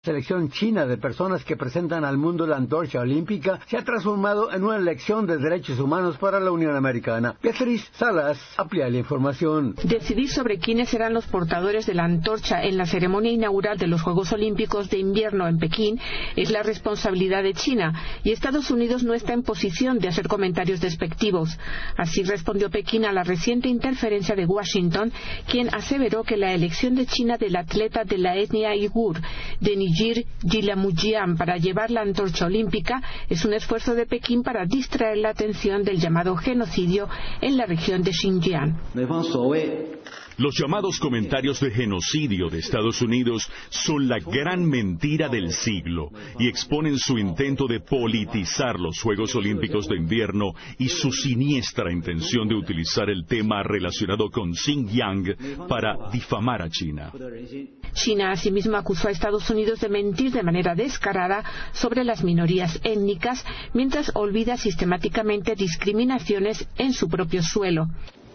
La selección china de personas que presentan al mundo la antorcha olímpica se ha transformado en una lección de derechos humanos para la Unión Americana. Beatriz Salas amplía la información. Decidir sobre quiénes serán los portadores de la antorcha en la ceremonia inaugural de los Juegos Olímpicos de Invierno en Pekín es la responsabilidad de China, y Estados Unidos no está en posición de hacer comentarios despectivos. Así respondió Pekín a la reciente interferencia de Washington, quien aseveró que la elección de China del atleta de la etnia uigur, Denis Yilamujian, para llevar la antorcha olímpica es un esfuerzo de Pekín para distraer la atención del llamado genocidio en la región de Xinjiang. Los llamados comentarios de genocidio de Estados Unidos son la gran mentira del siglo y exponen su intento de politizar los Juegos Olímpicos de Invierno y su siniestra intención de utilizar el tema relacionado con Xinjiang para difamar a China. China asimismo acusó a Estados Unidos de mentir de manera descarada sobre las minorías étnicas, mientras olvida sistemáticamente discriminaciones en su propio suelo.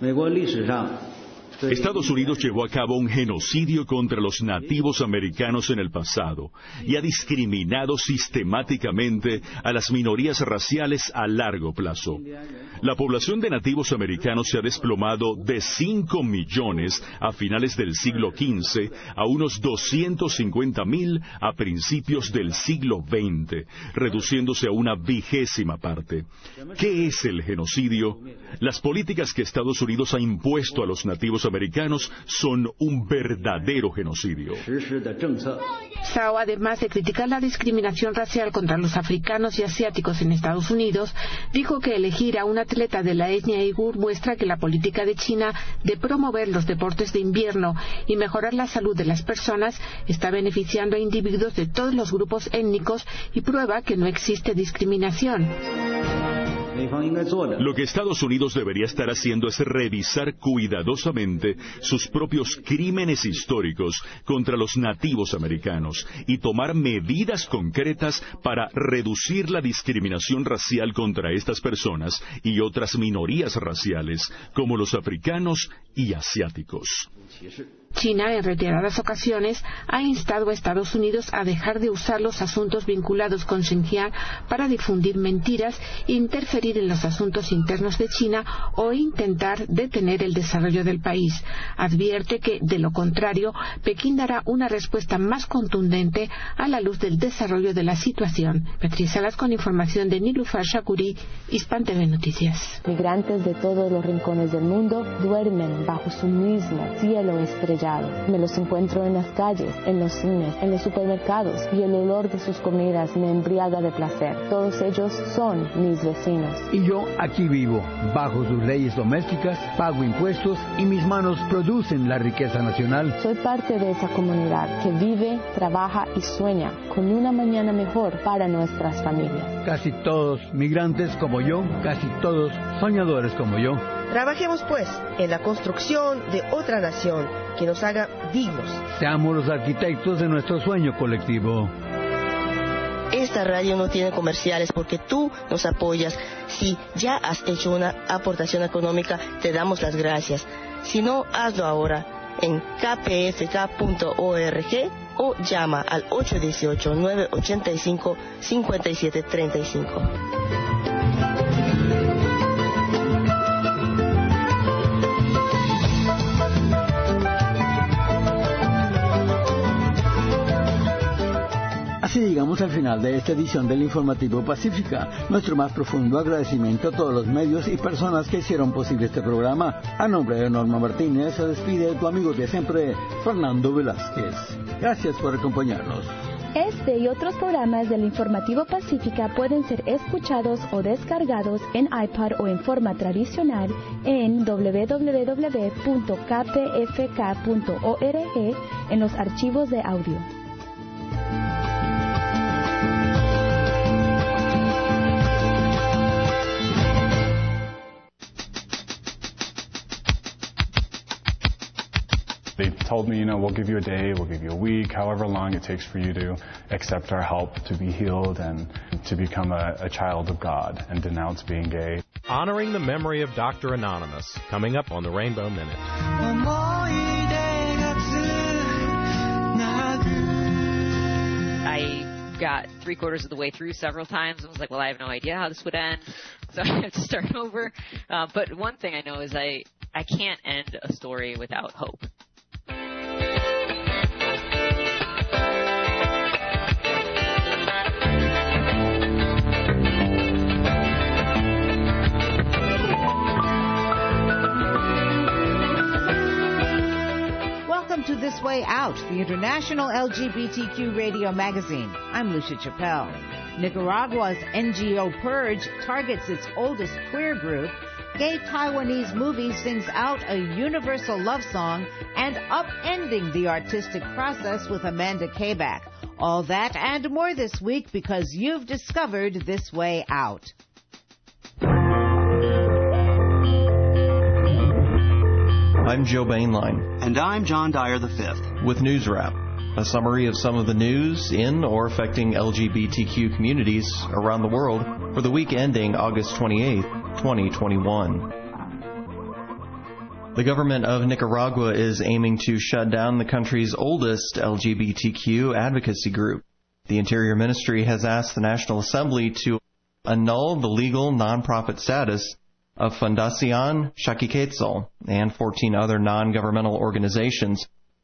Estados Unidos llevó a cabo un genocidio contra los nativos americanos en el pasado y ha discriminado sistemáticamente a las minorías raciales a largo plazo. La población de nativos americanos se ha desplomado de 5 millones a finales del siglo XV a unos 250,000 a principios del siglo XX, reduciéndose a una 20ª parte. ¿Qué es el genocidio? Las políticas que Estados Unidos ha impuesto a los nativos americanos son un verdadero genocidio. Zhao, además de criticar la discriminación racial contra los africanos y asiáticos en Estados Unidos, dijo que elegir a un atleta de la etnia uigur muestra que la política de China de promover los deportes de invierno y mejorar la salud de las personas está beneficiando a individuos de todos los grupos étnicos y prueba que no existe discriminación. Lo que Estados Unidos debería estar haciendo es revisar cuidadosamente sus propios crímenes históricos contra los nativos americanos y tomar medidas concretas para reducir la discriminación racial contra estas personas y otras minorías raciales, como los africanos y asiáticos. China, en reiteradas ocasiones, ha instado a Estados Unidos a dejar de usar los asuntos vinculados con Xinjiang para difundir mentiras, interferir en los asuntos internos de China o intentar detener el desarrollo del país. Advierte que, de lo contrario, Pekín dará una respuesta más contundente a la luz del desarrollo de la situación. Beatriz Salas con información de Nilufar Shakuri, Hispan TV Noticias. Migrantes de todos los rincones del mundo duermen bajo su mismo cielo estrellado. Me los encuentro en las calles, en los cines, en los supermercados, y el olor de sus comidas me embriaga de placer. Todos ellos son mis vecinos. Y yo aquí vivo, bajo sus leyes domésticas, pago impuestos y mis manos producen la riqueza nacional. Soy parte de esa comunidad que vive, trabaja y sueña con una mañana mejor para nuestras familias. Casi todos migrantes como yo, casi todos soñadores como yo. Trabajemos pues en la construcción de otra nación que nos haga dignos. Seamos los arquitectos de nuestro sueño colectivo. Esta radio no tiene comerciales porque tú nos apoyas. Si ya has hecho una aportación económica, te damos las gracias. Si no, hazlo ahora en kpfk.org o llama al 818-985-5735. Así llegamos al final de esta edición del Informativo Pacífica. Nuestro más profundo agradecimiento a todos los medios y personas que hicieron posible este programa. A nombre de Norma Martínez se despide tu amigo de siempre, Fernando Velázquez. Gracias por acompañarnos. Este y otros programas del Informativo Pacífica pueden ser escuchados o descargados en iPad o en forma tradicional en www.kpfk.org en los archivos de audio. They told me, we'll give you a day, we'll give you a week, however long it takes for you to accept our help to be healed and to become a child of God and denounce being gay. Honoring the memory of Dr. Anonymous, coming up on the Rainbow Minute. I got 3/4 of the way through several times and was like, well, I have no idea how this would end, so I have to start over. But one thing I know is I can't end a story without hope. Welcome to This Way Out, the international LGBTQ radio magazine. I'm Lucia Chappelle. Nicaragua's NGO Purge targets its oldest queer group. Gay Taiwanese movie sings out a universal love song and upending the artistic process with Amanda Kabak. All that and more this week because you've discovered This Way Out. I'm Joe Bainline. And I'm John Dyer V. With News Wrap, a summary of some of the news in or affecting LGBTQ communities around the world for the week ending August 28, 2021. The government of Nicaragua is aiming to shut down the country's oldest LGBTQ advocacy group. The Interior Ministry has asked the National Assembly to annul the legal nonprofit status of Fundación Xachiquetzal and 14 other non-governmental organizations.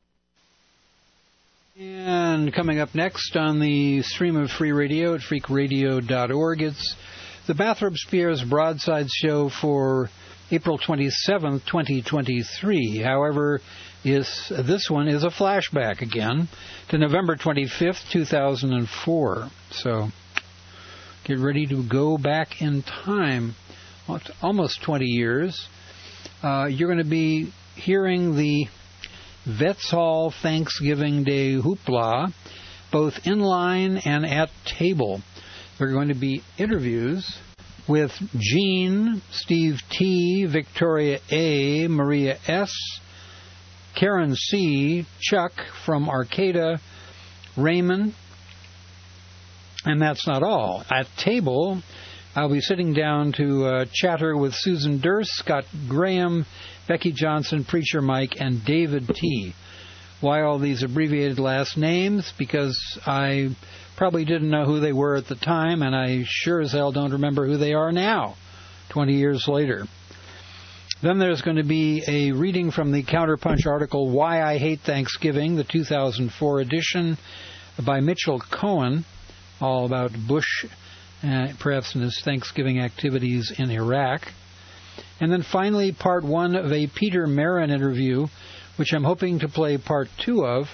And coming up next on the stream of free radio at freakradio.org, it's the Bathrop Spears Broadside Show for April 27th, 2023. However, this one is a flashback again to November 25th, 2004. So get ready to go back in time. Almost 20 years. You're going to be hearing the Vets Hall Thanksgiving Day hoopla, both in line and at table. There are going to be interviews with Jean, Steve T., Victoria A., Maria S., Karen C., Chuck from Arcata, Raymond, and that's not all. At table, I'll be sitting down to chatter with Susan Durst, Scott Graham, Becky Johnson, Preacher Mike, and David T. Why all these abbreviated last names? Because I probably didn't know who they were at the time, and I sure as hell don't remember who they are now, 20 years later. Then there's going to be a reading from the Counterpunch article, Why I Hate Thanksgiving, the 2004 edition by Mitchell Cohen, all about Bush perhaps in his Thanksgiving activities in Iraq. And then finally, part one of a Peter Marin interview, which I'm hoping to play part two of.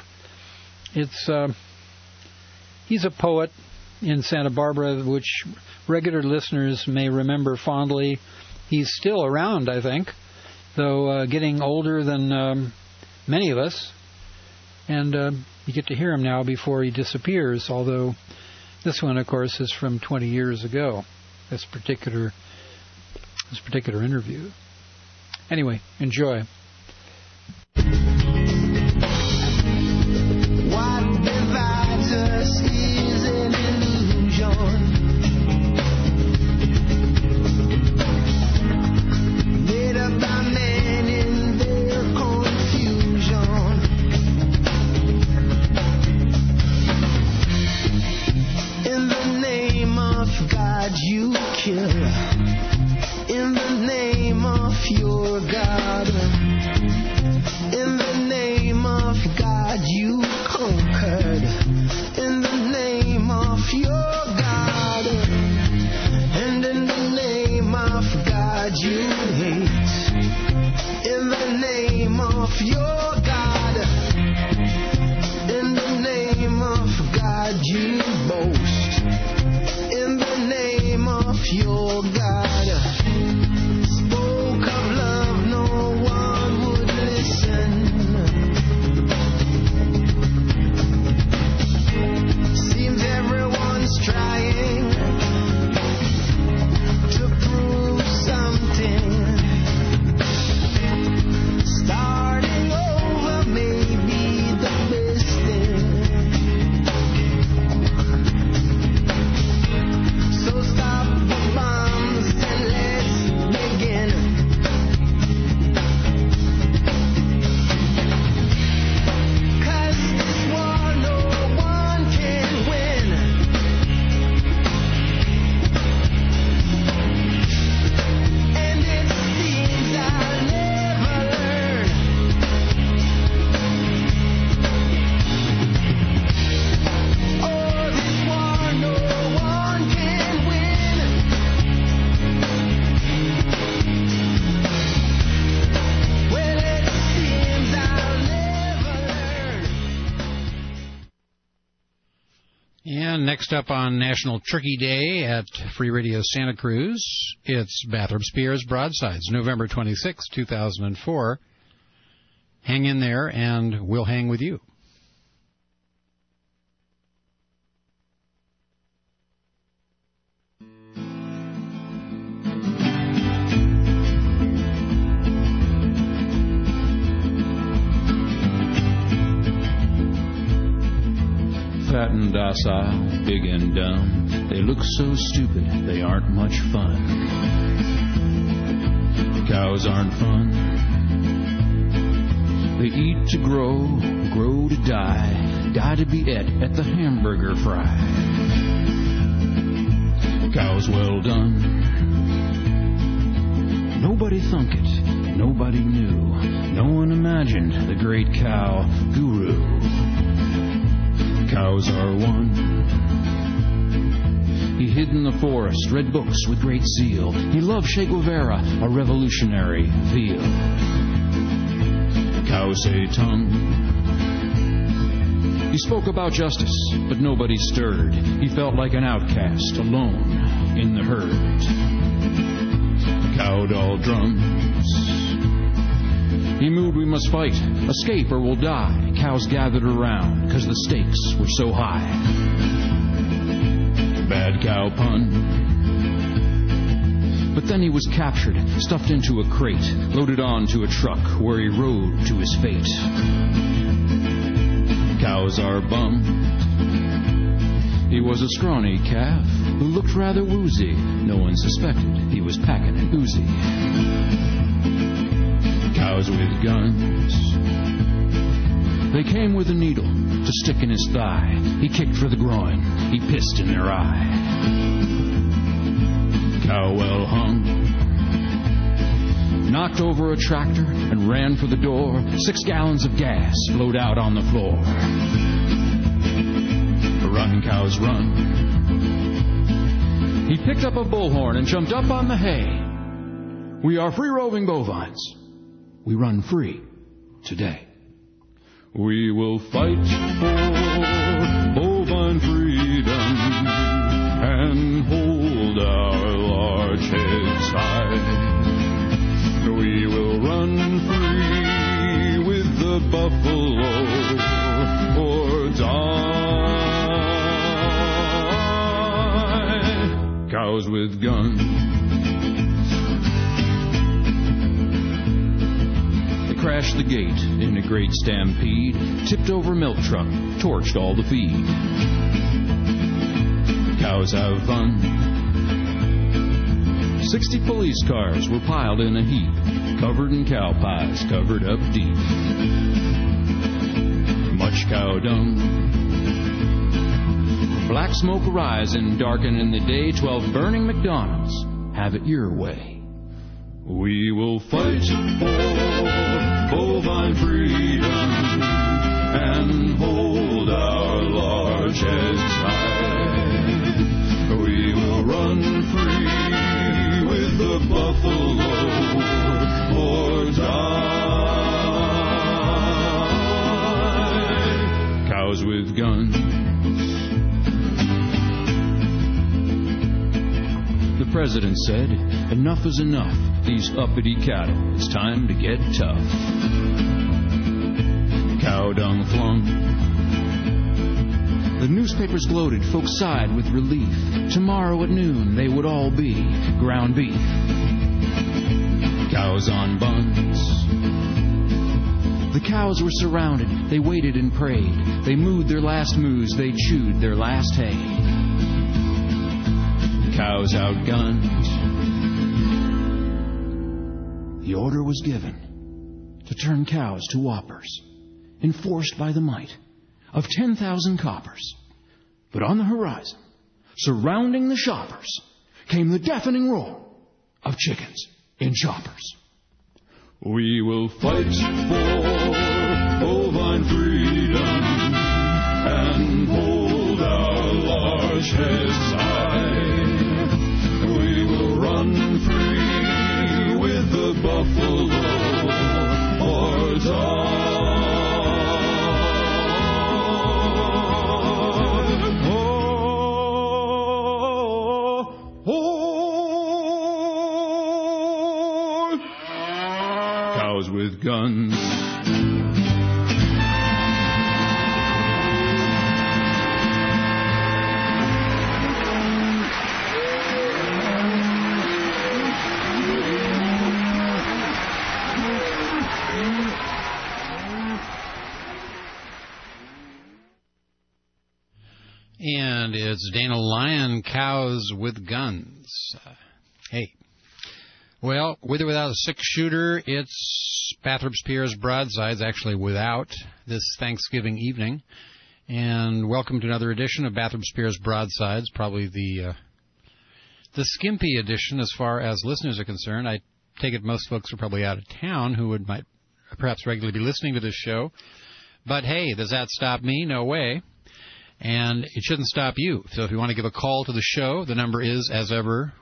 He's a poet in Santa Barbara, which regular listeners may remember fondly. He's still around, I think, though getting older than many of us. And you get to hear him now before he disappears, although this one, of course, is from 20 years ago, this particular interview. Anyway, enjoy. What divides us is an illusion. Made up by men in their confusion. In the name of God you kill. In the name of your God. In the name of God you conquered. In the name of your God. And in the name of God you hate. In the name of your God. In the name of God you boast. In the name of your God. Spoke of love, no one would listen. Seems everyone's trying to prove something. Starting over may be the best thing. So stop the bomb. And next up on National Turkey Day at Free Radio Santa Cruz, it's Bathrop Spears Broadsides, November 26, 2004. Hang in there, and we'll hang with you. Fat and docile, big and dumb, they look so stupid, they aren't much fun. Cows aren't fun. They eat to grow, grow to die, die to be et at the hamburger fry. Cows well done. Nobody thunk it, nobody knew, no one imagined the great cow guru. Cows are one. He hid in the forest, read books with great zeal. He loved Che Guevara, a revolutionary veal. Cows say tongue. He spoke about justice, but nobody stirred. He felt like an outcast, alone in the herd. Cow doll drums. He moved, we must fight, escape or we'll die. Cows gathered around, 'cause the stakes were so high. Bad cow pun. But then he was captured, stuffed into a crate, loaded onto a truck where he rode to his fate. Cows are bummed. He was a scrawny calf who looked rather woozy. No one suspected he was packing an Uzi. Cows with guns. They came with a needle to stick in his thigh. He kicked for the groin. He pissed in their eye. Cow well hung. Knocked over a tractor and ran for the door. 6 gallons of gas flowed out on the floor. Run, cows, run. He picked up a bullhorn and jumped up on the hay. We are free-roving bovines. We run free today. We will fight for bovine freedom and hold our large heads high. We will run free with the buffalo or die. Cows with guns. Crashed the gate in a great stampede, tipped over milk truck, torched all the feed. Cows have fun. 60 police cars were piled in a heap, covered in cow pies, covered up deep. Much cow dung. Black smoke rising, darkening the day, 12 burning McDonald's. Have it your way. We will fight for bovine freedom and hold our large heads high. We will run free with the buffalo or die. Cows with guns. The president said, enough is enough. These uppity cattle, it's time to get tough. Cow dung flung. The newspapers gloated, folks sighed with relief. Tomorrow at noon they would all be ground beef. Cows on buns. The cows were surrounded, they waited and prayed. They mooed their last moos, they chewed their last hay. Cows outgunned. The order was given to turn cows to whoppers, enforced by the might of 10,000 coppers. But on the horizon, surrounding the shoppers, came the deafening roar of chickens in choppers. We will fight for bovine freedom and hold our large heads high. We will run free with the buffalo or die. Oh, with guns. And it's Dana Lyon, Cows with Guns. Hey. Well, with or without a six-shooter, it's Bathrops Pierre's Broadsides, actually without, this Thanksgiving evening. And welcome to another edition of Bathrops Pierre's Broadsides, probably the skimpy edition as far as listeners are concerned. I take it most folks are probably out of town who might perhaps regularly be listening to this show. But hey, does that stop me? No way. And it shouldn't stop you. So if you want to give a call to the show, the number is, as ever,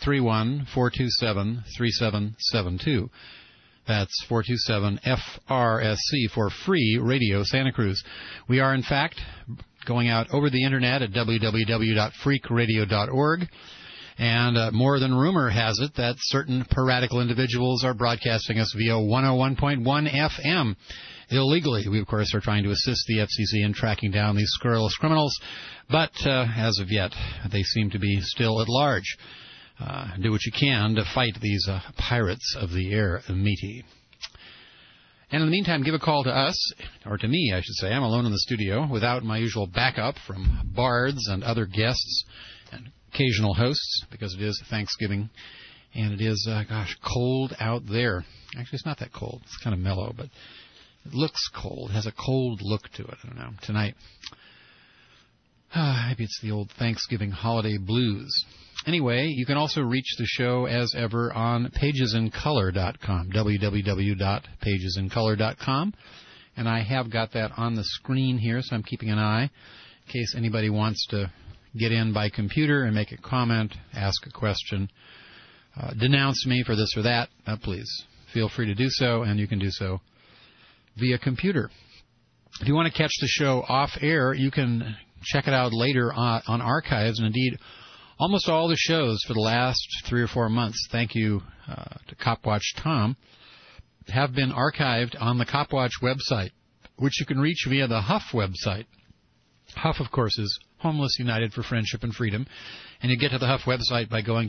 831-427-3772. That's 427-FRSC for Free Radio Santa Cruz. We are, in fact, going out over the Internet at www.freakradio.org. And more than rumor has it that certain piratical individuals are broadcasting us via 101.1 FM. Illegally. We, of course, are trying to assist the FCC in tracking down these scurrilous criminals, but as of yet, they seem to be still at large. Do what you can to fight these pirates of the air, meaty. And in the meantime, give a call to us, or to me, I should say. I'm alone in the studio without my usual backup from bards and other guests and occasional hosts, because it is Thanksgiving, and it is, cold out there. Actually, it's not that cold. It's kind of mellow, but it looks cold. It has a cold look to it. I don't know. Tonight, maybe it's the old Thanksgiving holiday blues. Anyway, you can also reach the show, as ever, on pagesincolor.com, www.pagesincolor.com. And I have got that on the screen here, so I'm keeping an eye in case anybody wants to get in by computer and make a comment, ask a question, denounce me for this or that. Please feel free to do so, and you can do so via computer. If you want to catch the show off air, you can check it out later on archives, and indeed almost all the shows for the last 3 or 4 months, thank you to Copwatch Tom, have been archived on the Copwatch website, which you can reach via the Huff website. Huff, of course, is Homeless United for Friendship and Freedom, and you get to the Huff website by going to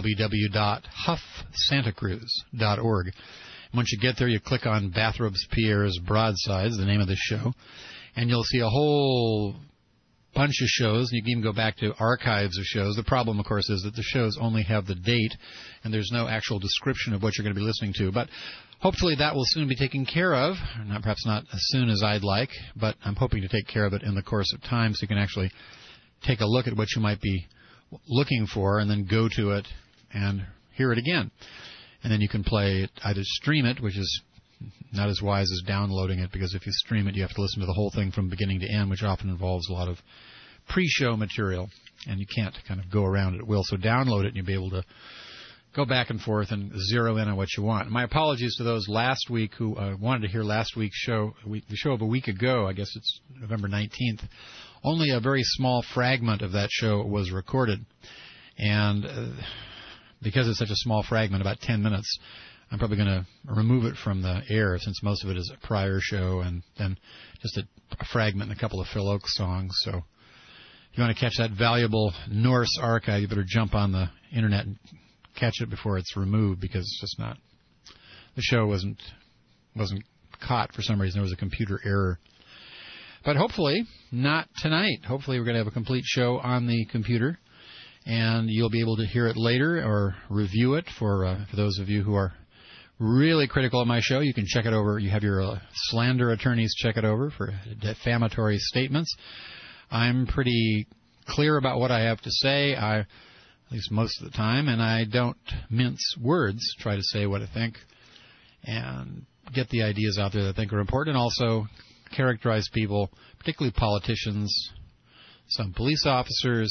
www.huffsantacruz.org. Once you get there, you click on Bathrops Pierre's Broadsides, the name of the show, and you'll see a whole bunch of shows. You can even go back to archives of shows. The problem, of course, is that the shows only have the date, and there's no actual description of what you're going to be listening to. But hopefully that will soon be taken care of. Perhaps not as soon as I'd like, but I'm hoping to take care of it in the course of time so you can actually take a look at what you might be looking for and then go to it and hear it again. And then you can play it, either stream it, which is not as wise as downloading it, because if you stream it, you have to listen to the whole thing from beginning to end, which often involves a lot of pre-show material, and you can't kind of go around it at will. So download it, and you'll be able to go back and forth and zero in on what you want. My apologies to those last week who wanted to hear last week's show, the show of a week ago. I guess it's November 19th. Only a very small fragment of that show was recorded, and because it's such a small fragment, about 10 minutes, I'm probably going to remove it from the air, since most of it is a prior show and then just a fragment and a couple of Phil Oakes songs. So if you want to catch that valuable Norse archive, you better jump on the Internet and catch it before it's removed, because it's just not, the show wasn't caught for some reason. There was a computer error. But hopefully not tonight. Hopefully we're going to have a complete show on the computer, and you'll be able to hear it later or review it. For those of you who are really critical of my show, you can check it over. You have your slander attorneys check it over for defamatory statements. I'm pretty clear about what I have to say, at least most of the time, and I don't mince words, try to say what I think and get the ideas out there that I think are important, and also characterize people, particularly politicians, some police officers,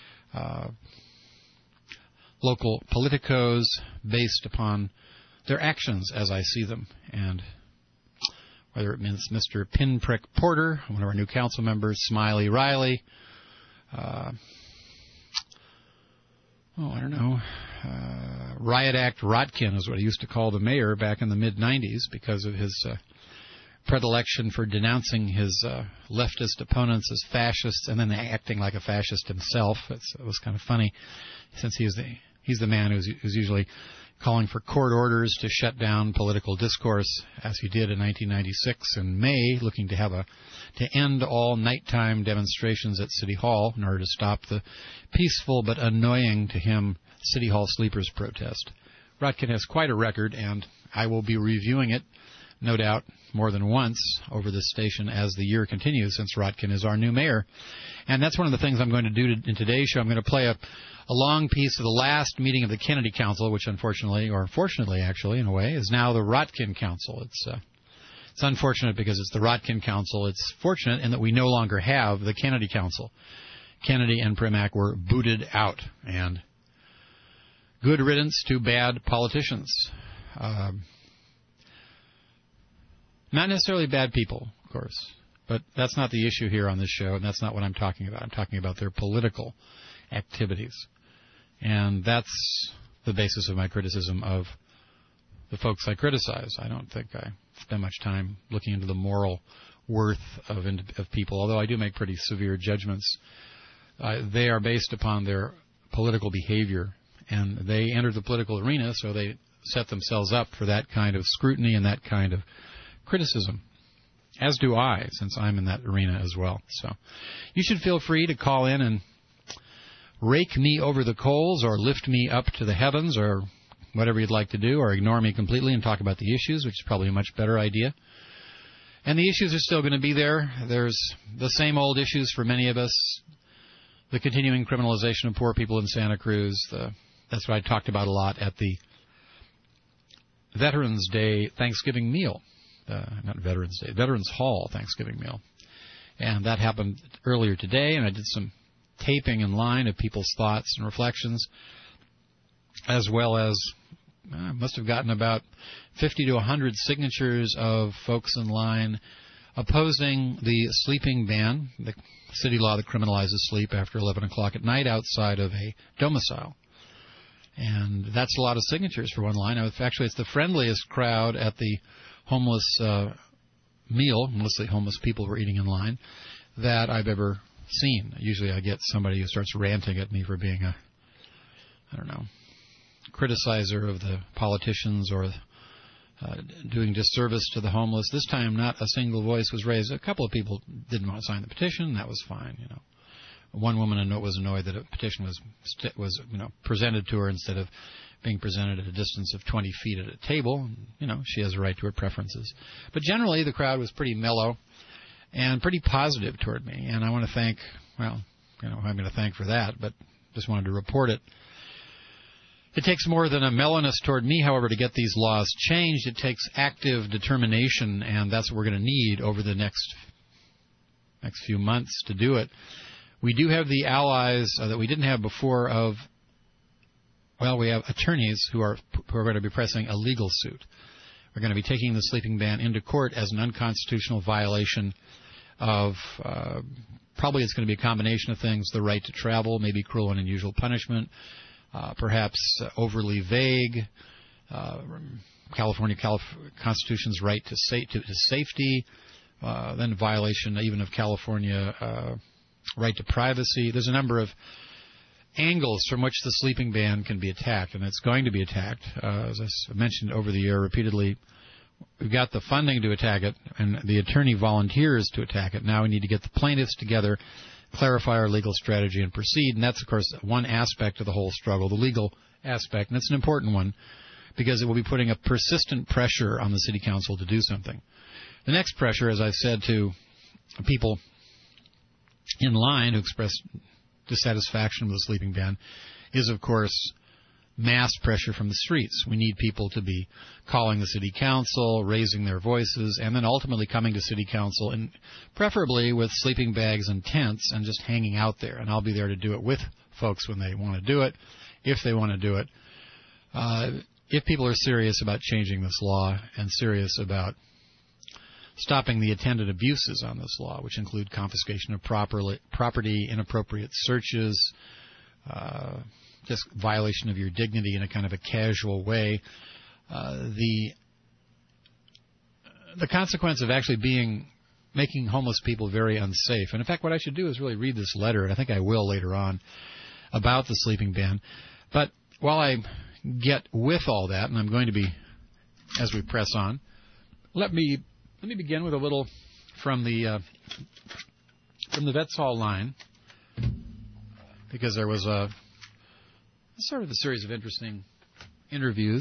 local politicos, based upon their actions as I see them. And whether it means Mr. Pinprick Porter, one of our new council members, Smiley Riley, Riot Act Rotkin is what he used to call the mayor back in the mid-'90s because of his predilection for denouncing his leftist opponents as fascists and then acting like a fascist himself. It was kind of funny, since he's the man who's usually calling for court orders to shut down political discourse, as he did in 1996 in May, looking to end all nighttime demonstrations at City Hall in order to stop the peaceful but annoying to him City Hall Sleepers protest. Rotkin has quite a record, and I will be reviewing it, no doubt, more than once over this station as the year continues, since Rotkin is our new mayor. And that's one of the things I'm going to do in today's show. I'm going to play a long piece of the last meeting of the Kennedy Council, which unfortunately, or fortunately actually in a way, is now the Rotkin Council. It's unfortunate because it's the Rotkin Council. It's fortunate in that we no longer have the Kennedy Council. Kennedy and Primack were booted out, and good riddance to bad politicians. Not necessarily bad people, of course, but that's not the issue here on this show, and that's not what I'm talking about. I'm talking about their political activities. And that's the basis of my criticism of the folks I criticize. I don't think I spend much time looking into the moral worth of people, although I do make pretty severe judgments. They are based upon their political behavior, and they enter the political arena, so they set themselves up for that kind of scrutiny and that kind of criticism, as do I, since I'm in that arena as well. So you should feel free to call in and rake me over the coals, or lift me up to the heavens, or whatever you'd like to do, or ignore me completely and talk about the issues, which is probably a much better idea. And the issues are still going to be there. There's the same old issues for many of us. The continuing criminalization of poor people in Santa Cruz. That's what I talked about a lot at the Veterans Day Thanksgiving meal. Not Veterans Day, Veterans Hall Thanksgiving meal. And that happened earlier today, and I did some taping in line of people's thoughts and reflections, as well as I must have gotten about 50 to 100 signatures of folks in line opposing the sleeping ban, the city law that criminalizes sleep after 11 o'clock at night outside of a domicile. And that's a lot of signatures for one line. Actually, it's the friendliest crowd at the homeless meal, mostly homeless people were eating in line, that I've ever seen. Usually I get somebody who starts ranting at me for being a, criticizer of the politicians or doing disservice to the homeless. This time, not a single voice was raised. A couple of people didn't want to sign the petition. That was fine, One woman was annoyed that a petition was presented to her instead of being presented at a distance of 20 feet at a table. She has a right to her preferences. But generally, the crowd was pretty mellow and pretty positive toward me. And I want to thank, I'm going to thank for that, but just wanted to report it. It takes more than a mellowness toward me, however, to get these laws changed. It takes active determination, and that's what we're going to need over the next few months to do it. We do have the allies that we didn't have before of, we have attorneys who are going to be pressing a legal suit. We're going to be taking the sleeping ban into court as an unconstitutional violation of, probably it's going to be a combination of things, the right to travel, maybe cruel and unusual punishment, perhaps overly vague, California Constitution's right to safety, then violation even of California right to privacy. There's a number of angles from which the sleeping ban can be attacked, and it's going to be attacked. As I mentioned over the air repeatedly, we've got the funding to attack it, and the attorney volunteers to attack it. Now we need to get the plaintiffs together, clarify our legal strategy, and proceed. And that's, of course, one aspect of the whole struggle, the legal aspect. And it's an important one because it will be putting a persistent pressure on the city council to do something. The next pressure, as I've said to people in line who expressed dissatisfaction with the sleeping ban, is, of course, mass pressure from the streets. We need people to be calling the city council, raising their voices, and then ultimately coming to city council, and preferably with sleeping bags and tents and just hanging out there. And I'll be there to do it with folks when they want to do it, if they want to do it. If people are serious about changing this law and serious about stopping the attendant abuses on this law, which include confiscation of property, inappropriate searches, just violation of your dignity in a kind of a casual way. The consequence of actually making homeless people very unsafe. And in fact, what I should do is really read this letter, and I think I will later on, about the sleeping ban. But while I get with all that, and I'm going to be, as we press on, let me begin with a little from the Vets Hall line, because there was a sort of a series of interesting interviews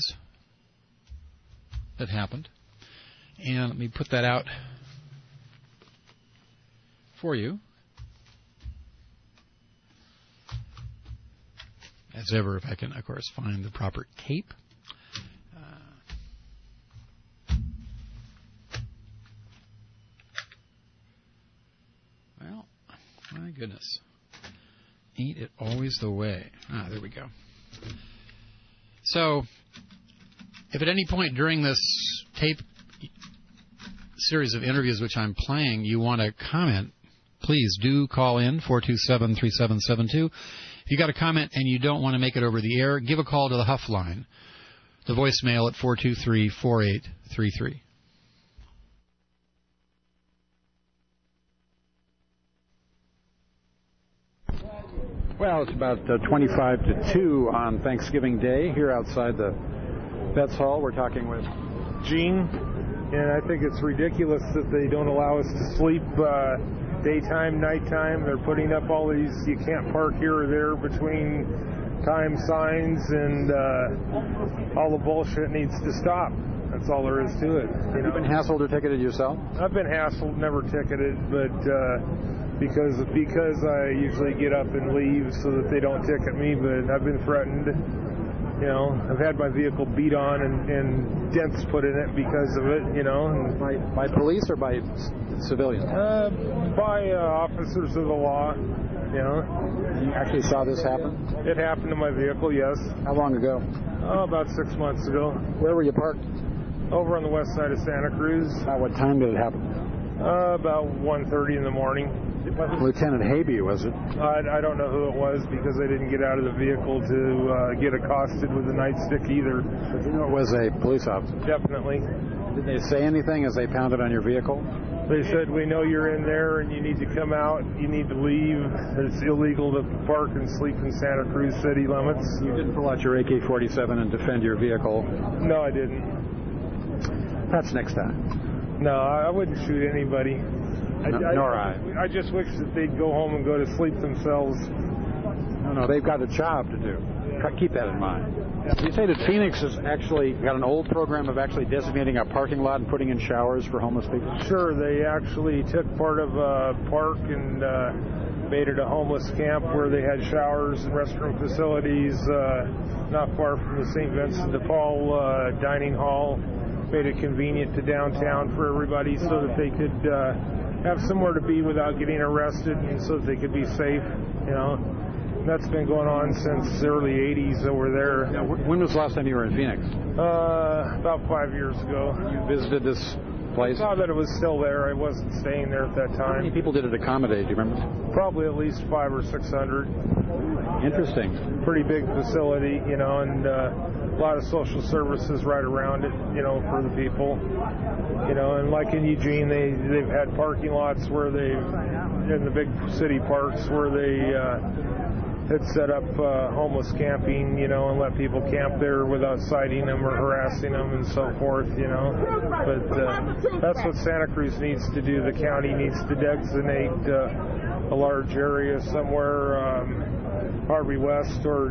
that happened. And let me put that out for you. As ever, if I can, of course, find the proper tape. Well, my goodness. Ain't it always the way? There we go. So, if at any point during this tape series of interviews which I'm playing you want to comment, please do call in, 427-3772. If you got a comment and you don't want to make it over the air, give a call to the Huff line, the voicemail at 423-4833. Well, it's about 25 to 2 on Thanksgiving Day here outside the Vets Hall. We're talking with Gene, and I think it's ridiculous that they don't allow us to sleep daytime, nighttime. They're putting up all these you can't park here or there between time signs, and all the bullshit needs to stop. That's all there is to it. Have you been hassled or ticketed yourself? I've been hassled, never ticketed, but because I usually get up and leave so that they don't ticket me, but I've been threatened. You know, I've had my vehicle beat on and dents put in it because of it, you know. And by police or by civilians? By officers of the law, you know. You actually saw this happen? It happened to my vehicle, yes. How long ago? About 6 months ago. Where were you parked? Over on the west side of Santa Cruz. What time did it happen? About 1:30 in the morning. It wasn't Lieutenant Habe, was it? I don't know who it was because I didn't get out of the vehicle to get accosted with a nightstick either. But you know it was a police officer? Definitely. Did they say anything as they pounded on your vehicle? They said, we know you're in there and you need to come out, you need to leave. It's illegal to park and sleep in Santa Cruz city limits. You didn't pull out your AK-47 and defend your vehicle? No, I didn't. Perhaps next time. No, I wouldn't shoot anybody. Nor I. I just wish that they'd go home and go to sleep themselves. No, they've got a job to do. Keep that in mind. You say that Phoenix has actually got an old program of actually designating a parking lot and putting in showers for homeless people? Sure, they actually took part of a park and made it a homeless camp where they had showers and restroom facilities not far from the St. Vincent de Paul dining hall. Made it convenient to downtown for everybody so that they could have somewhere to be without getting arrested and so that they could be safe, you know. That's been going on since the early 80s over there. Now, when was the last time you were in Phoenix? About 5 years ago. You visited this place? I saw that it was still there. I wasn't staying there at that time. How many people did it accommodate, do you remember? Probably at least 500 or 600. Interesting. Pretty big facility, you know, and a lot of social services right around it, you know, for the people. You know, and like in Eugene, they've had parking lots where in the big city parks where they had set up homeless camping, you know, and let people camp there without citing them or harassing them and so forth, you know. But that's what Santa Cruz needs to do. The county needs to designate a large area somewhere, Harvey West or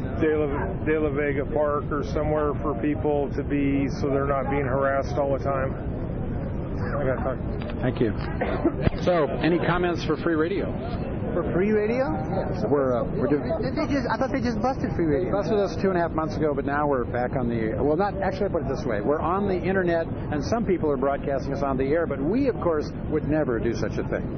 De La Vega Park or somewhere for people to be so they're not being harassed all the time. I got to talk. Thank you. So, any comments for free radio? For free radio? Yes. We're doing. I thought they just busted free radio. They busted us 2.5 months ago, but now we're back on the. Well, not actually. I put it this way: we're on the internet, and some people are broadcasting us on the air. But we, of course, would never do such a thing.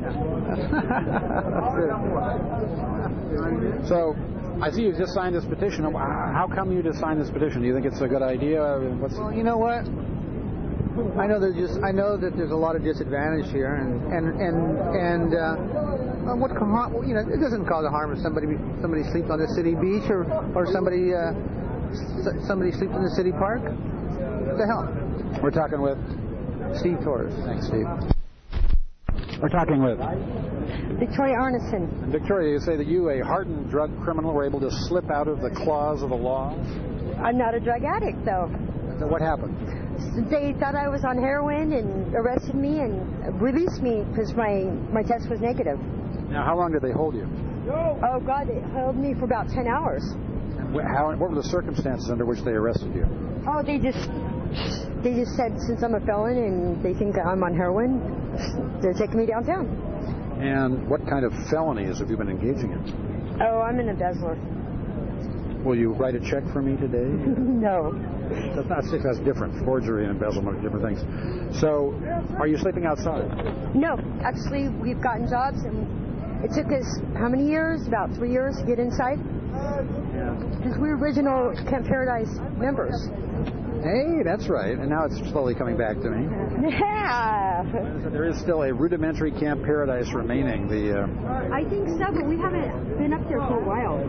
So, I see you just signed this petition. How come you just signed this petition? Do you think it's a good idea? Well, you know what? I know that there's a lot of disadvantage here, and what can harm? You know, it doesn't cause a harm if somebody sleeps on the city beach or somebody sleeps in the city park. What the hell? We're talking with Steve Torres. Thanks, Steve. We're talking with Victoria Arneson. And Victoria, you say that you, a hardened drug criminal, were able to slip out of the claws of the law? I'm not a drug addict, though. So what happened? They thought I was on heroin and arrested me and released me because my test was negative. Now, how long did they hold you? Oh, God, they held me for about 10 hours. And what were the circumstances under which they arrested you? Oh, they just said since I'm a felon and they think I'm on heroin, they're taking me downtown. And what kind of felonies have you been engaging in? Oh, I'm an embezzler. Will you write a check for me today? No. That's different. Forgery and embezzlement are different things. So, are you sleeping outside? No. Actually, we've gotten jobs, and it took us, how many years? About 3 years to get inside. Because we're original Camp Paradise members. Hey, that's right. And now it's slowly coming back to me. Yeah. So there is still a rudimentary Camp Paradise remaining. I think so, but we haven't been up there for a while.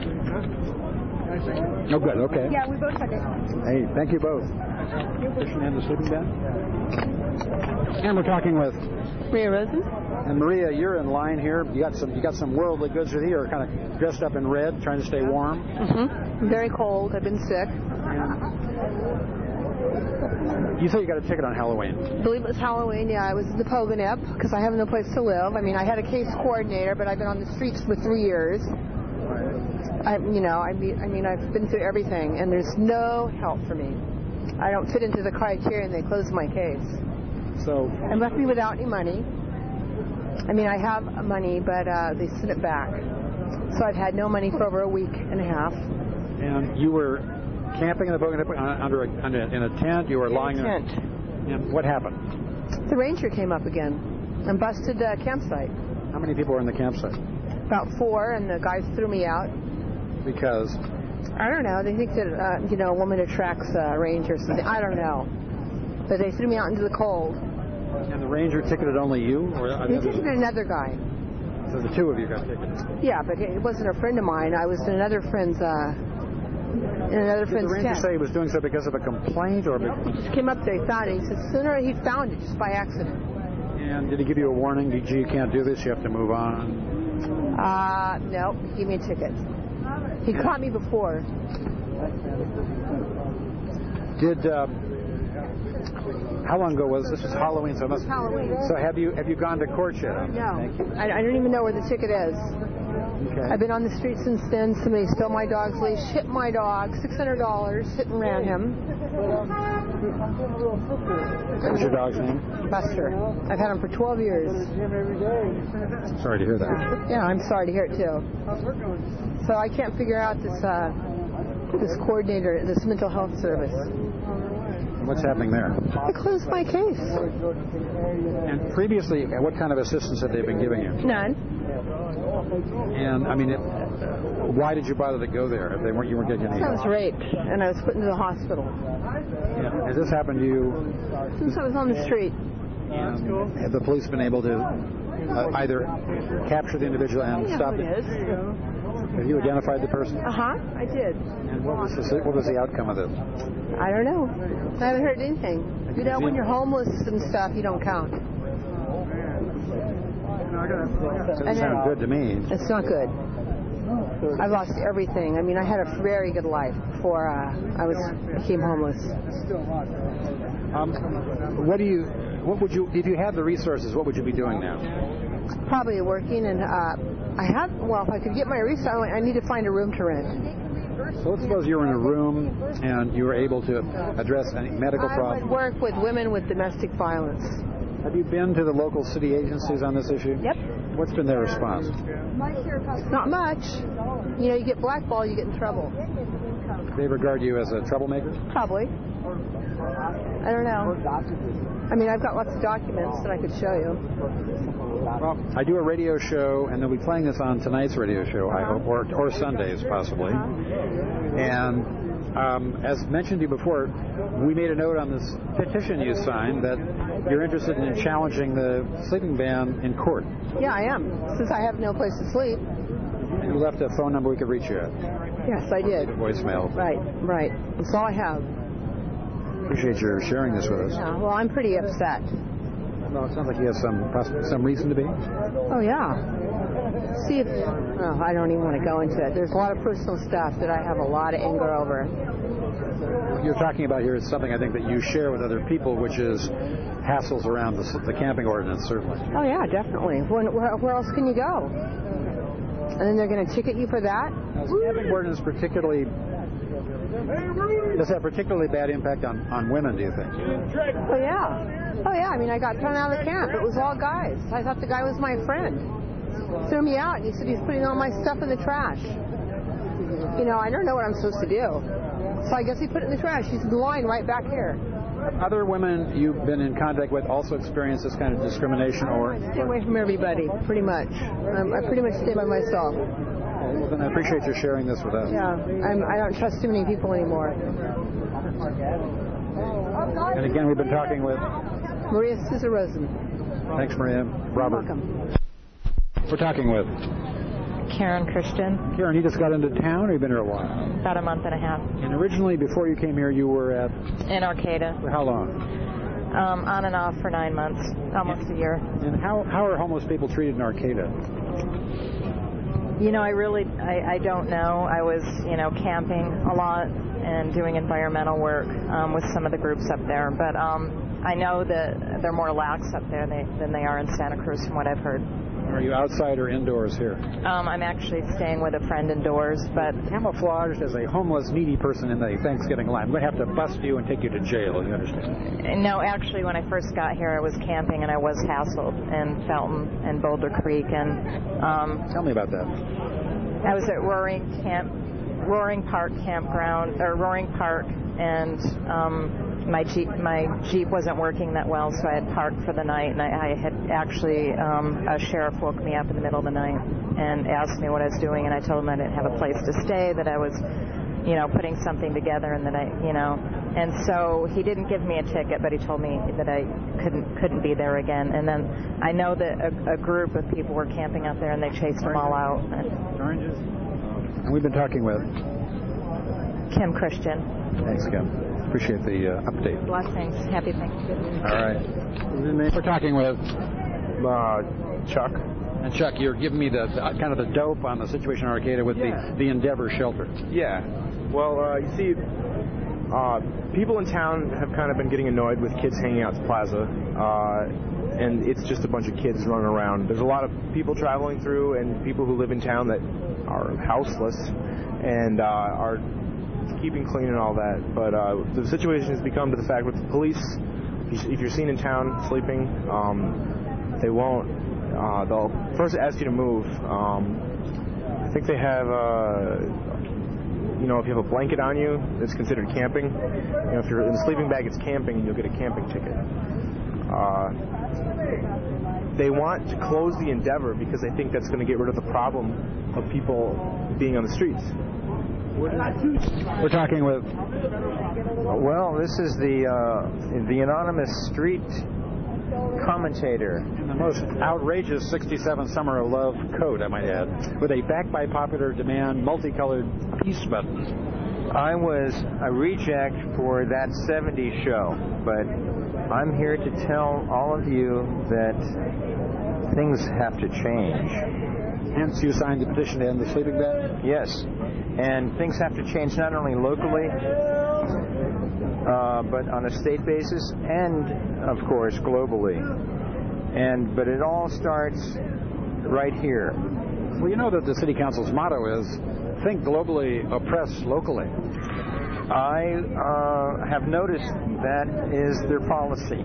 Oh, good. Okay. Yeah, we both had it. Hey, thank you both. Fishing and the sleeping bag. And we're talking with Maria Rosen. And Maria, you're in line here. You got some worldly goods with you. You're kind of dressed up in red, trying to stay warm. Mm-hmm. Very cold. I've been sick. You say you got a ticket on Halloween. I believe it was Halloween. Yeah, I was in the Pogonip because I have no place to live. I mean, I had a case coordinator, but I've been on the streets for 3 years. I've been through everything, and there's no help for me. I don't fit into the criteria, and they closed my case. So and left me without any money. I mean, I have money, but they sent it back. So I've had no money for over a week and a half. And you were camping in the Pogonip in a tent? You were lying in a tent. And what happened? The ranger came up again and busted the campsite. How many people were in the campsite? About 4, and the guys threw me out. Because? I don't know. They think that, a woman attracts rangers. I don't know. But they threw me out into the cold. And the ranger ticketed only you? He ticketed another guy. So the two of you got ticketed? Yeah, but it wasn't a friend of mine. I was in another friend's tent. Did the ranger say he was doing so because of a complaint? Or he just came up there, he found it. He said sooner he found it just by accident. And did he give you a warning? You can't do this, you have to move on? No, he gave me a ticket. He caught me before. How long ago was this? Was Halloween? So it must. Halloween. So have you gone to court yet? No. Thank you. I don't even know where the ticket is. Okay. I've been on the street since then. Somebody stole my dog's leash, hit my dog, $600, hit and ran him. What's your dog's name? Buster. I've had him for 12 years. Sorry to hear that. Yeah, I'm sorry to hear it too. So I can't figure out this coordinator, this mental health service. What's happening there? They closed my case. And previously, what kind of assistance have they been giving you? None. And I mean, why did you bother to go there if you weren't getting any help? I was raped, and I was put into the hospital. Yeah. Has this happened to you? Since I was on the street. Have the police been able to either capture the individual and stop it? Have you identified the person? I did. And what was the outcome of this? I don't know. I haven't heard anything. When you're homeless and stuff, you don't count. Doesn't sound good to me. It's not good. I've lost everything. I mean, I had a very good life before I became homeless. If you had the resources, what would you be doing now? Probably working, and if I could get my resources, I need to find a room to rent. So let's suppose you were in a room and you were able to address any medical problems. I would work with women with domestic violence. Have you been to the local city agencies on this issue? Yep. What's been their response? Not much. You get blackballed, you get in trouble. They regard you as a troublemaker? Probably. I don't know. I mean, I've got lots of documents that I could show you. Well, I do a radio show, and they'll be playing this on tonight's radio show, I hope, or Sundays possibly. And as mentioned to you before, we made a note on this petition you signed that you're interested in challenging the sleeping ban in court. Yeah, I am, since I have no place to sleep. You left a phone number we could reach you at. Yes, I did. Voicemail. Right. That's all I have. Appreciate your sharing this with us. Yeah, well, I'm pretty upset. Well, it sounds like you have some reason to be. Oh, yeah. See if... Oh, I don't even want to go into it. There's a lot of personal stuff that I have a lot of anger over. What you're talking about here is something I think that you share with other people, which is hassles around the camping ordinance, certainly. Oh, yeah, definitely. Where else can you go? And then they're going to ticket you for that? Now, is the camping ordinance does have particularly bad impact on women, do you think? Oh, yeah. I mean, I got thrown out of the camp. It was all guys. I thought the guy was my friend. Threw me out, and he said he's putting all my stuff in the trash. You know, I don't know what I'm supposed to do. So I guess he put it in the trash. He's lying right back here. Other women you've been in contact with also experience this kind of discrimination? I stay away from everybody, pretty much. I pretty much stay by myself. Well, then I appreciate you sharing this with us. Yeah, I don't trust too many people anymore. And again, we've been talking with Maria Sousa Rosen. Thanks, Maria. Robert. You're welcome. We're talking with Karen Christian. Karen, you just got into town, or you've been here a while? About a month and a half. And originally, before you came here, you were at? In Arcata. For how long? On and off for 9 months, almost a year. And how are homeless people treated in Arcata? You know, I don't know. I was, camping a lot and doing environmental work with some of the groups up there. But I know that they're more lax up there than they are in Santa Cruz, from what I've heard. Are you outside or indoors here? I'm actually staying with a friend indoors, but... Camouflaged as a homeless, needy person in the Thanksgiving line. I'm going to have to bust you and take you to jail, you understand? No, actually, when I first got here, I was camping, and I was hassled in Felton and Boulder Creek, and... Tell me about that. I was at Roaring Park Campground, or Roaring Park, and... My Jeep wasn't working that well, so I had parked for the night, and I had actually, a sheriff woke me up in the middle of the night and asked me what I was doing, and I told him I didn't have a place to stay, that I was, putting something together, and that and so he didn't give me a ticket, but he told me that I couldn't be there again. And then I know that a group of people were camping out there, and they chased them all out. Oranges? And we've been talking with? Kim Christian. Thanks, Kim. Appreciate the update. Blessings. Happy Thanksgiving. All right. We're talking with Chuck. And Chuck, you're giving me the kind of the dope on the situation in Arcata with the Endeavor shelter. Yeah. Well, you see, people in town have kind of been getting annoyed with kids hanging out at the plaza, and it's just a bunch of kids running around. There's a lot of people traveling through and people who live in town that are houseless and are keeping clean and all that, but the situation has become to the fact with the police, if you're seen in town sleeping, they won't, they'll first ask you to move. I think they have, if you have a blanket on you, it's considered camping. If you're in a sleeping bag, it's camping, and you'll get a camping ticket. They want to close the Endeavor because they think that's going to get rid of the problem of people being on the streets. We're talking with... Well, this is the anonymous street commentator. In the most outrageous 67 Summer of Love coat, I might add, with a backed by popular demand multicolored peace button. I was a reject for that 70s show, but I'm here to tell all of you that things have to change. Hence, you signed the petition to end the sleeping ban? Yes. And things have to change not only locally, but on a state basis and, of course, globally. But it all starts right here. Well, you know that the City Council's motto is, think globally, oppress locally. I have noticed that is their policy.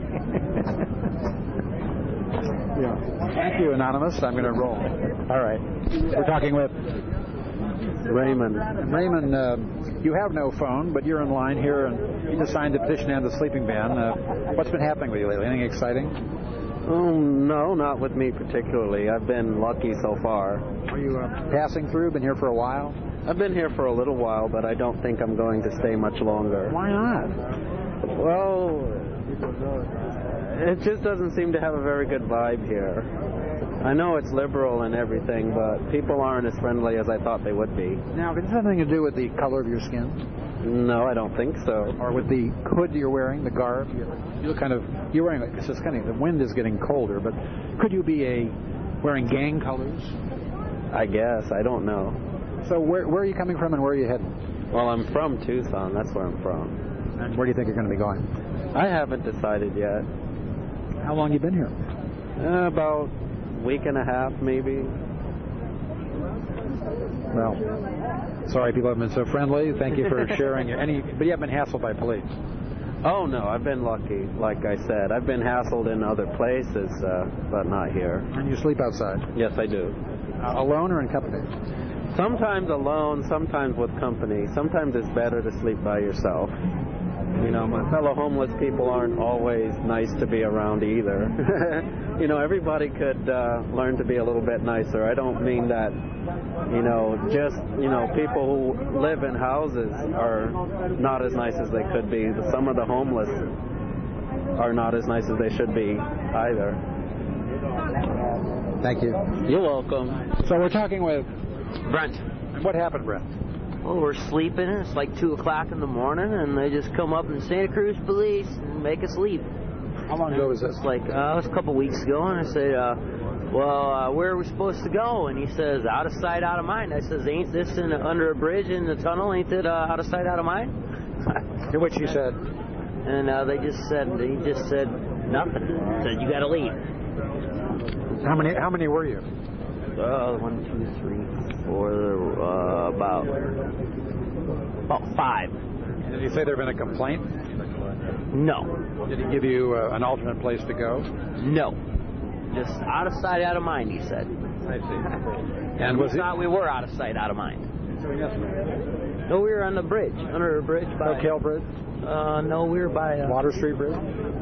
Yeah. Thank you, Anonymous. I'm going to roll. All right. We're talking with... Raymond. Raymond, you have no phone, but you're in line here, and you just signed the petition to end the sleeping ban. What's been happening with you lately? Anything exciting? Oh, no, not with me particularly. I've been lucky so far. Are you passing through? Been here for a while? I've been here for a little while, but I don't think I'm going to stay much longer. Why not? Well, it just doesn't seem to have a very good vibe here. I know it's liberal and everything, but people aren't as friendly as I thought they would be. Now, does this have anything to do with the color of your skin? No, I don't think so. Or with the hood you're wearing, the garb? You look you're wearing, it's just the wind is getting colder, but could you be wearing gang colors? I guess, I don't know. So where are you coming from and where are you heading? Well, I'm from Tucson, that's where I'm from. And where do you think you're going to be going? I haven't decided yet. How long have you been here? About a week and a half, maybe. Well, sorry people haven't been so friendly. Thank you for sharing. But you haven't been hassled by police? Oh, no, I've been lucky. Like I said, I've been hassled in other places, but not here. And you sleep outside? Yes, I do. Alone or in company? Sometimes alone, sometimes with company. Sometimes it's better to sleep by yourself. You know, my fellow homeless people aren't always nice to be around either. You know, everybody could learn to be a little bit nicer. I don't mean that, just, people who live in houses are not as nice as they could be. Some of the homeless are not as nice as they should be either. Thank you. You're welcome. So we're talking with Brent. What happened, Brent? Well, we're sleeping, and it's like 2 o'clock in the morning, and they just come up in Santa Cruz police and make us leave. How long ago was this? It's like, it was a couple weeks ago, and I said, where are we supposed to go? And he says, out of sight, out of mind. I says, ain't this under a bridge in the tunnel? Ain't it out of sight, out of mind? To which he said? And he just said nothing. Said, you got to leave. How many were you? 1, 2, 3, 4, about 5. Did he say there had been a complaint? No. Did he give you an alternate place to go? No. Just out of sight, out of mind, he said. I see. And we thought we were out of sight, out of mind. No, we were on the bridge, under a bridge by... O'Kale Bridge? No, we were by... Water Street Bridge?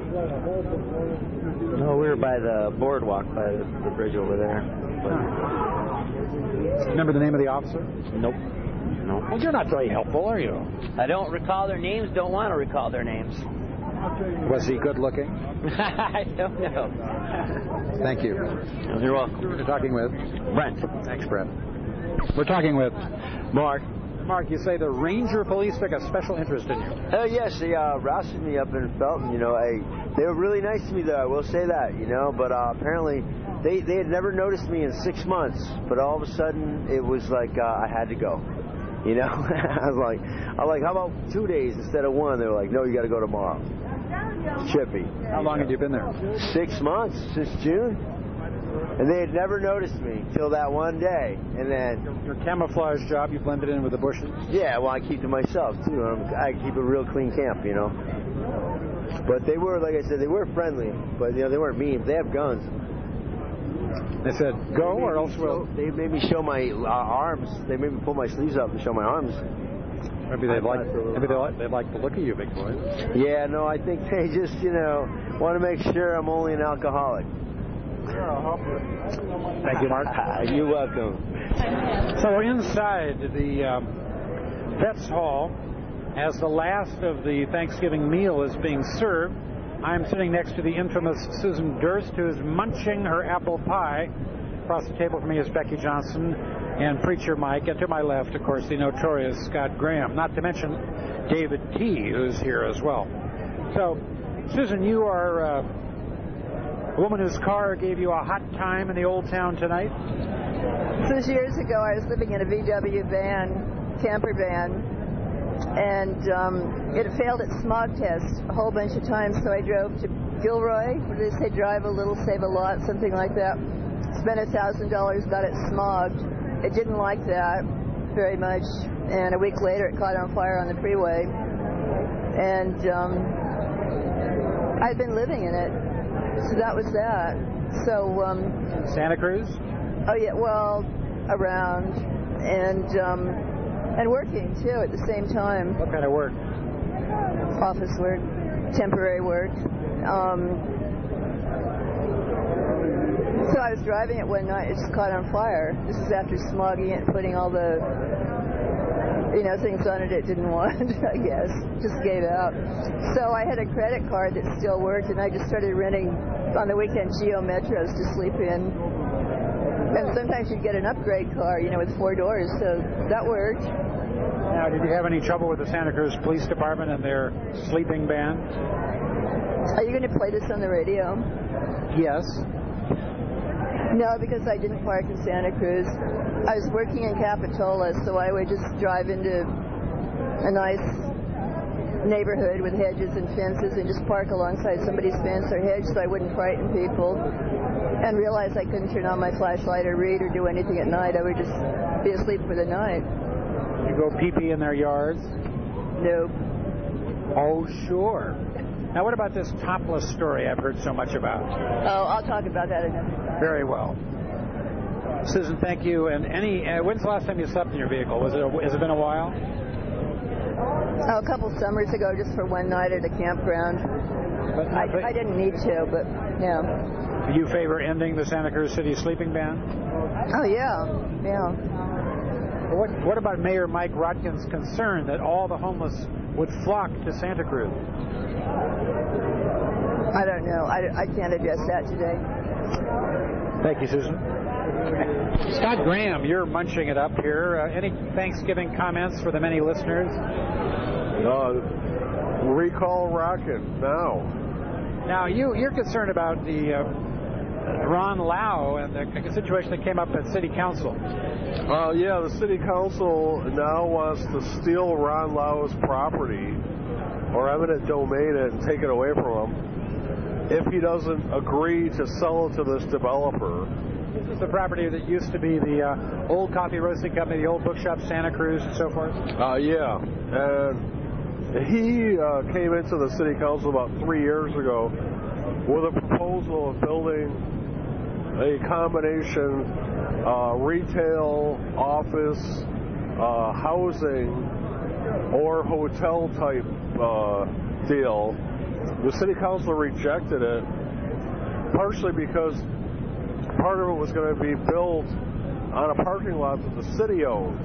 No, we were by the boardwalk, by the bridge over there. Remember the name of the officer? Nope. No. Well, you're not very helpful, are you? I don't recall their names, don't want to recall their names. Was he good looking? I don't know. Thank you. You're welcome. We're talking with? Brent. Thanks, Brent. We're talking with? Mark. Mark, you say the Ranger Police took a special interest in you. Oh, yes, they rousted me up in Felton, they were really nice to me, though, I will say that, but apparently they had never noticed me in 6 months, but all of a sudden it was like I had to go, I was like, how about 2 days instead of 1? They were like, no, you got to go tomorrow. Chippy. How long had you been there? 6 months, since June. And they had never noticed me till that one day. And then... Your camouflage job, you blended in with the bushes? Yeah, well, I keep to myself, too. I keep a real clean camp, But they were, like I said, they were friendly. But, they weren't mean. They have guns. They said, go or else we'll... They made me show my arms. They made me pull my sleeves up and show my arms. Maybe they like the look of you, big boy. Yeah, no, I think they just, want to make sure I'm only an alcoholic. Thank you, Mark. You're welcome. So we're inside the Vets Hall as the last of the Thanksgiving meal is being served. I'm sitting next to the infamous Susan Durst, who is munching her apple pie. Across the table from me is Becky Johnson and Preacher Mike, and to my left, of course, the notorious Scott Graham, not to mention David T., who's here as well. So, Susan, you are a woman whose car gave you a hot time in the Old Town tonight? 6 years ago, I was living in a VW van, camper van, and it failed its smog test a whole bunch of times, so I drove to Gilroy. What do they say, drive a little, save a lot, something like that. Spent $1,000, got it smogged. It didn't like that very much, and a week later it caught on fire on the freeway. And I'd been living in it, so that was that. So Santa Cruz? Oh yeah, well, around. And And working, too, at the same time. What kind of work? Office work, temporary work. So I was driving it one night, it just caught on fire. This is after smogging it and putting all the, things on it didn't want, I guess. Just gave out. So I had a credit card that still worked, and I just started renting on the weekend Geo Metros to sleep in. And sometimes you'd get an upgrade car, with 4 doors, so that worked. Now, did you have any trouble with the Santa Cruz Police Department and their sleeping ban? Are you going to play this on the radio? Yes. No, because I didn't park in Santa Cruz. I was working in Capitola, so I would just drive into a nice neighborhood with hedges and fences and just park alongside somebody's fence or hedge so I wouldn't frighten people, and realize I couldn't turn on my flashlight or read or do anything at night. I would just be asleep for the night. You go pee-pee in their yards? Nope. Oh, sure. Now, what about this topless story I've heard so much about? Oh, I'll talk about that another time. Very well. Susan, thank you. And when's the last time you slept in your vehicle? Has it been a while? Oh, a couple summers ago, just for one night at a campground. But I didn't need to, but yeah. Do you favor ending the Santa Cruz City sleeping ban? Oh, yeah. What about Mayor Mike Rotkin's concern that all the homeless would flock to Santa Cruz? I don't know. I can't address that today. Thank you, Susan. Scott Graham, you're munching it up here. Any Thanksgiving comments for the many listeners? Recall Rockin' now. Now, you're concerned about the Ron Lau and the situation that came up at City Council. Yeah, the City Council now wants to steal Ron Lau's property or eminent domain it and take it away from him if he doesn't agree to sell it to this developer. This is the property that used to be the old coffee roasting company, the old bookshop Santa Cruz and so forth? Yeah. And he came into the City Council about 3 years ago with a proposal of building a combination retail, office, housing, or hotel type deal. The City Council rejected it, partially because part of it was going to be built on a parking lot that the city owns,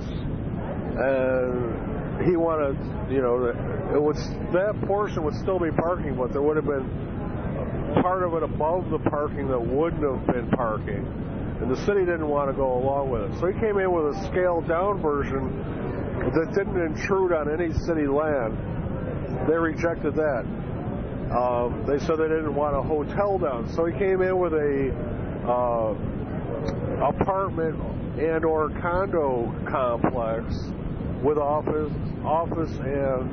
and he wanted, that portion would still be parking, but there would have been part of it above the parking that wouldn't have been parking, and the city didn't want to go along with it. So he came in with a scaled down version that didn't intrude on any city land. They rejected that. They said they didn't want a hotel down. So he came in with a apartment and or condo complex with office and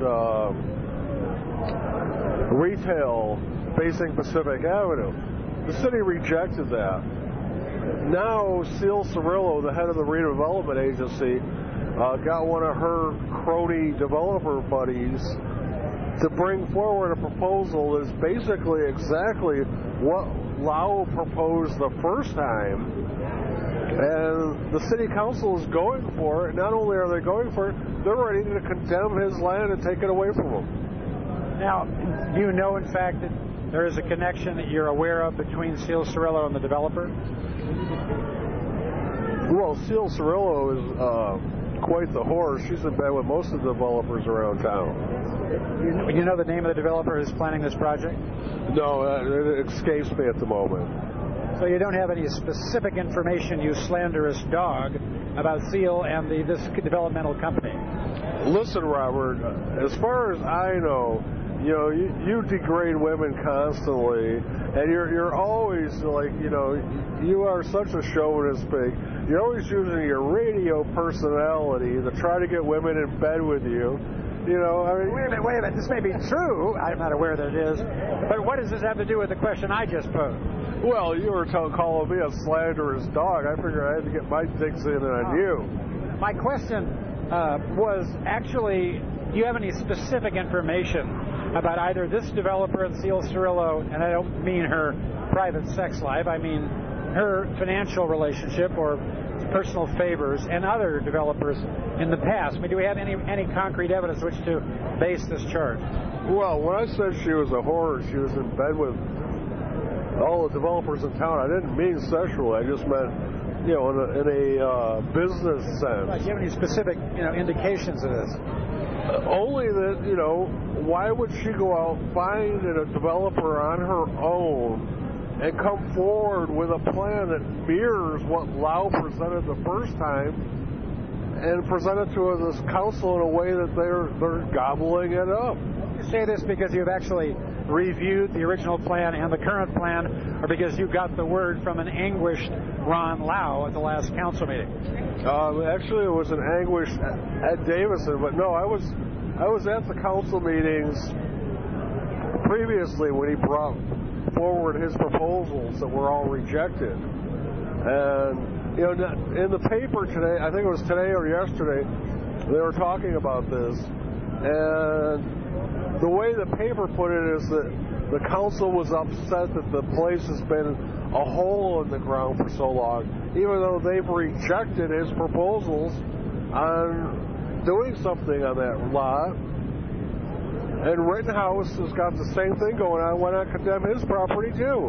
retail facing Pacific Avenue. The city rejected that. Now, Seal Cirillo, the head of the redevelopment agency, got one of her crony developer buddies to bring forward a proposal that's basically exactly what Lau proposed the first time. And the city council is going for it. Not only are they going for it, they're ready to condemn his land and take it away from him. Now, do you know, in fact, that there is a connection that you're aware of between Seal Cirillo and the developer? Well, Seal Cirillo is quite the horse. She's in bed with most of the developers around town. You know the name of the developer who's planning this project? No, it escapes me at the moment. So you don't have any specific information, you slanderous dog, about Seal and this developmental company? Listen, Robert, as far as I know, you degrade women constantly, and you're always like, you are such a chauvinist pig. You're always using your radio personality to try to get women in bed with you. Wait a minute. This may be true. I'm not aware that it is. But what does this have to do with the question I just posed? Well, you were calling me a slanderous dog. I figured I had to get my digs in on you. My question was actually, do you have any specific information about either this developer and Seal Cirillo, and I don't mean her private sex life, I mean her financial relationship or personal favors and other developers in the past? I mean, do we have any concrete evidence which to base this charge? Well, when I said she was a whore, she was in bed with all the developers in town. I didn't mean sexually. I just meant, in a business sense. Right. Do you have any specific, indications of this? Only that, why would she go out, find a developer on her own, and come forward with a plan that mirrors what Lau presented the first time, and present it to this council in a way that they're gobbling it up? You say this because you've actually reviewed the original plan and the current plan, or because you got the word from an anguished Ron Lau at the last council meeting? Actually, it was an anguished Ed Davison, but no, I was at the council meetings previously when he brought forward his proposals that were all rejected. And, in the paper today, I think it was today or yesterday, they were talking about this. And the way the paper put it is that the council was upset that the place has been a hole in the ground for so long, even though they've rejected his proposals on doing something on that lot. And Rittenhouse has got the same thing going on. Why not condemn his property, too?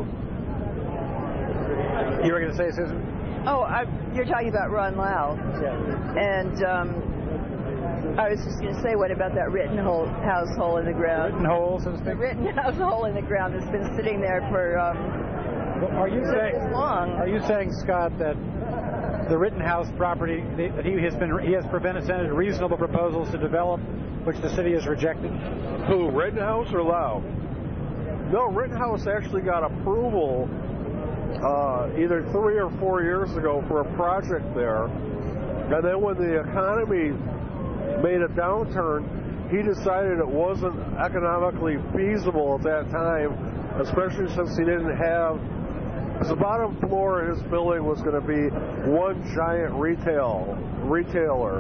You were going to say, Susan? Oh, you're talking about Ron Lau. Yeah. And I was just going to say, what about that Rittenhouse hole in the ground? Rittenhouse, so to speak? The Rittenhouse hole in the ground that's been sitting there for this long. Are you saying, Scott, that the Rittenhouse property, that he has presented reasonable proposals to develop, which the city has rejected? Who, Rittenhouse or Lau? No, Rittenhouse actually got approval either 3 or 4 years ago for a project there. And then when the economy made a downturn, he decided it wasn't economically feasible at that time, especially since he didn't have... The bottom floor of his building was going to be one giant retailer.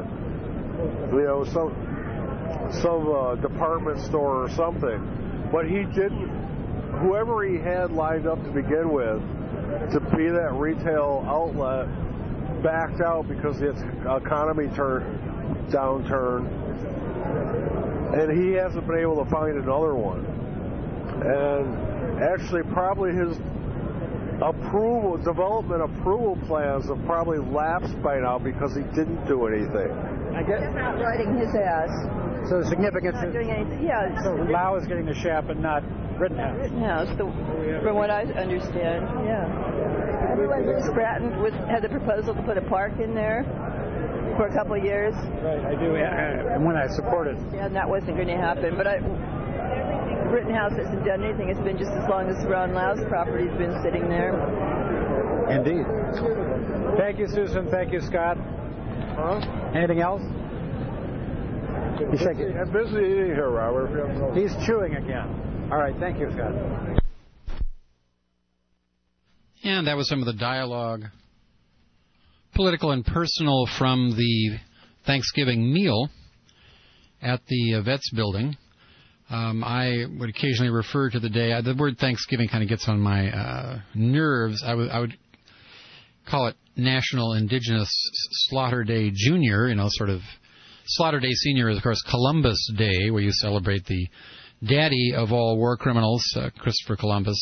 Some department store or something. But he didn't, whoever he had lined up to begin with to be that retail outlet backed out because the economy downturn, and he hasn't been able to find another one. And actually probably his development approval plans have probably lapsed by now because he didn't do anything. I guess not riding his ass. So the significance is... Yeah. So Lau is getting the shaft, but not Rittenhouse. Rittenhouse, from what I understand, yeah. Stratton had the proposal to put a park in there for a couple of years. Right, I do, and when I supported. Yeah, and that wasn't going to happen, but Rittenhouse hasn't done anything. It's been just as long as Ron Lau's property's been sitting there. Indeed. Thank you, Susan. Thank you, Scott. Anything else? I'm busy eating here, Robert. He's chewing again. All right, thank you, Scott. And that was some of the dialogue, political and personal, from the Thanksgiving meal at the Vets building. I would occasionally refer to the day. The word Thanksgiving kind of gets on my nerves. I would call it National Indigenous Slaughter Day Junior, sort of. Slaughter Day Senior is, of course, Columbus Day, where you celebrate the daddy of all war criminals, Christopher Columbus.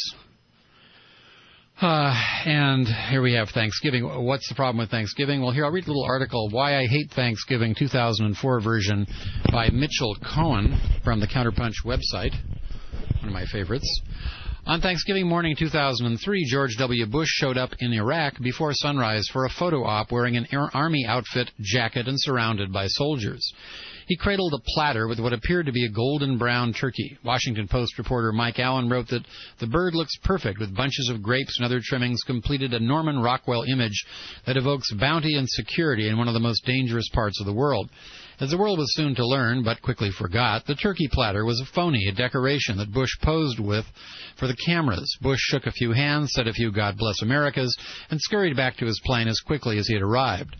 And here we have Thanksgiving. What's the problem with Thanksgiving? Well, here, I'll read a little article, Why I Hate Thanksgiving, 2004 version, by Mitchell Cohen from the Counterpunch website, one of my favorites. On Thanksgiving morning 2003, George W. Bush showed up in Iraq before sunrise for a photo op wearing an army outfit, jacket, and surrounded by soldiers. He cradled a platter with what appeared to be a golden brown turkey. Washington Post reporter Mike Allen wrote that the bird looks perfect with bunches of grapes and other trimmings, completed a Norman Rockwell image that evokes bounty and security in one of the most dangerous parts of the world. As the world was soon to learn, but quickly forgot, the turkey platter was a phony, a decoration that Bush posed with for the cameras. Bush shook a few hands, said a few God Bless Americas, and scurried back to his plane as quickly as he had arrived.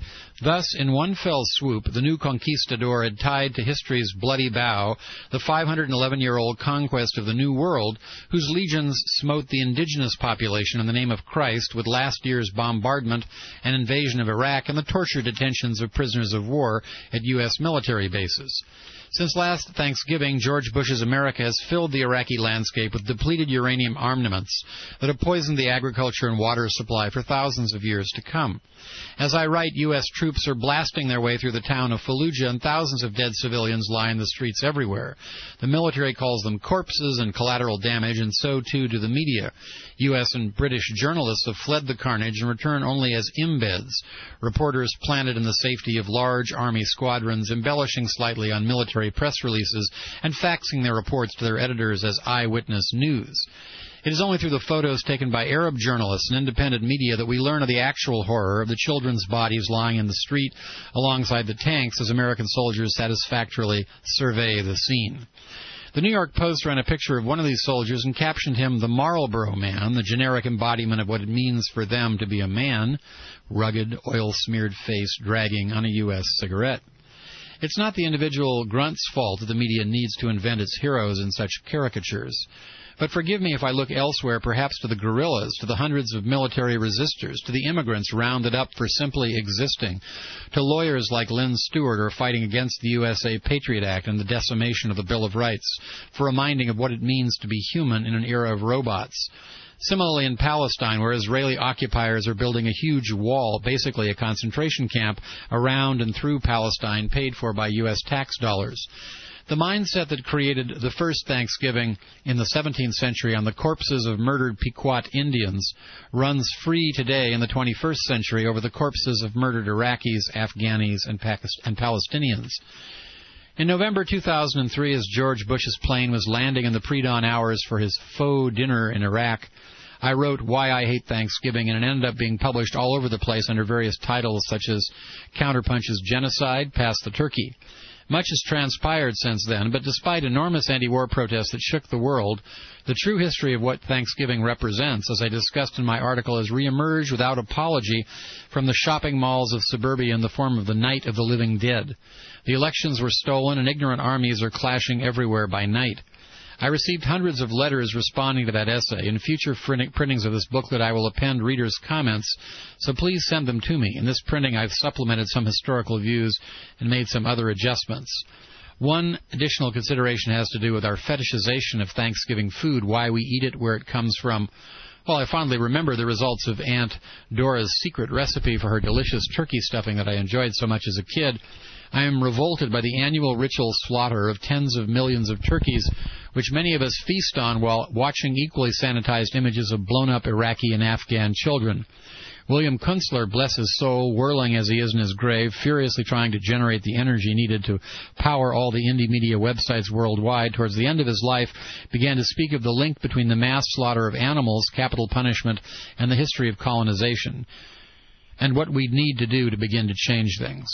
Thus, in one fell swoop, the new conquistador had tied to history's bloody bow the 511-year-old conquest of the New World, whose legions smote the indigenous population in the name of Christ with last year's bombardment and invasion of Iraq and the tortured detentions of prisoners of war at U.S. military bases. Since last Thanksgiving, George Bush's America has filled the Iraqi landscape with depleted uranium armaments that have poisoned the agriculture and water supply for thousands of years to come. As I write, U.S. troops are blasting their way through the town of Fallujah, and thousands of dead civilians lie in the streets everywhere. The military calls them corpses and collateral damage, and so too do the media. U.S. and British journalists have fled the carnage and return only as embeds, reporters planted in the safety of large army squadrons, embellishing slightly on military press releases and faxing their reports to their editors as eyewitness news. It is only through the photos taken by Arab journalists and independent media that we learn of the actual horror of the children's bodies lying in the street alongside the tanks as American soldiers satisfactorily survey the scene. The New York Post ran a picture of one of these soldiers and captioned him the Marlboro Man, the generic embodiment of what it means for them to be a man, rugged, oil-smeared face dragging on a U.S. cigarette. It's not the individual grunt's fault that the media needs to invent its heroes in such caricatures. But forgive me if I look elsewhere, perhaps to the guerrillas, to the hundreds of military resistors, to the immigrants rounded up for simply existing, to lawyers like Lynn Stewart who are fighting against the USA Patriot Act and the decimation of the Bill of Rights, for reminding of what it means to be human in an era of robots. Similarly, in Palestine, where Israeli occupiers are building a huge wall, basically a concentration camp, around and through Palestine, paid for by U.S. tax dollars. The mindset that created the first Thanksgiving in the 17th century on the corpses of murdered Pequot Indians runs free today in the 21st century over the corpses of murdered Iraqis, Afghanis, and Palestinians. In November 2003, as George Bush's plane was landing in the pre-dawn hours for his faux dinner in Iraq, I wrote Why I Hate Thanksgiving, and it ended up being published all over the place under various titles such as Counterpunch's Genocide, Pass the Turkey. Much has transpired since then, but despite enormous anti-war protests that shook the world, the true history of what Thanksgiving represents, as I discussed in my article, has reemerged without apology from the shopping malls of suburbia in the form of the Night of the Living Dead. The elections were stolen, and ignorant armies are clashing everywhere by night. I received hundreds of letters responding to that essay. In future printings of this booklet, I will append readers' comments, so please send them to me. In this printing, I've supplemented some historical views and made some other adjustments. One additional consideration has to do with our fetishization of Thanksgiving food, why we eat it, where it comes from. Well, I fondly remember the results of Aunt Dora's secret recipe for her delicious turkey stuffing that I enjoyed so much as a kid. I am revolted by the annual ritual slaughter of tens of millions of turkeys, which many of us feast on while watching equally sanitized images of blown-up Iraqi and Afghan children. William Kunstler, bless his soul, whirling as he is in his grave, furiously trying to generate the energy needed to power all the indie media websites worldwide, towards the end of his life, began to speak of the link between the mass slaughter of animals, capital punishment, and the history of colonization, and what we need to do to begin to change things.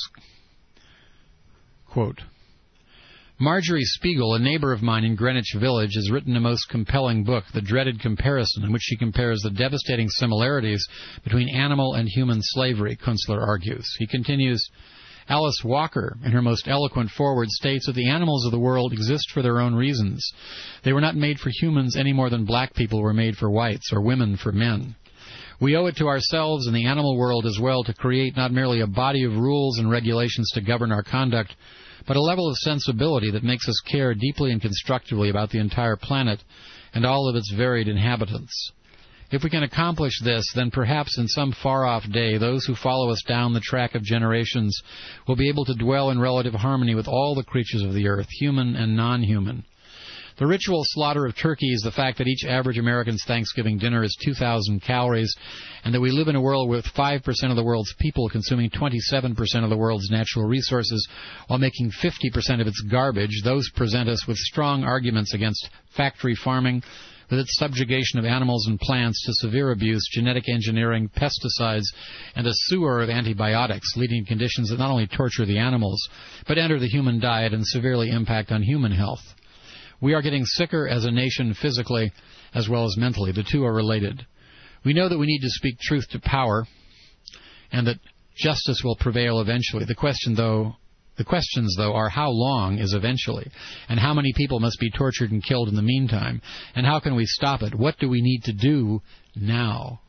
Quote, Marjorie Spiegel, a neighbor of mine in Greenwich Village, has written a most compelling book, The Dreaded Comparison, in which she compares the devastating similarities between animal and human slavery, Kunstler argues. He continues, Alice Walker, in her most eloquent foreword, states that the animals of the world exist for their own reasons. They were not made for humans any more than black people were made for whites or women for men. We owe it to ourselves and the animal world as well to create not merely a body of rules and regulations to govern our conduct, but a level of sensibility that makes us care deeply and constructively about the entire planet and all of its varied inhabitants. If we can accomplish this, then perhaps in some far-off day those who follow us down the track of generations will be able to dwell in relative harmony with all the creatures of the earth, human and non-human. The ritual slaughter of turkeys, the fact that each average American's Thanksgiving dinner is 2,000 calories, and that we live in a world with 5% of the world's people consuming 27% of the world's natural resources while making 50% of its garbage, those present us with strong arguments against factory farming, with its subjugation of animals and plants to severe abuse, genetic engineering, pesticides, and a sewer of antibiotics, leading to conditions that not only torture the animals, but enter the human diet and severely impact on human health. We are getting sicker as a nation physically as well as mentally. The two are related. We know that we need to speak truth to power and that Justice will prevail eventually. The questions, though, are how long is eventually, and how many people must be tortured and killed in the meantime, and how can we stop it? What do we need to do now?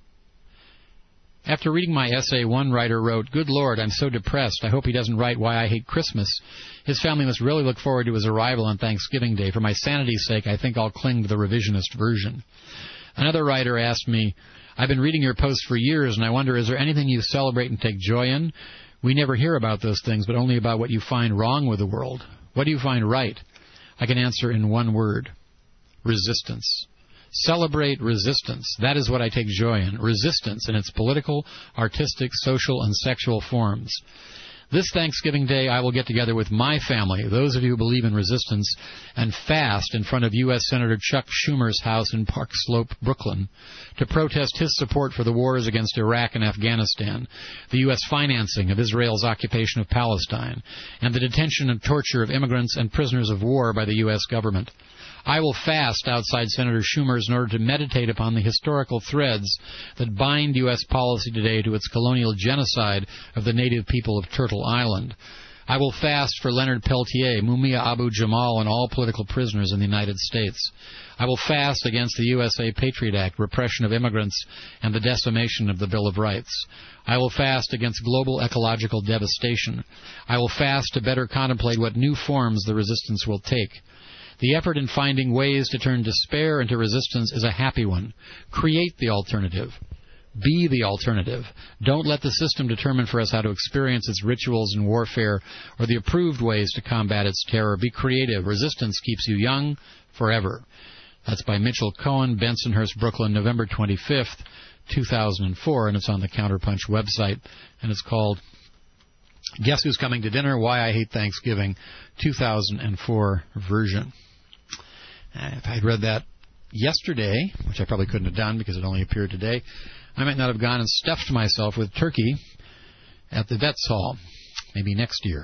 After reading my essay, one writer wrote, "Good Lord, I'm so depressed. I hope he doesn't write Why I Hate Christmas. His family must really look forward to his arrival on Thanksgiving Day. For my sanity's sake, I think I'll cling to the revisionist version." Another writer asked me, "I've been reading your posts for years, and I wonder, is there anything you celebrate and take joy in? We never hear about those things, but only about what you find wrong with the world. What do you find right?" I can answer in one word: resistance. Celebrate resistance. That is what I take joy in. Resistance in its political, artistic, social, and sexual forms. This Thanksgiving Day, I will get together with my family, those of you who believe in resistance, and fast in front of U.S. Senator Chuck Schumer's house in Park Slope, Brooklyn, to protest his support for the wars against Iraq and Afghanistan, the U.S. financing of Israel's occupation of Palestine, and the detention and torture of immigrants and prisoners of war by the U.S. government. I will fast outside Senator Schumer's in order to meditate upon the historical threads that bind U.S. policy today to its colonial genocide of the native people of Turtle Island. I will fast for Leonard Peltier, Mumia Abu-Jamal, and all political prisoners in the United States. I will fast against the USA Patriot Act, repression of immigrants, and the decimation of the Bill of Rights. I will fast against global ecological devastation. I will fast to better contemplate what new forms the resistance will take. The effort in finding ways to turn despair into resistance is a happy one. Create the alternative. Be the alternative. Don't let the system determine for us how to experience its rituals and warfare or the approved ways to combat its terror. Be creative. Resistance keeps you young forever. That's by Mitchell Cohen, Bensonhurst, Brooklyn, November 25th, 2004, and it's on the Counterpunch website, and it's called Guess Who's Coming to Dinner? Why I Hate Thanksgiving, 2004 version. If I had read that yesterday, which I probably couldn't have done because it only appeared today, I might not have gone and stuffed myself with turkey at the Vets Hall. Maybe next year.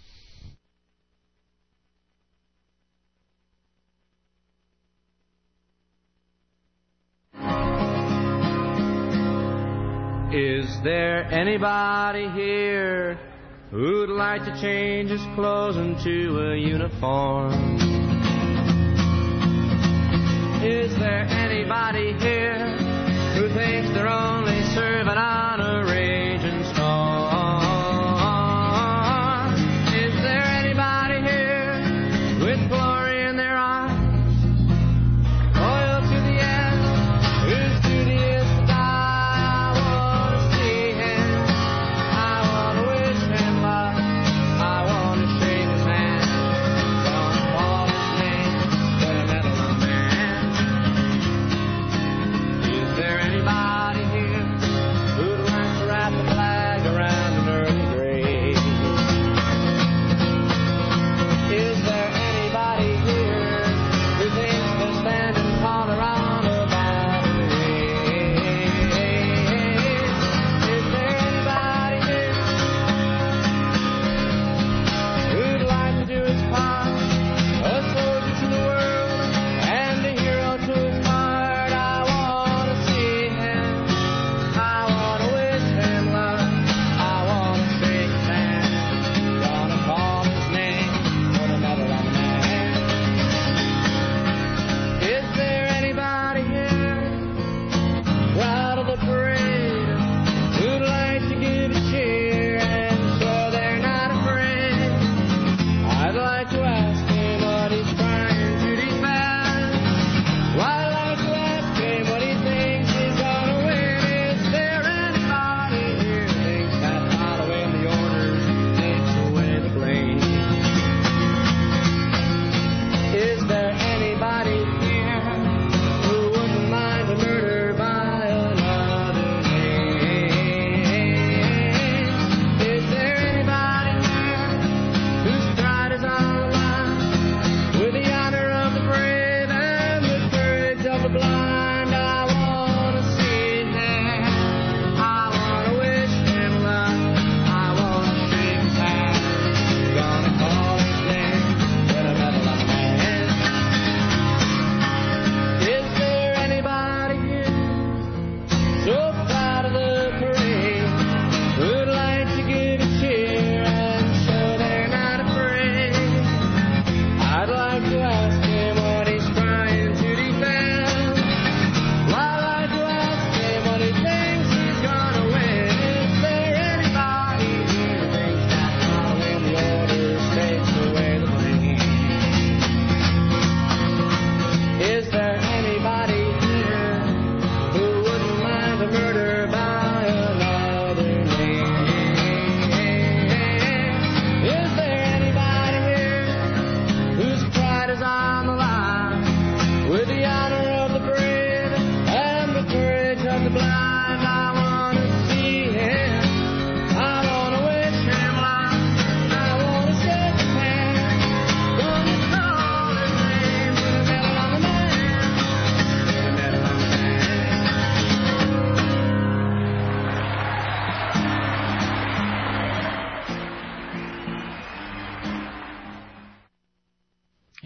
Is there anybody here who'd like to change his clothes into a uniform? Is there anybody here who thinks they're only serving on a raging storm? Is there anybody here with glory in their eyes, loyal to the end, whose duty is to die? I want to see him, I want to wish him luck, I want to shake his hand, don't call his name, but I met a man. Is there anybody here who'd like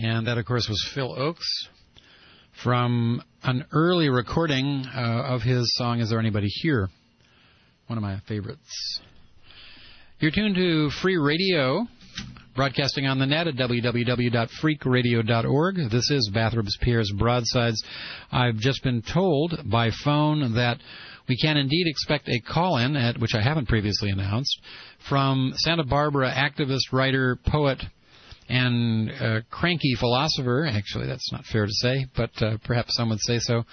And that, of course, was Phil Oakes from an early recording of his song, Is There Anybody Here? One of my favorites. You're tuned to Free Radio, broadcasting on the net at www.freakradio.org. This is Bathrobes Pierre's Broadsides. I've just been told by phone that we can indeed expect a call-in, which I haven't previously announced, from Santa Barbara activist, writer, poet, and cranky philosopher. Actually, that's not fair to say, but perhaps some would say so.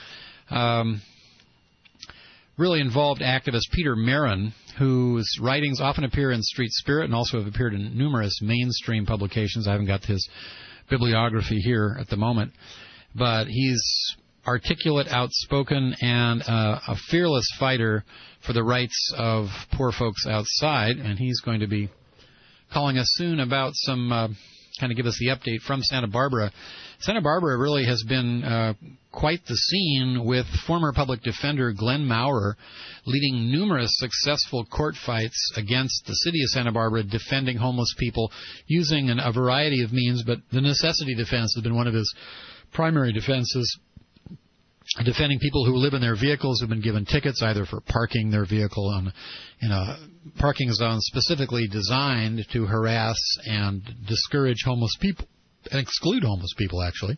Really involved activist Peter Marin, whose writings often appear in Street Spirit and also have appeared in numerous mainstream publications. I haven't got his bibliography here at the moment, but he's articulate, outspoken, and a fearless fighter for the rights of poor folks outside, and he's going to be calling us soon about some kind of give us the update from Santa Barbara. Santa Barbara really has been quite the scene, with former public defender Glenn Maurer leading numerous successful court fights against the city of Santa Barbara, defending homeless people using a variety of means, but the necessity defense has been one of his primary defenses, defending people who live in their vehicles who've been given tickets either for parking their vehicle in a parking zone specifically designed to harass and discourage homeless people, and exclude homeless people, actually.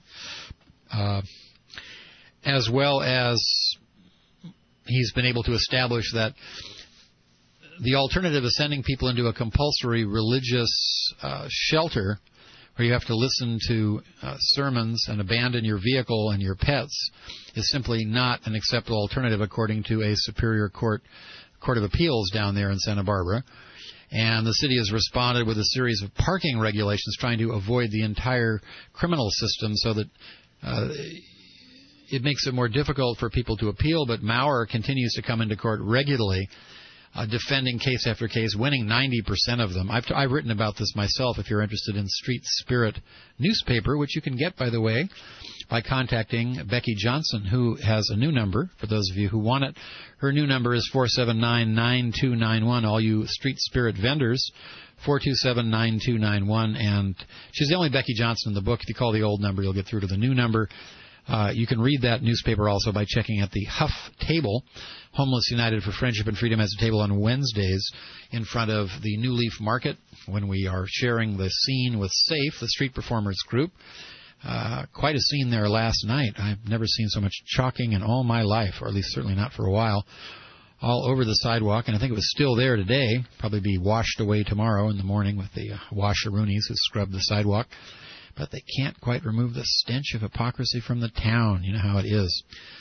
As well as he's been able to establish that the alternative is sending people into a compulsory religious shelter where you have to listen to sermons and abandon your vehicle and your pets is simply not an acceptable alternative according to a Superior Court of Appeals down there in Santa Barbara. And the city has responded with a series of parking regulations trying to avoid the entire criminal system so that it makes it more difficult for people to appeal. But Maurer continues to come into court regularly, defending case after case, winning 90% of them. I've written about this myself if you're interested in Street Spirit newspaper, which you can get, by the way, by contacting Becky Johnson, who has a new number, for those of you who want it. Her new number is 479-9291, all you Street Spirit vendors, 427-9291, and she's the only Becky Johnson in the book. If you call the old number, you'll get through to the new number. You can read that newspaper also by checking at the Huff Table. Homeless United for Friendship and Freedom has a table on Wednesdays in front of the New Leaf Market when we are sharing the scene with SAFE, the Street Performers Group. Quite a scene there last night. I've never seen so much chalking in all my life, or at least certainly not for a while, all over the sidewalk, and I think it was still there today. Probably be washed away tomorrow in the morning with the washeroonies who scrub the sidewalk. But they can't quite remove the stench of hypocrisy from the town. You know how it is.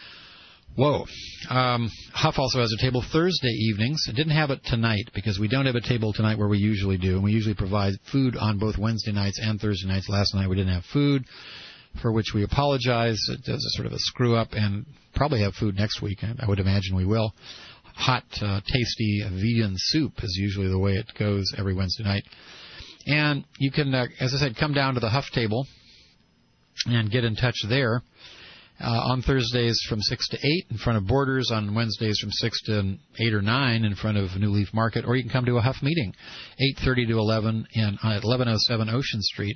Whoa. Huff also has a table Thursday evenings. I didn't have it tonight because we don't have a table tonight where we usually do. And we usually provide food on both Wednesday nights and Thursday nights. Last night we didn't have food, for which we apologize. It does a sort of a screw-up, and probably have food next week. I would imagine we will. Hot, tasty vegan soup is usually the way it goes every Wednesday night. And you can, as I said, come down to the Huff Table and get in touch there. On Thursdays from 6 to 8 in front of Borders, on Wednesdays from 6 to 8 or 9 in front of New Leaf Market, or you can come to a Huff meeting, 8:30 to 11 at 1107 Ocean Street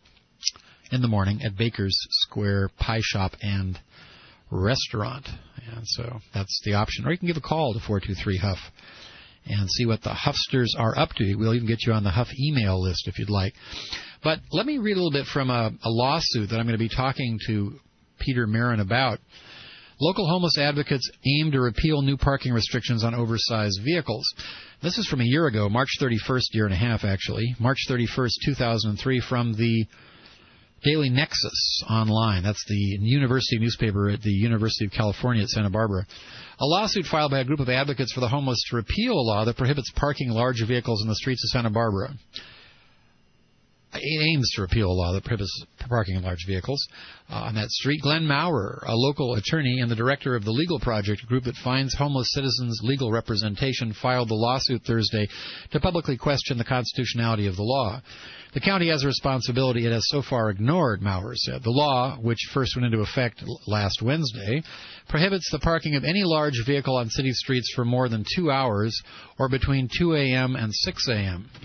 in the morning at Baker's Square Pie Shop and Restaurant. And so that's the option. Or you can give a call to 423-HUFF. And see what the Huffsters are up to. We'll even get you on the Huff email list if you'd like. But let me read a little bit from a lawsuit that I'm going to be talking to Peter Marin about. Local homeless advocates aim to repeal new parking restrictions on oversized vehicles. This is from a year ago, March 31st, year and a half actually, March 31st, 2003, from the Daily Nexus online. That's the university newspaper at the University of California at Santa Barbara. A lawsuit filed by a group of advocates for the homeless to repeal a law that prohibits parking large vehicles in the streets of Santa Barbara. It aims to repeal a law that prohibits parking large vehicles on that street. Glenn Maurer, a local attorney and the director of the Legal Project, a group that finds homeless citizens legal representation, filed the lawsuit Thursday to publicly question the constitutionality of the law. The county has a responsibility it has so far ignored, Maurer said. The law, which first went into effect last Wednesday, prohibits the parking of any large vehicle on city streets for more than 2 hours or between 2 a.m. and 6 a.m.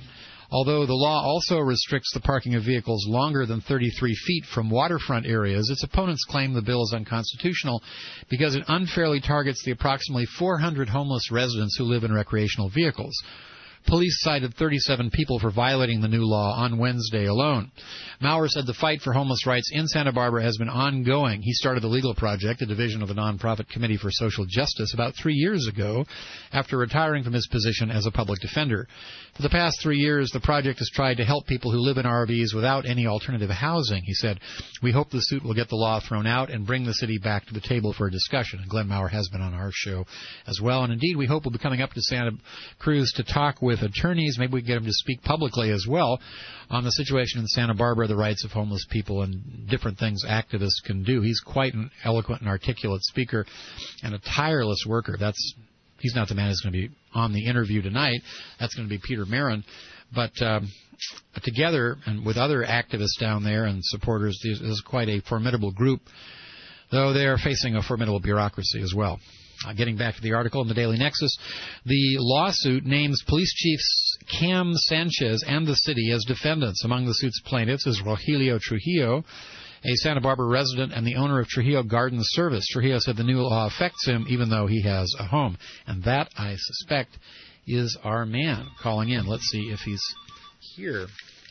Although the law also restricts the parking of vehicles longer than 33 feet from waterfront areas, its opponents claim the bill is unconstitutional because it unfairly targets the approximately 400 homeless residents who live in recreational vehicles. Police cited 37 people for violating the new law on Wednesday alone. Maurer said the fight for homeless rights in Santa Barbara has been ongoing. He started the Legal Project, a division of the Nonprofit Committee for Social Justice, about 3 years ago after retiring from his position as a public defender. For the past 3 years, the project has tried to help people who live in RVs without any alternative housing. He said, "We hope the suit will get the law thrown out and bring the city back to the table for a discussion." And Glenn Maurer has been on our show as well. And indeed, we hope we'll be coming up to Santa Cruz to talk with attorneys. Maybe we can get him to speak publicly as well on the situation in Santa Barbara, the rights of homeless people, and different things activists can do. He's quite an eloquent and articulate speaker and a tireless worker. He's not the man who's going to be on the interview tonight. That's going to be Peter Marin. But together and with other activists down there and supporters, this is quite a formidable group, though they are facing a formidable bureaucracy as well. Getting back to the article in the Daily Nexus, the lawsuit names police chiefs Cam Sanchez and the city as defendants. Among the suit's plaintiffs is Rogelio Trujillo, a Santa Barbara resident and the owner of Trujillo Garden Service. Trujillo said the new law affects him even though he has a home. And that, I suspect, is our man calling in. Let's see if he's here.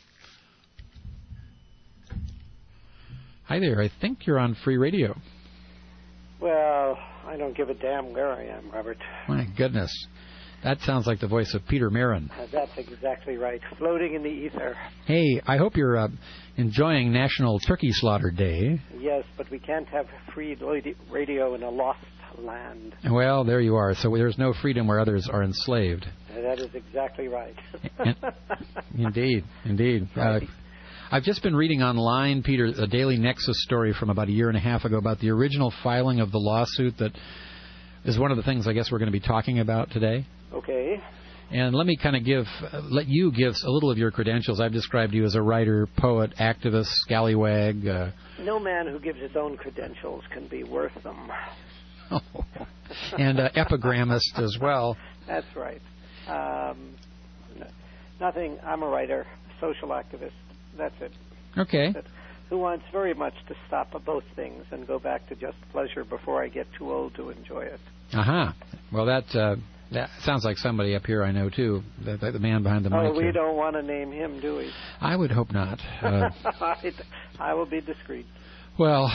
Hi there. I think you're on Free Radio. Well, I don't give a damn where I am, Robert. My goodness. That sounds like the voice of Peter Marin. That's exactly right. Floating in the ether. Hey, I hope you're enjoying National Turkey Slaughter Day. Yes, but we can't have free radio in a lost land. Well, there you are. So there's no freedom where others are enslaved. That is exactly right. Indeed. Right. I've just been reading online, Peter, a Daily Nexus story from about a year and a half ago about the original filing of the lawsuit that is one of the things I guess we're going to be talking about today. Okay. And let me kind of let you give a little of your credentials. I've described you as a writer, poet, activist, scallywag. No man who gives his own credentials can be worth them. And epigrammist as well. That's right. Nothing. I'm a writer, social activist. That's it. Okay. But who wants very much to stop both things and go back to just pleasure before I get too old to enjoy it. Aha. Well, that sounds like somebody up here I know, too, the man behind the mic. Oh, we here. don't want to name him, do we? I would hope not. I will be discreet. Well,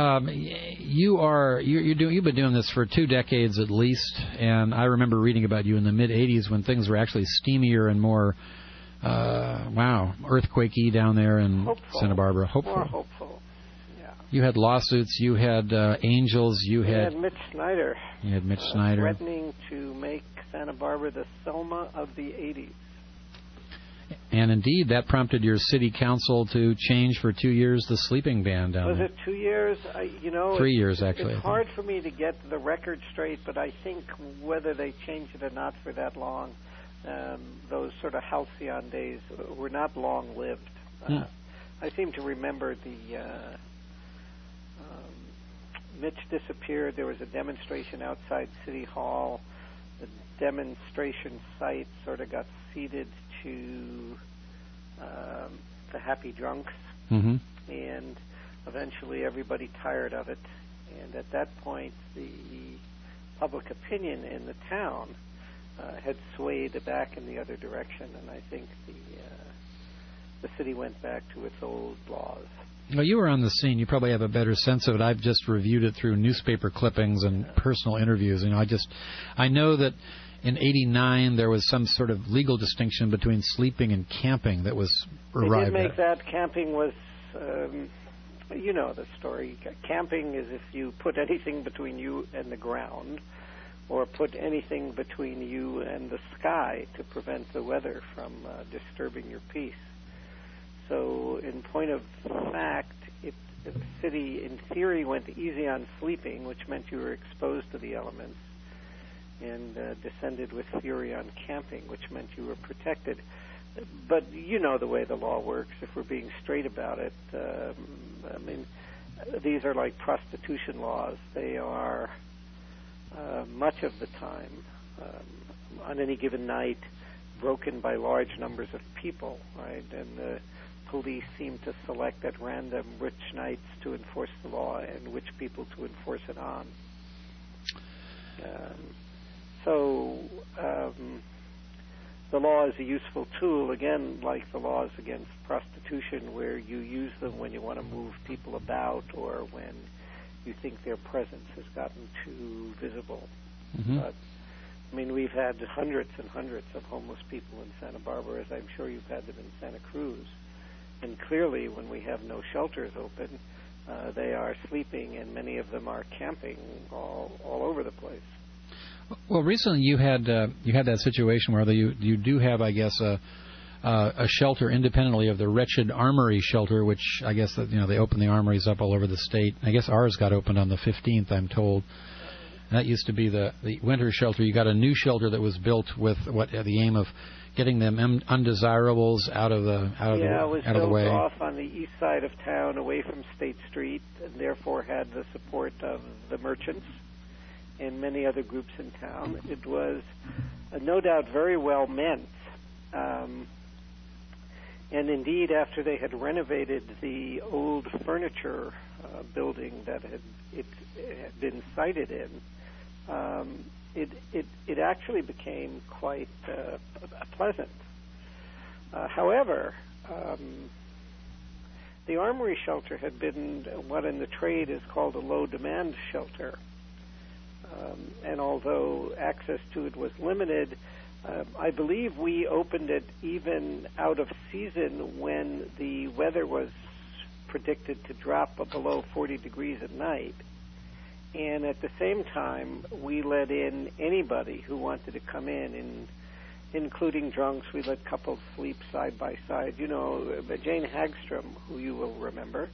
you've been doing this for 2 decades at least, and I remember reading about you in the mid-'80s when things were actually steamier and more earthquakey down there in Santa Barbara. More hopeful, yeah. You had lawsuits, you had angels, you had Mitch Snyder. You had Mitch Snyder. Threatening to make Santa Barbara the Selma of the 80s. And indeed, that prompted your city council to change for 2 years the sleeping ban down there. Was it 2 years? 3 years, actually. It's hard for me to get the record straight, but I think whether they changed it or not for that long, those sort of halcyon days were not long-lived. I seem to remember Mitch disappeared. There was a demonstration outside City Hall. The demonstration site sort of got ceded to the Happy Drunks, and eventually everybody tired of it. And at that point, the public opinion in the town had swayed back in the other direction, and I think the city went back to its old laws. Well, you were on the scene. You probably have a better sense of it. I've just reviewed it through newspaper clippings and personal interviews. I know that in '89 there was some sort of legal distinction between sleeping and camping that was arrived at. They did make that. Camping was, you know the story. Camping is if you put anything between you and the ground, or put anything between you and the sky to prevent the weather from disturbing your peace. So, in point of fact, the city, in theory, went easy on sleeping, which meant you were exposed to the elements, and descended with fury on camping, which meant you were protected. But you know the way the law works, if we're being straight about it. These are like prostitution laws. They are, much of the time, on any given night, broken by large numbers of people, right? And the police seem to select at random which nights to enforce the law and which people to enforce it on. The law is a useful tool, again, like the laws against prostitution, where you use them when you want to move people about or when you think their presence has gotten too visible. Mm-hmm. But, I mean, we've had hundreds and hundreds of homeless people in Santa Barbara, as I'm sure you've had them in Santa Cruz. And clearly, when we have no shelters open, they are sleeping, and many of them are camping all over the place. Well, recently you had that situation where you do have, I guess, a shelter independently of the wretched Armory shelter, which I guess that they open the armories up all over the state. I guess ours got opened on the 15th, I'm told. And that used to be the winter shelter. You got a new shelter that was built with the aim of getting them undesirables out of the way. Yeah, it was built off on the east side of town, away from State Street, and therefore had the support of the merchants and many other groups in town. It was no doubt very well meant. And indeed, after they had renovated the old furniture building that had been sited in, it actually became quite pleasant. However, the Armory shelter had been what in the trade is called a low-demand shelter. And although access to it was limited, I believe we opened it even out of season when the weather was predicted to drop below 40 degrees at night. And at the same time, we let in anybody who wanted to come in, including drunks. We let couples sleep side by side. Jane Hagstrom, who you will remember,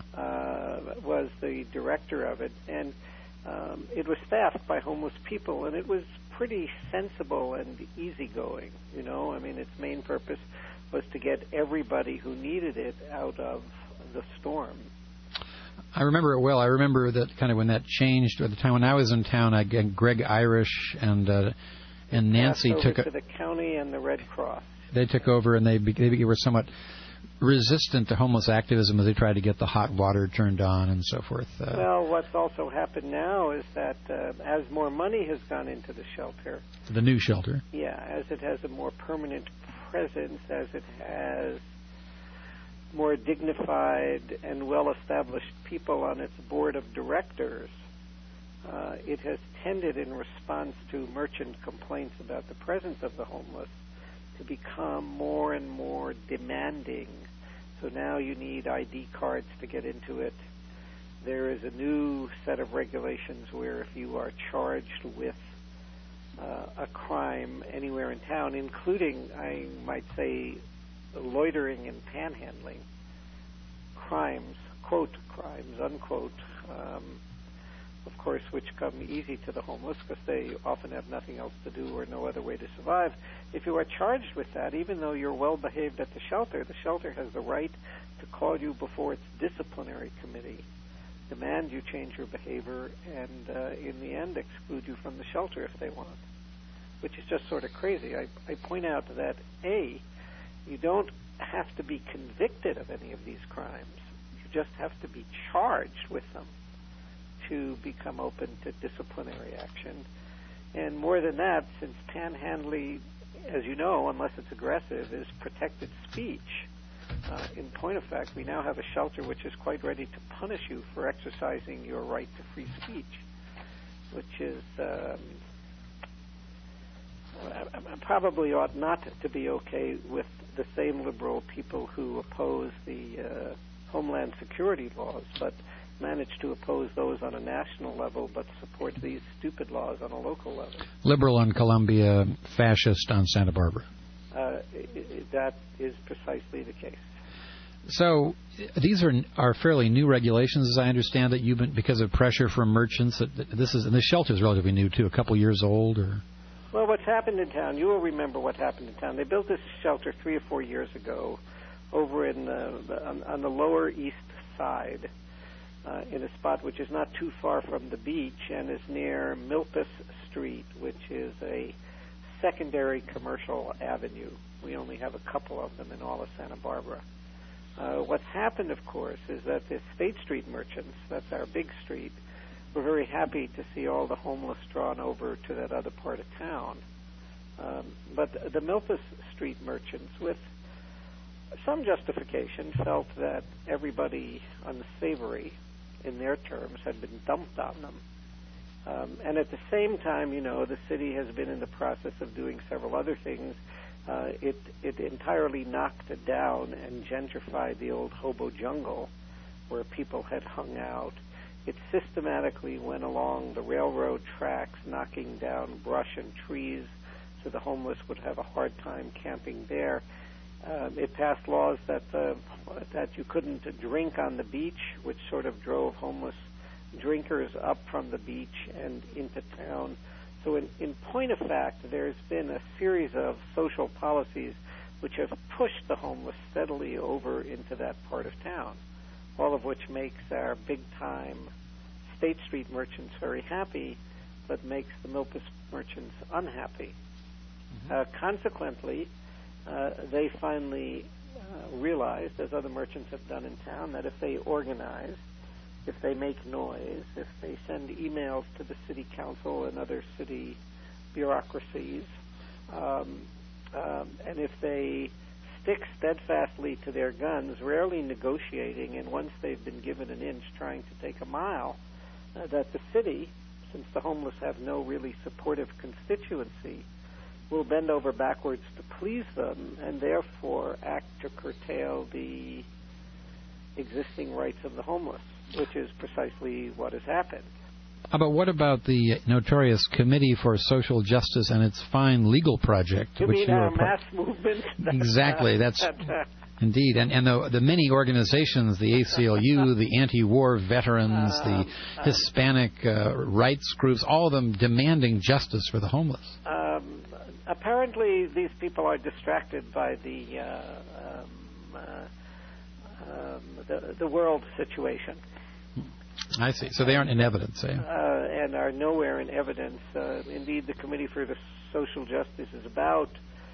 was the director of it. And it was staffed by homeless people, and it was pretty sensible and easygoing. I mean, its main purpose was to get everybody who needed it out of the storm. I remember it well. I remember that kind of when that changed. At the time when I was in town, Greg Irish and Nancy took to the county and the Red Cross. They took over, and they were somewhat resistant to homeless activism as they tried to get the hot water turned on and so forth. Well, what's also happened now is that as more money has gone into the shelter, the new shelter, as it has a more permanent presence, as it has more dignified and well-established people on its board of directors, it has tended, in response to merchant complaints about the presence of the homeless, to become more and more demanding. So now you need ID cards to get into it. There is a new set of regulations where if you are charged with a crime anywhere in town, including, I might say, loitering and panhandling, crimes, quote, crimes, unquote, of course, which come easy to the homeless because they often have nothing else to do or no other way to survive. If you are charged with that, even though you're well behaved at the shelter has the right to call you before its disciplinary committee, demand you change your behavior, and in the end exclude you from the shelter if they want, which is just sort of crazy. I point out that, A, you don't have to be convicted of any of these crimes. You just have to be charged with them to become open to disciplinary action. And more than that, since panhandling, as you know, unless it's aggressive, is protected speech, in point of fact, we now have a shelter which is quite ready to punish you for exercising your right to free speech, which is probably ought not to be okay with the same liberal people who oppose the Homeland Security laws, but manage to oppose those on a national level, but support these stupid laws on a local level. Liberal on Columbia, fascist on Santa Barbara. That is precisely the case. So these are fairly new regulations, as I understand it. You've been, because of pressure from merchants. And the shelter is relatively new too, a couple years old, or. Well, what's happened in town? You will remember what happened in town. They built this shelter 3 or 4 years ago, over in on the Lower East Side, in a spot which is not too far from the beach and is near Milpas Street, which is a secondary commercial avenue. We only have a couple of them in all of Santa Barbara. What's happened, of course, is that the State Street merchants, that's our big street, were very happy to see all the homeless drawn over to that other part of town. But the Milpas Street merchants, with some justification, felt that everybody unsavory, in their terms, had been dumped on them. And at the same time, the city has been in the process of doing several other things. It entirely knocked down and gentrified the old hobo jungle where people had hung out. It systematically went along the railroad tracks, knocking down brush and trees so the homeless would have a hard time camping there. It passed laws that you couldn't drink on the beach, which sort of drove homeless drinkers up from the beach and into town. So in point of fact, there's been a series of social policies which have pushed the homeless steadily over into that part of town, all of which makes our big-time State Street merchants very happy, but makes the Milpas merchants unhappy. Consequently, they finally realized, as other merchants have done in town, that if they organize, if they make noise, if they send emails to the city council and other city bureaucracies, and if they stick steadfastly to their guns, rarely negotiating, and once they've been given an inch, trying to take a mile, that the city, since the homeless have no really supportive constituency, will bend over backwards to please them and therefore act to curtail the existing rights of the homeless, which is precisely what has happened. But what about the notorious Committee for Social Justice and its fine legal project? You mean our mass movement? Exactly, that's indeed. And the many organizations, the ACLU, the anti-war veterans, the Hispanic rights groups, all of them demanding justice for the homeless. Apparently, these people are distracted by the world situation. I see. So they aren't in evidence, eh? And are nowhere in evidence. Indeed, the Committee for the Social Justice is about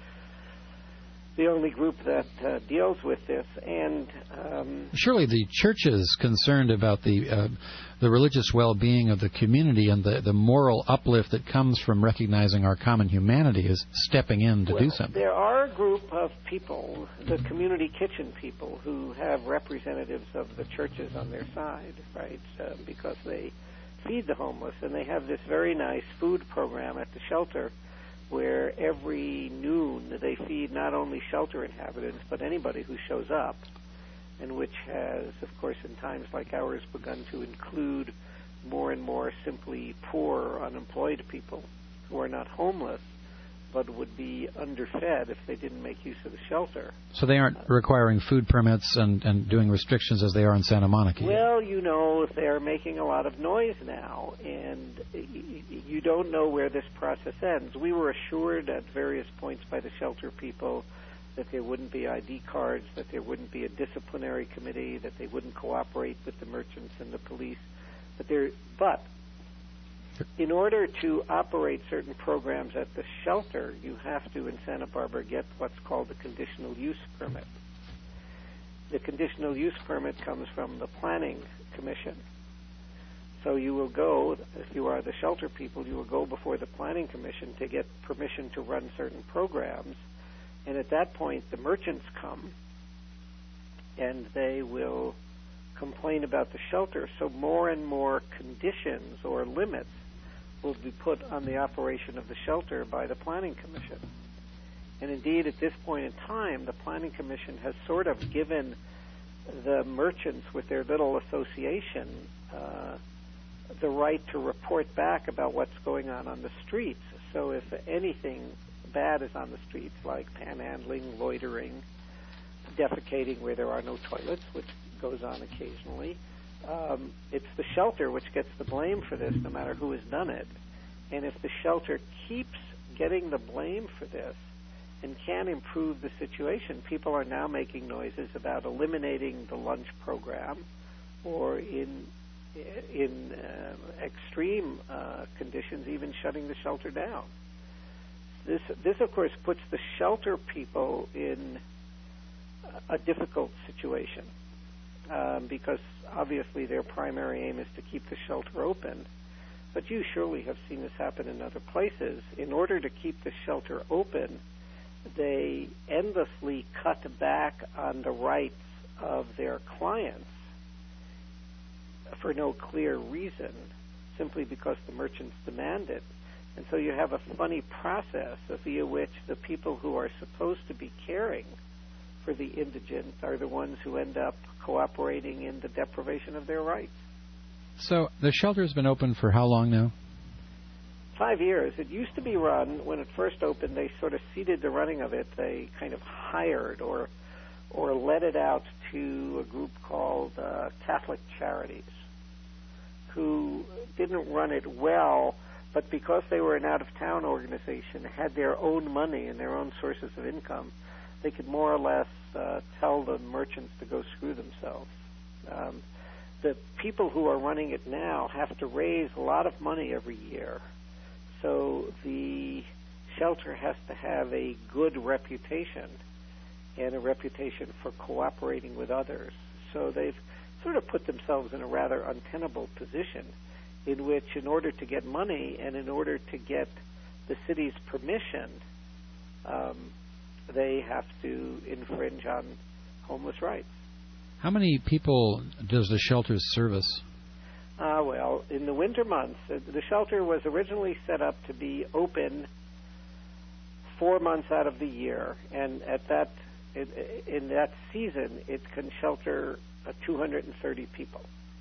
the only group that deals with this. And surely the church is concerned about the religious well-being of the community, and the moral uplift that comes from recognizing our common humanity is stepping in to do something. There are a group of people, the community kitchen people, who have representatives of the churches on their side, right, because they feed the homeless, and they have this very nice food program at the shelter where every noon they feed not only shelter inhabitants but anybody who shows up, and which has, of course, in times like ours, begun to include more and more simply poor or unemployed people who are not homeless but would be underfed if they didn't make use of the shelter. So they aren't requiring food permits and doing restrictions as they are in Santa Monica? Well, they're making a lot of noise now, and you don't know where this process ends. We were assured at various points by the shelter people that there wouldn't be ID cards, that there wouldn't be a disciplinary committee, that they wouldn't cooperate with the merchants and the police. But in order to operate certain programs at the shelter, you have to, in Santa Barbara, get what's called a conditional use permit. The conditional use permit comes from the Planning Commission. So you will go, if you are the shelter people, you will go before the Planning Commission to get permission to run certain programs. And at that point, the merchants come, and they will complain about the shelter. So more and more conditions or limits will be put on the operation of the shelter by the Planning Commission. And indeed, at this point in time, the Planning Commission has sort of given the merchants with their little association the right to report back about what's going on the streets. So if anything bad is on the streets, like panhandling, loitering, defecating where there are no toilets, which goes on occasionally, it's the shelter which gets the blame for this, no matter who has done it. And if the shelter keeps getting the blame for this and can improve the situation, people are now making noises about eliminating the lunch program, or in extreme conditions, even shutting the shelter down. this of course puts the shelter people in a difficult situation because obviously their primary aim is to keep the shelter open. But you surely have seen this happen in other places. In order to keep the shelter open, they endlessly cut back on the rights of their clients for no clear reason, simply because the merchants demand it. And so you have a funny process via which the people who are supposed to be caring for the indigent are the ones who end up cooperating in the deprivation of their rights. So the shelter's been open for how long now? 5 years. It used to be run, when it first opened, they sort of ceded the running of it. They kind of hired or let it out to a group called Catholic Charities, who didn't run it well, but because they were an out-of-town organization, had their own money and their own sources of income, they could more or less tell the merchants to go screw themselves. The people who are running it now have to raise a lot of money every year, so the shelter has to have a good reputation and a reputation for cooperating with others. So they've sort of put themselves in a rather untenable position in which, in order to get money and in order to get the city's permission, they have to infringe on homeless rights. How many people does the shelter service? Well, in the winter months, the shelter was originally set up to be open 4 months out of the year, and in that season, it can shelter 230 people.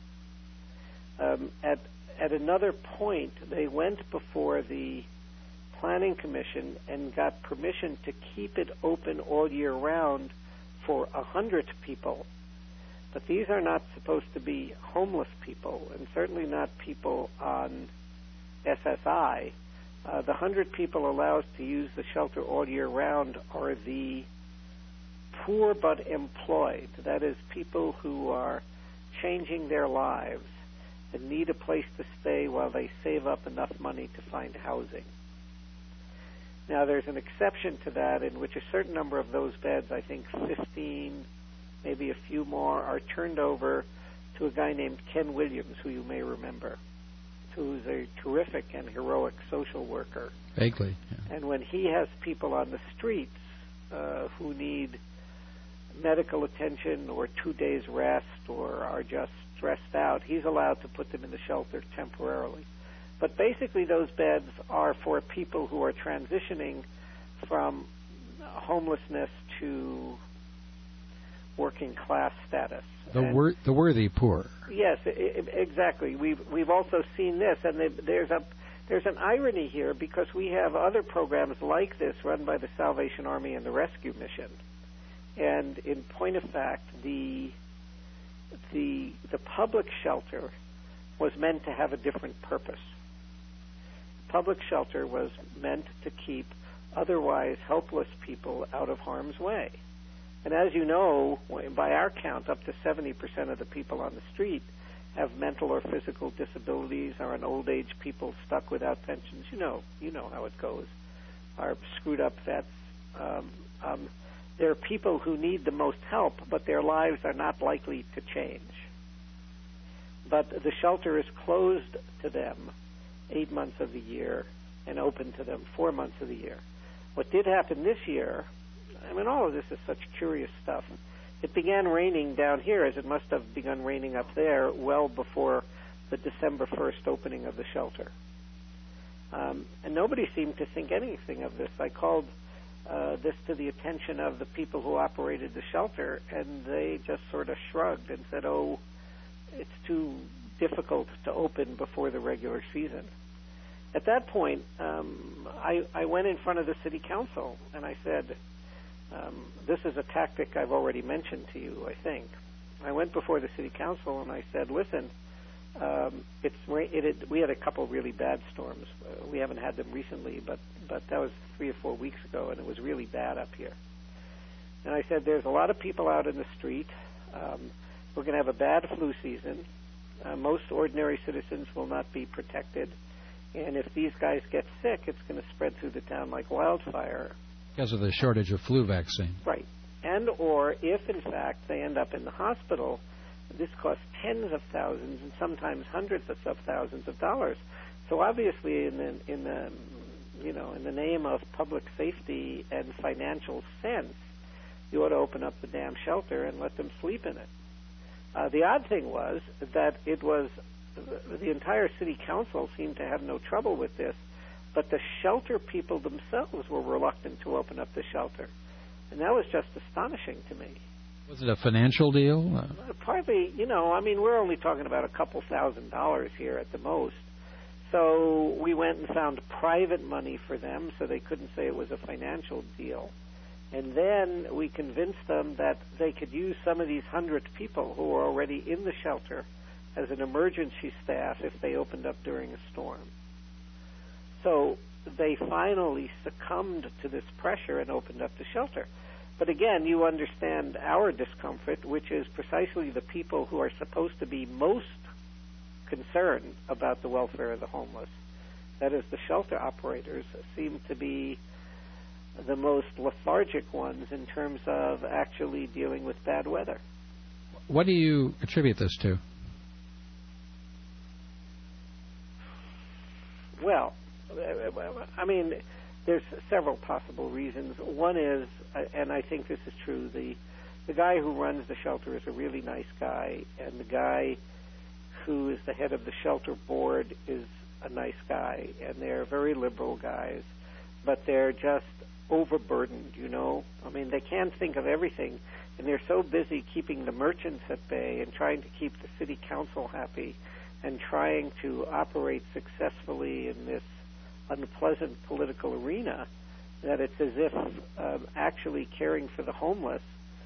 At another point, they went before the Planning Commission and got permission to keep it open all year round for 100 people. But these are not supposed to be homeless people, and certainly not people on SSI. The 100 people allowed to use the shelter all year round are the poor but employed. That is, people who are changing their lives and need a place to stay while they save up enough money to find housing. Now, there's an exception to that in which a certain number of those beds, I think 15, maybe a few more, are turned over to a guy named Ken Williams, who you may remember, who's a terrific and heroic social worker. Vaguely, yeah. And when he has people on the streets who need medical attention or 2 days rest or are just stressed out, he's allowed to put them in the shelter temporarily. But basically those beds are for people who are transitioning from homelessness to working class status. The worthy poor. Yes, exactly. We've also seen this, and there's an irony here because we have other programs like this run by the Salvation Army and the Rescue Mission. And in point of fact, the public shelter was meant to have a different purpose. Public shelter was meant to keep otherwise helpless people out of harm's way. And as you know, by our count, up to 70% of the people on the street have mental or physical disabilities, are an old age people stuck without pensions. You know how it goes. Are screwed up vets. There are people who need the most help, but their lives are not likely to change. But the shelter is closed to them 8 months of the year and open to them 4 months of the year. What did happen this year, I mean, all of this is such curious stuff. It began raining down here, as it must have begun raining up there, well before the December 1st opening of the shelter. And nobody seemed to think anything of this. I called this to the attention of the people who operated the shelter, and they just sort of shrugged and said, oh, it's too difficult to open before the regular season. At that point, I went in front of the city council, and I said, this is a tactic I've already mentioned to you, I think. I went before the city council, and I said, listen, we had a couple really bad storms. We haven't had them recently, but that was 3 or 4 weeks ago, and it was really bad up here. And I said, there's a lot of people out in the street. We're going to have a bad flu season. Most ordinary citizens will not be protected. And if these guys get sick, it's going to spread through the town like wildfire. Because of the shortage of flu vaccine. Right. And or if, in fact, they end up in the hospital, this costs tens of thousands and sometimes hundreds of thousands of dollars. So obviously, in the name of public safety and financial sense, you ought to open up the damn shelter and let them sleep in it. The odd thing was that the entire city council seemed to have no trouble with this, but the shelter people themselves were reluctant to open up the shelter. And that was just astonishing to me. Was it a financial deal? Partly, we're only talking about a couple $1,000s here at the most. So we went and found private money for them so they couldn't say it was a financial deal. And then we convinced them that they could use some of these 100 people who are already in the shelter as an emergency staff if they opened up during a storm. So they finally succumbed to this pressure and opened up the shelter. But again, you understand our discomfort, which is precisely the people who are supposed to be most concerned about the welfare of the homeless. That is, the shelter operators seem to be the most lethargic ones in terms of actually dealing with bad weather. What do you attribute this to? Well, there's several possible reasons. One is, and I think this is true, the guy who runs the shelter is a really nice guy, and the guy who is the head of the shelter board is a nice guy, and they're very liberal guys, but they're just overburdened, they can't think of everything, and they're so busy keeping the merchants at bay and trying to keep the city council happy and trying to operate successfully in this unpleasant political arena that it's as if actually caring for the homeless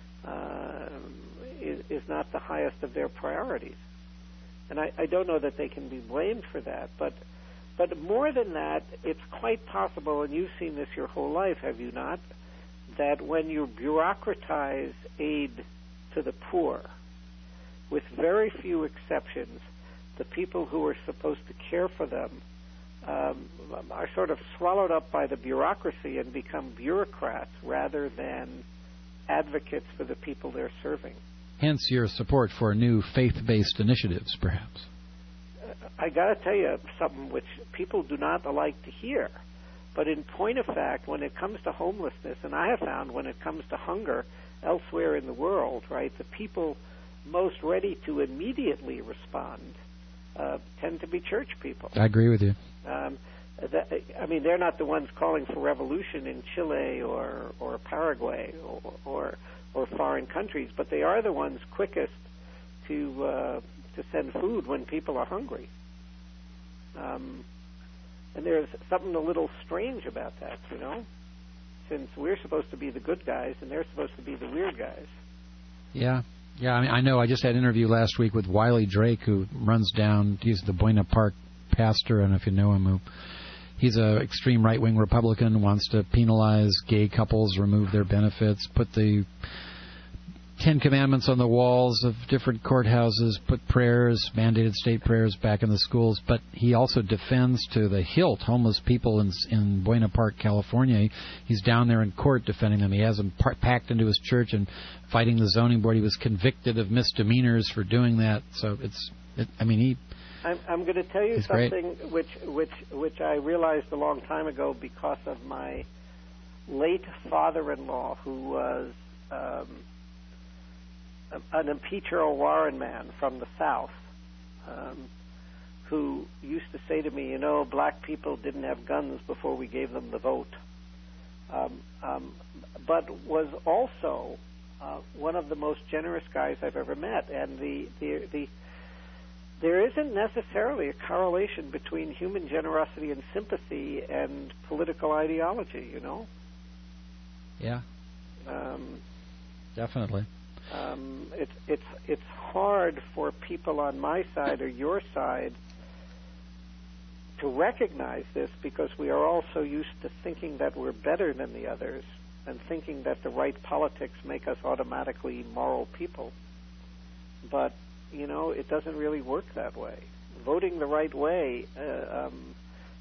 is not the highest of their priorities. And I don't know that they can be blamed for that, but more than that, it's quite possible, and you've seen this your whole life, have you not, that when you bureaucratize aid to the poor, with very few exceptions, the people who are supposed to care for them are sort of swallowed up by the bureaucracy and become bureaucrats rather than advocates for the people they're serving. Hence your support for new faith-based initiatives, perhaps. I got to tell you something which people do not like to hear, but in point of fact, when it comes to homelessness, and I have found when it comes to hunger elsewhere in the world, right, the people most ready to immediately respond tend to be church people. I agree with you. They're not the ones calling for revolution in Chile or Paraguay or foreign countries, but they are the ones quickest to send food when people are hungry. And there's something a little strange about that, since we're supposed to be the good guys and they're supposed to be the weird guys. Yeah. Yeah, I know. I just had an interview last week with Wiley Drake, who runs down. He's the Buena Park pastor, I don't know if you know him. He's an extreme right-wing Republican, wants to penalize gay couples, remove their benefits, put the 10 Commandments on the walls of different courthouses, put prayers, mandated state prayers back in the schools. But he also defends to the hilt homeless people in Buena Park, California. He's down there in court defending them. He has them packed into his church and fighting the zoning board. He was convicted of misdemeanors for doing that. So I'm going to tell you something which I realized a long time ago because of my late father-in-law, who was an impeachable Warren man from the South, who used to say to me, black people didn't have guns before we gave them the vote, but was also one of the most generous guys I've ever met. And there isn't necessarily a correlation between human generosity and sympathy and political ideology, Yeah. Definitely. It's hard for people on my side or your side to recognize this because we are all so used to thinking that we're better than the others and thinking that the right politics make us automatically moral people. But, it doesn't really work that way. Voting the right way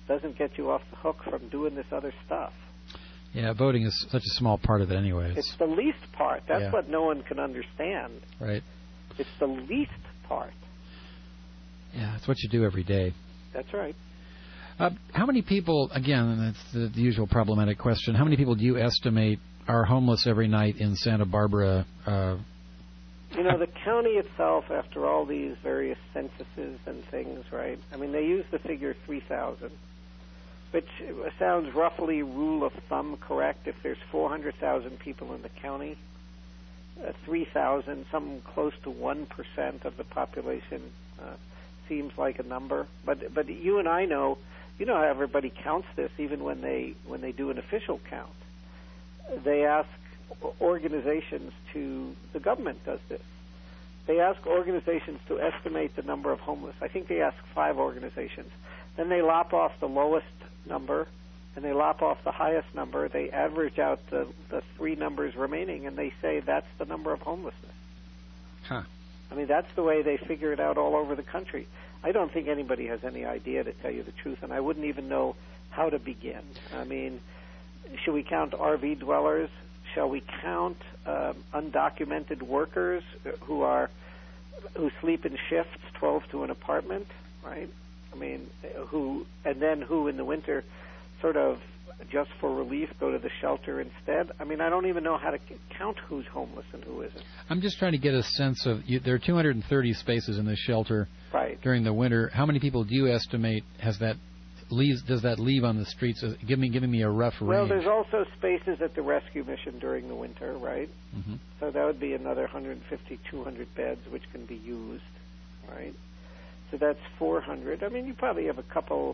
doesn't get you off the hook from doing this other stuff. Yeah, voting is such a small part of it anyways. It's the least part. That's what no one can understand. Right. It's the least part. Yeah, it's what you do every day. That's right. How many people, again, and that's the usual problematic question, how many people do you estimate are homeless every night in Santa Barbara? You know, the county itself, after all these various censuses and things, right? I mean, they use the figure 3,000, which sounds roughly rule of thumb correct. If there's 400,000 people in the county, 3,000, some close to 1% of the population seems like a number. But you and I know, you know how everybody counts this, even when they do an official count. They ask organizations to, the government does this. They ask organizations to estimate the number of homeless. I think they ask 5 organizations. Then they lop off the lowest number, and they lop off the highest number. They average out the 3 numbers remaining, and they say that's the number of homelessness. Huh. I mean, that's the way they figure it out all over the country. I don't think anybody has any idea, to tell you the truth, and I wouldn't even know how to begin. I mean, should we count RV dwellers? Shall we count undocumented workers who sleep in shifts, 12 to an apartment, right? I mean, who in the winter sort of just for relief go to the shelter instead? I mean, I don't even know how to count who's homeless and who isn't. I'm just trying to get a sense of, there are 230 spaces in this shelter during the winter. How many people do you estimate does that leave on the streets? Giving me a rough range. Well, there's also spaces at the rescue mission during the winter, right? Mm-hmm. So that would be another 150, 200 beds which can be used, right? So that's 400. I mean, you probably have a couple.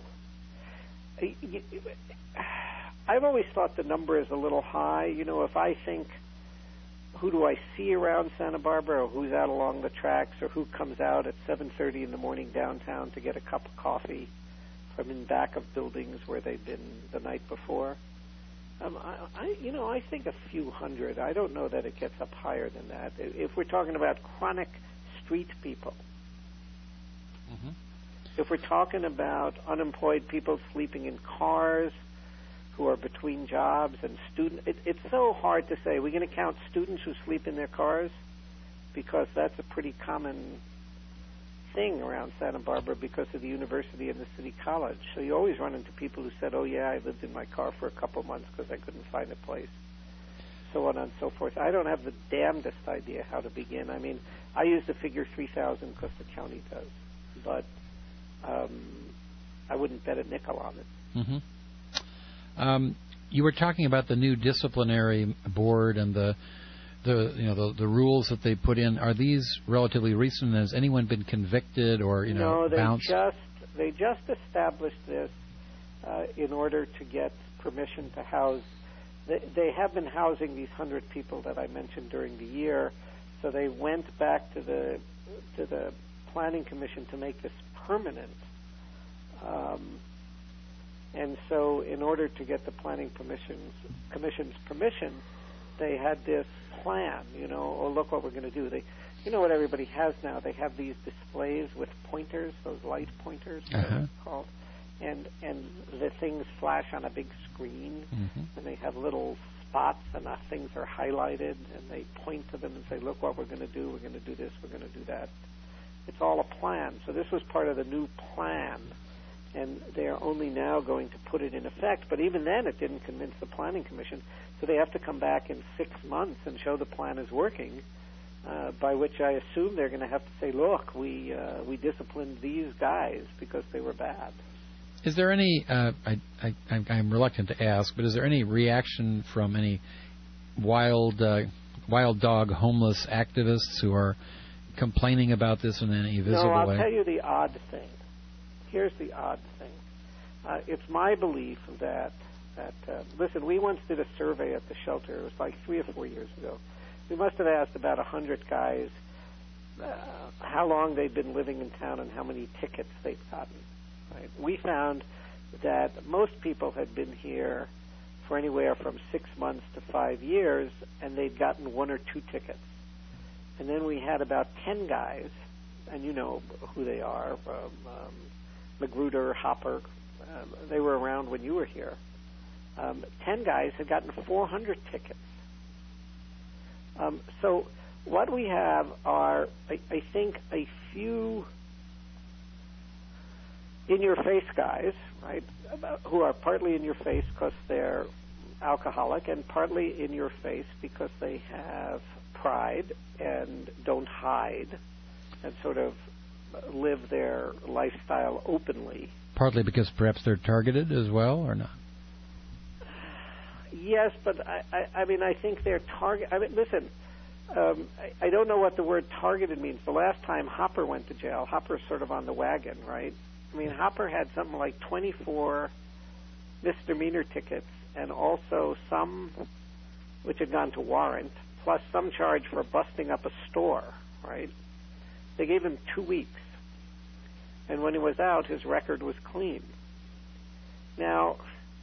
I've always thought the number is a little high. You know, if I think, who do I see around Santa Barbara, or who's out along the tracks, or who comes out at 7:30 in the morning downtown to get a cup of coffee from in back of buildings where they've been the night before. I think a few hundred. I don't know that it gets up higher than that. If we're talking about chronic street people, if we're talking about unemployed people sleeping in cars who are between jobs and students, it's so hard to say. We're going to count students who sleep in their cars because that's a pretty common thing around Santa Barbara because of the university and the city college. So you always run into people who said, oh, yeah, I lived in my car for a couple of months because I couldn't find a place, so on and so forth. I don't have the damnedest idea how to begin. I mean, I use the figure 3,000 because the county does, but I wouldn't bet a nickel on it. Mm-hmm. You were talking about the new disciplinary board and the rules that they put in. Are these relatively recent? Has anyone been convicted or bounced? No, they just established this in order to get permission to house. They have been housing these 100 people that I mentioned during the year. So they went back to the Planning Commission to make this permanent. And so in order to get the Planning Commission's permission, they had this plan, look what we're going to do. What everybody has now. They have these displays with pointers, those light pointers, they're called, and the things flash on a big screen, and they have little spots, and things are highlighted, and they point to them and say, look what we're going to do. We're going to do this. We're going to do that. It's all a plan. So this was part of the new plan, and they are only now going to put it in effect. But even then, it didn't convince the Planning Commission. So they have to come back in 6 months and show the plan is working, by which I assume they're going to have to say, look, we disciplined these guys because they were bad. Is there any, I'm reluctant to ask, but is there any reaction from any wild dog homeless activists who are complaining about this in any visible way? No, I'll tell you the odd thing. Here's the odd thing. It's my belief that listen, we once did a survey at the shelter. It was like 3 or 4 years ago. We must have asked about 100 guys how long they'd been living in town and how many tickets they'd gotten. Right? We found that most people had been here for anywhere from 6 months to 5 years, and they'd gotten 1 or 2 tickets. And then we had about 10 guys, and you know who they are, Magruder, Hopper, they were around when you were here. 10 guys had gotten 400 tickets. So what we have are, I think, a few in-your-face guys, right, who are partly in your face because they're alcoholic and partly in your face because they have pride and don't hide and sort of live their lifestyle openly. Partly because perhaps they're targeted as well, or not? Yes, but I mean, I think they're target. I mean, listen, I don't know what the word targeted means. The last time Hopper went to jail, Hopper's sort of on the wagon, right? I mean, Hopper had something like 24 misdemeanor tickets and also some which had gone to warrant, plus some charge for busting up a store, right? They gave him 2 weeks. And when he was out, his record was clean. Now,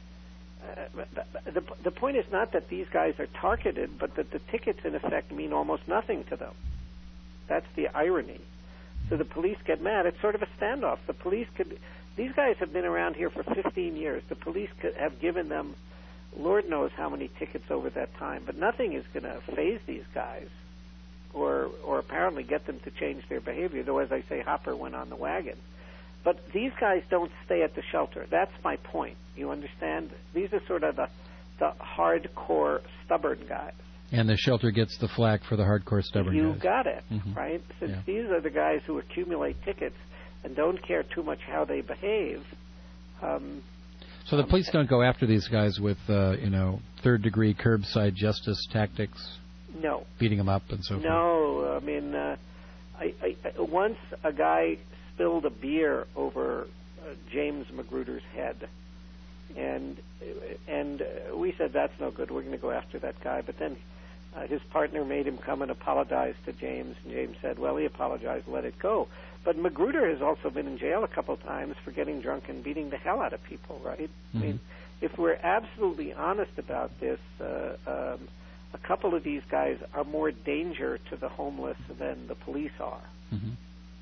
the point is not that these guys are targeted, but that the tickets, in effect, mean almost nothing to them. That's the irony. So the police get mad. It's sort of a standoff. The police these guys have been around here for 15 years. The police have given them Lord knows how many tickets over that time, but nothing is going to faze these guys or apparently get them to change their behavior, though, as I say, Hopper went on the wagon. But these guys don't stay at the shelter. That's my point. You understand? These are sort of the hardcore, stubborn guys. And the shelter gets the flack for the hardcore, stubborn guys. You got it, Mm-hmm. right? Since these are the guys who accumulate tickets and don't care too much how they behave. So the police don't go after these guys with, third-degree curbside justice tactics? No. Beating them up and so forth? No. I mean, once a guy spilled a beer over James Magruder's head, and we said, that's no good, we're going to go after that guy. But then his partner made him come and apologize to James, and James said, well, he apologized, let it go. But Magruder has also been in jail a couple of times for getting drunk and beating the hell out of people, right? Mm-hmm. I mean, if we're absolutely honest about this, a couple of these guys are more danger to the homeless than the police are. Mm-hmm.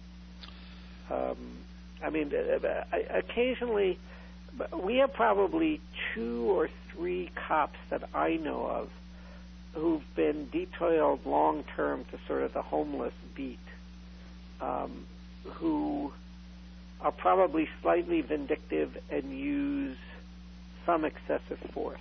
I mean, occasionally, we have probably 2 or 3 cops that I know of who've been detailed long-term to sort of the homeless beat, who are probably slightly vindictive and use some excessive force.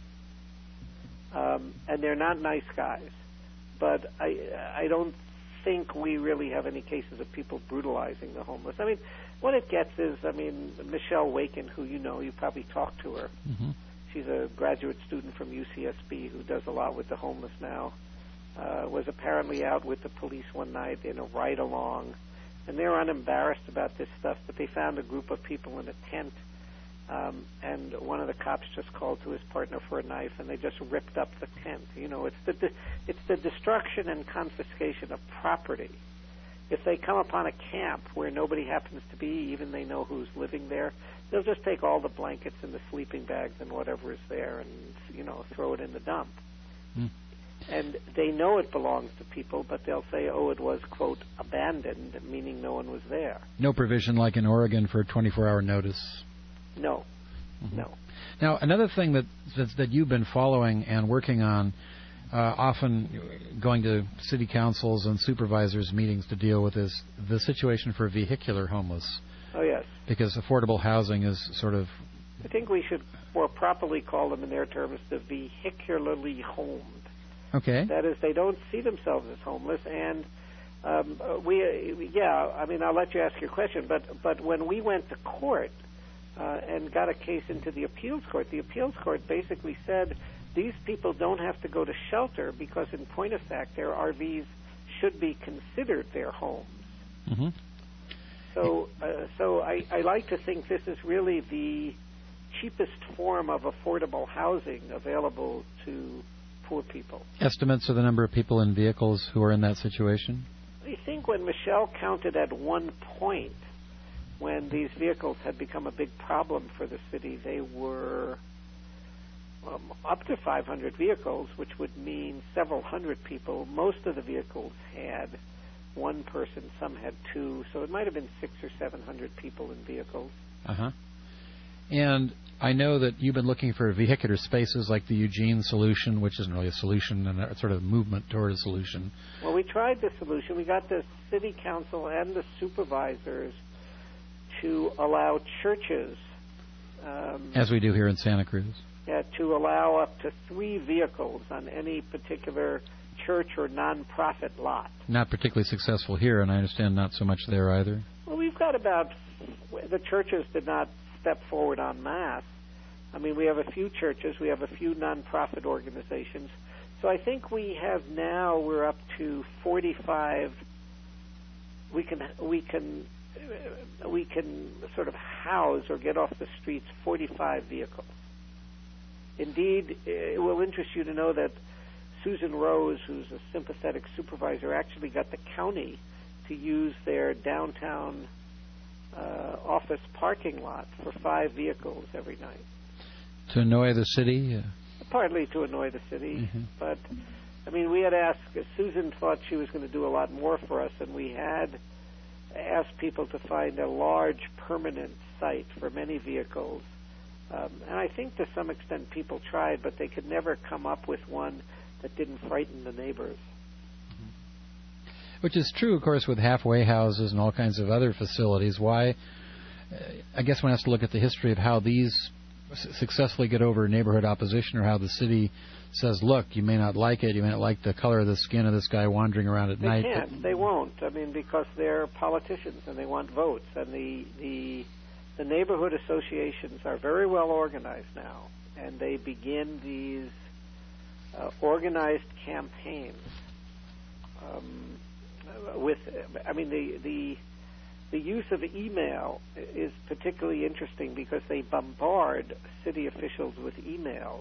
And they're not nice guys. But I don't think we really have any cases of people brutalizing the homeless. I mean, what it gets is, Michelle Waken, who you probably talked to her. Mm-hmm. She's a graduate student from UCSB who does a lot with the homeless now. Was apparently out with the police one night in a ride-along. And they're unembarrassed about this stuff, but they found a group of people in a tent, and one of the cops just called to his partner for a knife, and they just ripped up the tent. It's the destruction and confiscation of property. If they come upon a camp where nobody happens to be, even they know who's living there, they'll just take all the blankets and the sleeping bags and whatever is there and, throw it in the dump. Mm. And they know it belongs to people, but they'll say, oh, it was, quote, abandoned, meaning no one was there. No provision like in Oregon for 24-hour notice? No. Mm-hmm. No. Now, another thing that you've been following and working on, often going to city councils and supervisors' meetings to deal with, is the situation for vehicular homeless. Oh, yes. Because affordable housing is sort of... I think we should more properly call them in their terms the vehicularly homed. Okay. That is, they don't see themselves as homeless, and I'll let you ask your question, but when we went to court and got a case into the appeals court basically said these people don't have to go to shelter because, in point of fact, their RVs should be considered their homes. Mm-hmm. So I like to think this is really the cheapest form of affordable housing available to poor people. Estimates of the number of people in vehicles who are in that situation? I think when Michelle counted at one point, when these vehicles had become a big problem for the city, they were up to 500 vehicles, which would mean several hundred people. Most of the vehicles had one person, some had 2, so it might have been 600 or 700 people in vehicles. Uh-huh. And I know that you've been looking for vehicular spaces like the Eugene solution, which isn't really a solution, and a sort of movement toward a solution. Well, we tried the solution. We got the city council and the supervisors to allow churches, as we do here in Santa Cruz. Yeah, to allow up to 3 vehicles on any particular church or nonprofit lot. Not particularly successful here, and I understand not so much there either. Well, we've got the churches did not step forward en masse. I mean, we have a few churches, we have a few nonprofit organizations. So I think we're up to 45. We can sort of house or get off the streets 45 vehicles. Indeed, it will interest you to know that Susan Rose, who's a sympathetic supervisor, actually got the county to use their downtown office parking lot for 5 vehicles every night. To annoy the city? Partly to annoy the city, Mm-hmm. but I mean, we had asked, Susan thought she was going to do a lot more for us, and we had asked people to find a large permanent site for many vehicles. And I think to some extent people tried, but they could never come up with one that didn't frighten the neighbors. Which is true, of course, with halfway houses and all kinds of other facilities. Why? I guess one has to look at the history of how these successfully get over neighborhood opposition, or how the city says, look, you may not like it, you may not like the color of the skin of this guy wandering around at night. They can't. They won't. I mean, because they're politicians and they want votes. And the neighborhood associations are very well organized now, and they begin these organized campaigns the use of email is particularly interesting because they bombard city officials with emails.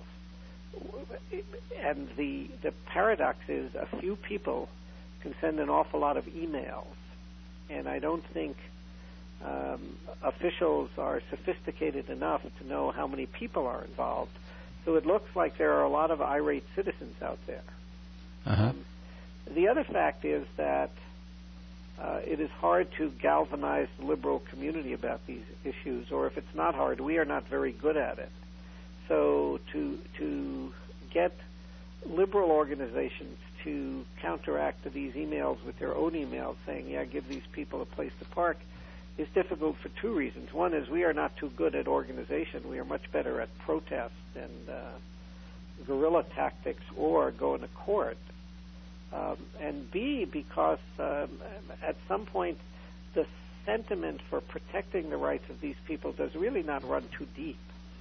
And the paradox is a few people can send an awful lot of emails. And I don't think officials are sophisticated enough to know how many people are involved. So it looks like there are a lot of irate citizens out there. Uh-huh. The other fact is that it is hard to galvanize the liberal community about these issues, or if it's not hard, we are not very good at it. So to get liberal organizations to counteract these emails with their own emails saying, yeah, give these people a place to park, is difficult for 2 reasons. One is we are not too good at organization. We are much better at protest and guerrilla tactics or going to court. And B, because at some point the sentiment for protecting the rights of these people does really not run too deep.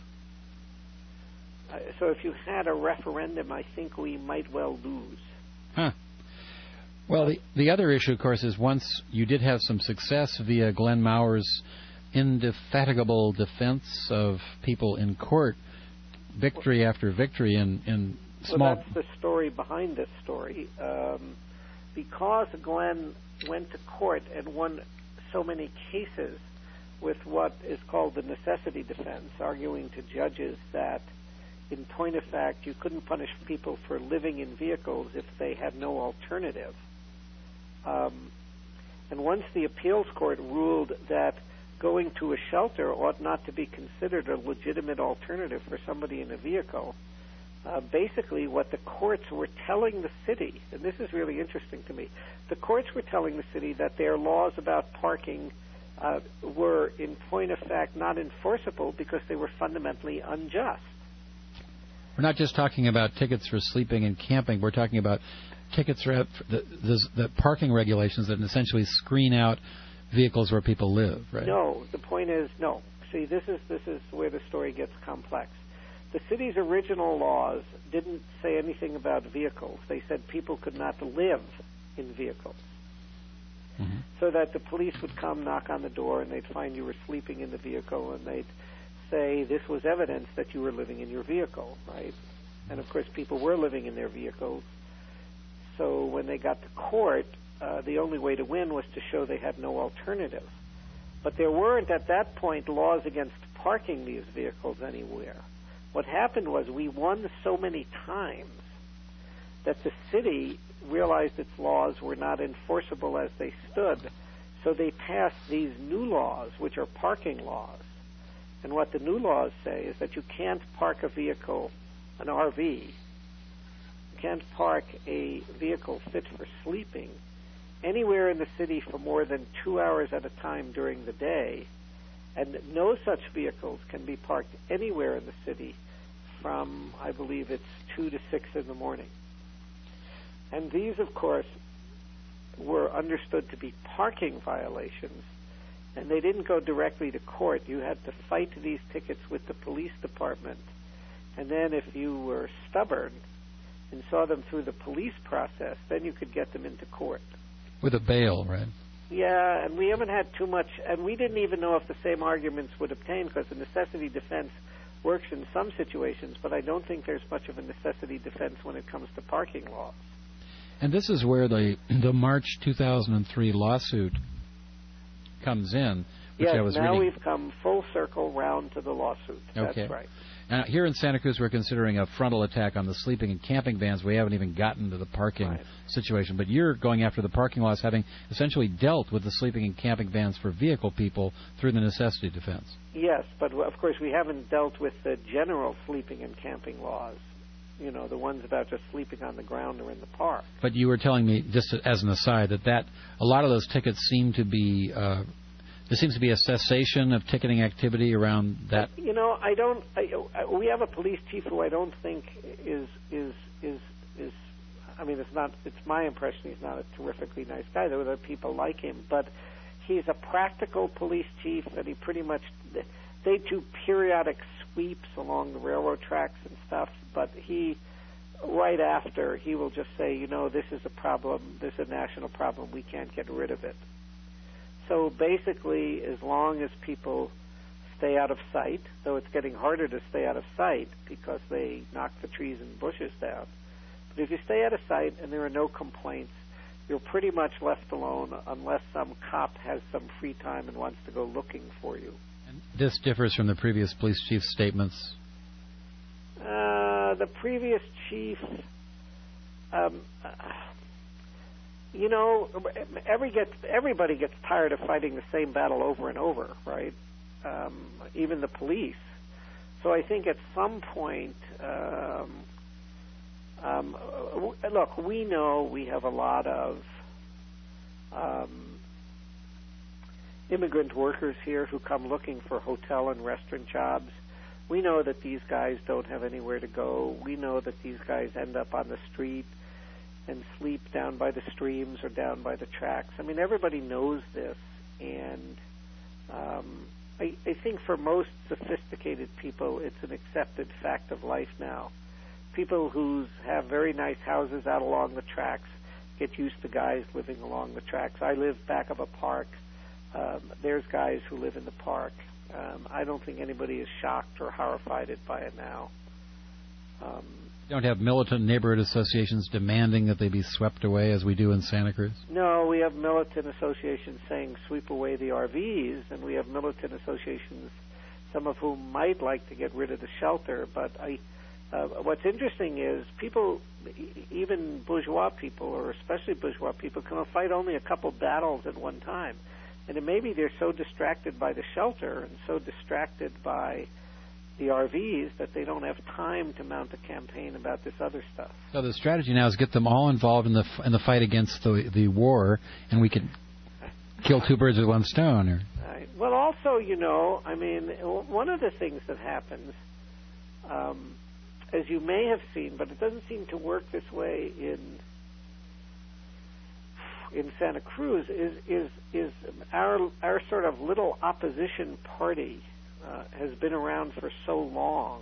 So if you had a referendum, I think we might well lose. Huh. Well, the other issue, of course, is once you did have some success via Glenn Mauer's indefatigable defense of people in court, victory after victory in small... Well, that's the story behind this story. Because Glenn went to court and won so many cases with what is called the necessity defense, arguing to judges that in point of fact you couldn't punish people for living in vehicles if they had no alternative. And once the appeals court ruled that going to a shelter ought not to be considered a legitimate alternative for somebody in a vehicle, basically what the courts were telling the city, and this is really interesting to me, the courts were telling the city that their laws about parking were in point of fact not enforceable because they were fundamentally unjust. We're not just talking about tickets for sleeping and camping. We're talking about tickets for the parking regulations that essentially screen out vehicles where people live, right? No, the point is no. See, this is where the story gets complex. The city's original laws didn't say anything about vehicles. They said people could not live in vehicles. Mm-hmm. So that the police would come, knock on the door, and they'd find you were sleeping in the vehicle, and they'd say this was evidence that you were living in your vehicle, right? And of course, people were living in their vehicles. So when they got to court, the only way to win was to show they had no alternative. But there weren't at that point laws against parking these vehicles anywhere. What happened was we won so many times that the city realized its laws were not enforceable as they stood. So they passed these new laws, which are parking laws, And what the new laws say is that you can't park a vehicle, an RV, you can't park a vehicle fit for sleeping anywhere in the city for more than 2 hours at a time during the day, and no such vehicles can be parked anywhere in the city from, I believe it's 2 to 6 in the morning. And these, of course, were understood to be parking violations, and they didn't go directly to court. You had to fight these tickets with the police department, and then if you were stubborn and saw them through the police process, then you could get them into court. With a bail, right? Yeah, and we haven't had too much, and we didn't even know if the same arguments would obtain, because the necessity defense works in some situations, but I don't think there's much of a necessity defense when it comes to parking laws. And this is where the March 2003 lawsuit comes in, which I was reading. We've come full circle round to the lawsuit. Okay. That's right. Here in Santa Cruz, we're considering a frontal attack on the sleeping and camping bans. We haven't even gotten to the parking situation. But you're going after the parking laws, having essentially dealt with the sleeping and camping bans for vehicle people through the necessity defense. Yes, but of course we haven't dealt with the general sleeping and camping laws. You know, the ones about just sleeping on the ground or in the park. But you were telling me, just as an aside, that a lot of those tickets seem to be... there seems to be a cessation of ticketing activity around that. You know, we have a police chief who I don't think is. I mean, it's my impression he's not a terrifically nice guy. There are other people like him, but he's a practical police chief, and he pretty much they do periodic sweeps along the railroad tracks and stuff. But right after, he will just say, you know, this is a problem. This is a national problem. We can't get rid of it. So basically, as long as people stay out of sight, though it's getting harder to stay out of sight because they knock the trees and bushes down, but if you stay out of sight and there are no complaints, you're pretty much left alone unless some cop has some free time and wants to go looking for you. And this differs from the previous police chief's statements? The previous chief... you know, everybody gets tired of fighting the same battle over and over, right? Even the police. So I think at some point, look, we know we have a lot of immigrant workers here who come looking for hotel and restaurant jobs. We know that these guys don't have anywhere to go. We know that these guys end up on the street and sleep down by the streams or down by the tracks. I mean, everybody knows this, and I think for most sophisticated people, it's an accepted fact of life now. People who have very nice houses out along the tracks get used to guys living along the tracks. I live back of a park. There's guys who live in the park. I don't think anybody is shocked or horrified by it now. You don't have militant neighborhood associations demanding that they be swept away as we do in Santa Cruz? No, we have militant associations saying sweep away the RVs, and we have militant associations, some of whom might like to get rid of the shelter. But what's interesting is people, even bourgeois people, or especially bourgeois people, can fight only a couple battles at one time. And it may be they're so distracted by the shelter and so distracted by the RVs that they don't have time to mount a campaign about this other stuff. So the strategy now is get them all involved in the fight against the war, and we can kill two birds with one stone. Or... Right. Well, also, you know, I mean, one of the things that happens, as you may have seen, but it doesn't seem to work this way in Santa Cruz, is our sort of little opposition party has been around for so long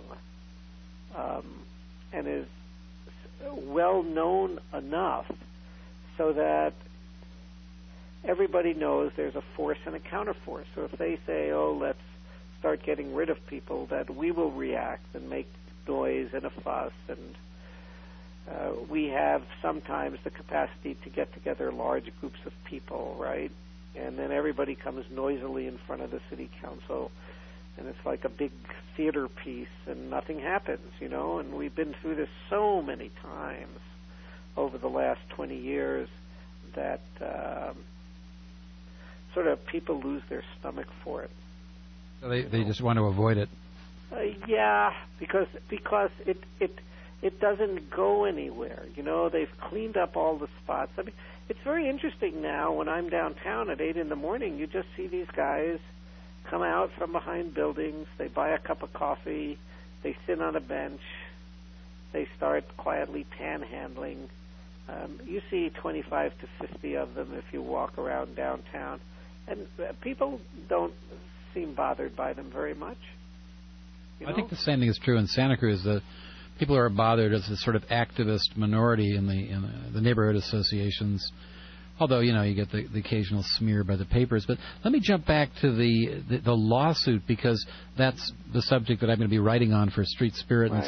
and is well known enough so that everybody knows there's a force and a counterforce. So if they say, oh, let's start getting rid of people, that we will react and make noise and a fuss, and we have sometimes the capacity to get together large groups of people, right? And then everybody comes noisily in front of the city council, and it's like a big theater piece, and nothing happens, you know. And we've been through this so many times over the last 20 years that sort of people lose their stomach for it. So they just want to avoid it. Yeah, because it doesn't go anywhere. You know, they've cleaned up all the spots. I mean, it's very interesting now when I'm downtown at 8 in the morning. You just see these guys come out from behind buildings. They buy a cup of coffee. They sit on a bench. They start quietly panhandling. You see 25 to 50 of them if you walk around downtown. And people don't seem bothered by them very much. You know? I think the same thing is true in Santa Cruz. The people are bothered as a sort of activist minority in the neighborhood associations. Although, you know, you get the occasional smear by the papers. But let me jump back to the lawsuit, because that's the subject that I'm going to be writing on for Street Spirit. Right.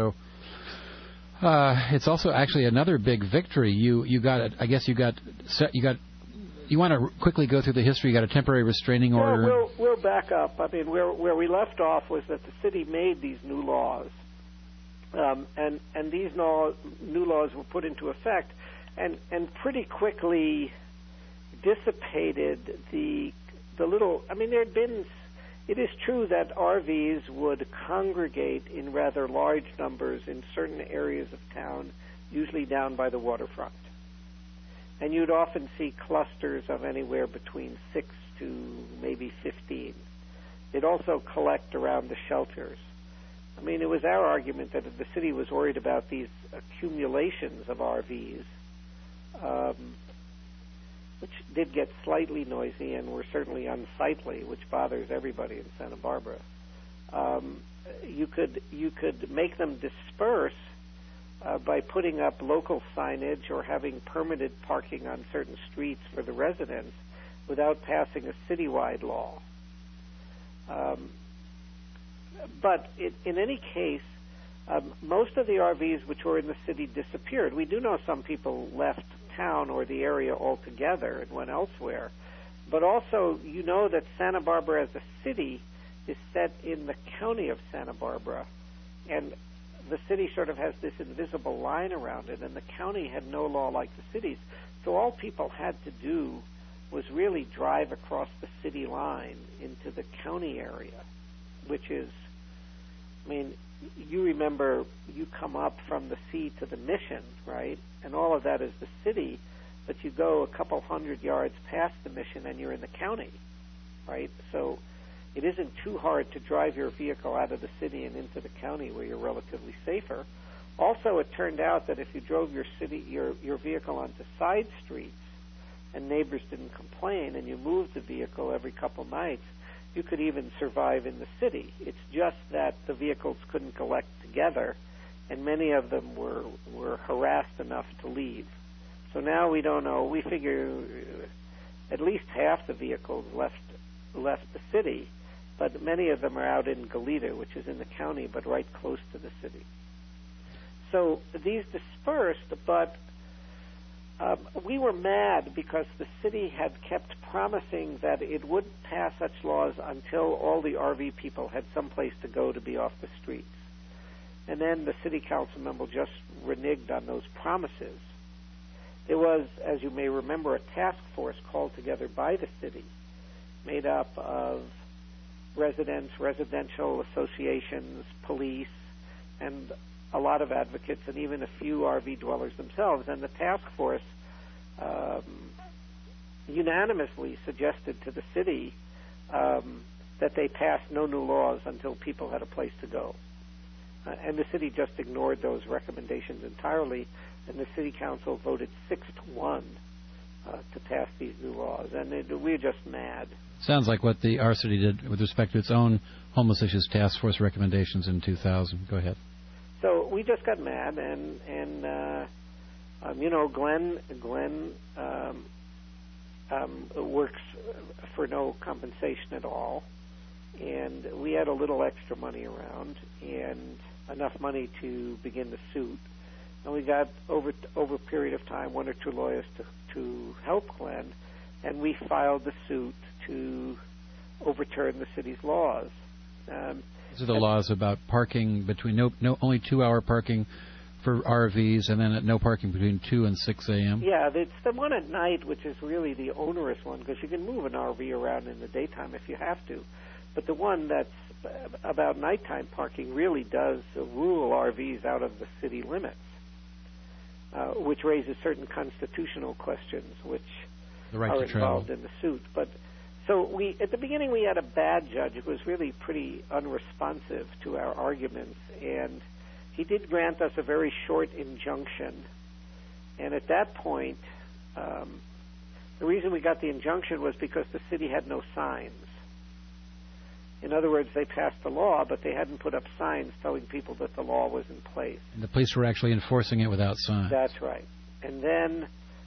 And it's also actually another big victory. You got, I guess you want to quickly go through the history. You got a temporary restraining order. Well, we'll back up. I mean, where we left off was that the city made these new laws. And these new laws were put into effect and pretty quickly dissipated the little. I mean, it is true that RVs would congregate in rather large numbers in certain areas of town, usually down by the waterfront. And you'd often see clusters of anywhere between 6 to maybe 15. They'd also collect around the shelters. I mean, it was our argument that the city was worried about these accumulations of RVs, which did get slightly noisy and were certainly unsightly, which bothers everybody in Santa Barbara. You could make them disperse by putting up local signage or having permitted parking on certain streets for the residents without passing a citywide law. But in any case, most of the RVs which were in the city disappeared. We do know some people left town or the area altogether and went elsewhere. But also, you know that Santa Barbara as a city is set in the county of Santa Barbara, and the city sort of has this invisible line around it, and the county had no law like the cities. So all people had to do was really drive across the city line into the county area, which is, I mean, you remember you come up from the sea to the Mission, right? And all of that is the city, but you go a couple hundred yards past the Mission and you're in the county, right? So it isn't too hard to drive your vehicle out of the city and into the county where you're relatively safer. Also, it turned out that if you drove your vehicle onto side streets and neighbors didn't complain and you moved the vehicle every couple nights, you could even survive in the city. It's just that the vehicles couldn't collect together, and many of them were harassed enough to leave. So now we don't know. We figure at least half the vehicles left the city, but many of them are out in Goleta, which is in the county, but right close to the city. So these dispersed, but we were mad because the city had kept promising that it would pass such laws until all the RV people had someplace to go to be off the streets. And then the city council member just reneged on those promises. There was, as you may remember, a task force called together by the city, made up of residents, residential associations, police, and a lot of advocates, and even a few RV dwellers themselves. And the task force unanimously suggested to the city that they pass no new laws until people had a place to go. And the city just ignored those recommendations entirely, and the city council voted 6-1 to pass these new laws. And we're just mad. Sounds like what our city did with respect to its own homeless issues task force recommendations in 2000. Go ahead. So we just got mad, and you know, Glenn works for no compensation at all, and we had a little extra money around and enough money to begin the suit. And we got over a period of time 1 or 2 lawyers to help Glenn, and we filed the suit to overturn the city's laws. These are the laws about parking between only 2-hour parking for RVs, and then no parking between 2 and 6 a.m. Yeah, it's the one at night, which is really the onerous one, because you can move an RV around in the daytime if you have to. But the one that's about nighttime parking really does rule RVs out of the city limits, which raises certain constitutional questions which are involved in the suit. But so at the beginning we had a bad judge who was really pretty unresponsive to our arguments, and he did grant us a very short injunction. And at that point, the reason we got the injunction was because the city had no signs. In other words, they passed the law, but they hadn't put up signs telling people that the law was in place. And the police were actually enforcing it without signs. That's right. And then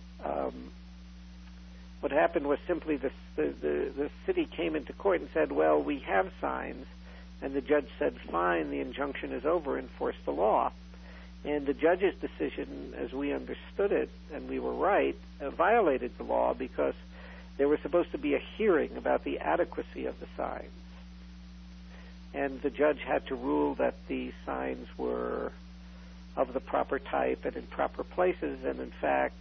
what happened was simply the city came into court and said, well, we have signs. And the judge said, fine, the injunction is over, enforce the law. And the judge's decision, as we understood it, and we were right, violated the law because there was supposed to be a hearing about the adequacy of the signs. And the judge had to rule that the signs were of the proper type and in proper places, and in fact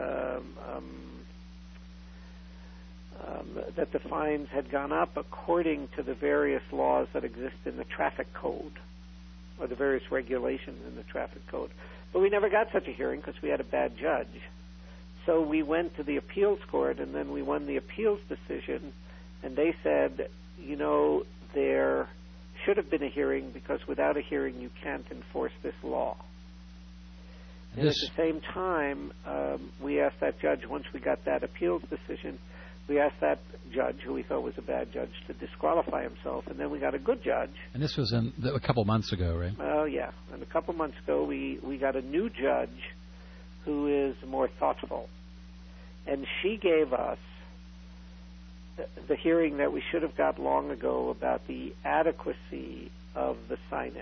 that the fines had gone up according to the various laws that exist in the traffic code, or the various regulations in the traffic code. But we never got such a hearing because we had a bad judge. So we went to the appeals court, and then we won the appeals decision, and they said, you know, there should have been a hearing because without a hearing you can't enforce this law. And at the same time, we asked that judge, once we got that appeals decision, we asked that judge, who we thought was a bad judge, to disqualify himself, and then we got a good judge. And this was a couple months ago, right? Oh, yeah. And a couple months ago, we got a new judge who is more thoughtful. And she gave us the hearing that we should have got long ago about the adequacy of the signage.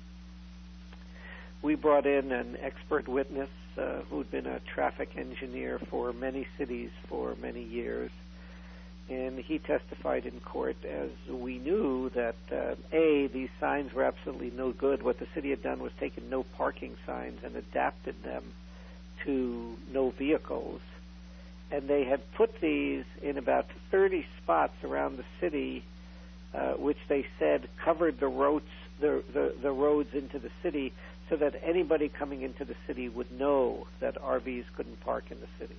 We brought in an expert witness who'd been a traffic engineer for many cities for many years, and he testified in court as we knew that, A, these signs were absolutely no good. What the city had done was taken no parking signs and adapted them to no vehicles. And they had put these in about 30 spots around the city, which they said covered the roads into the city, so that anybody coming into the city would know that RVs couldn't park in the city.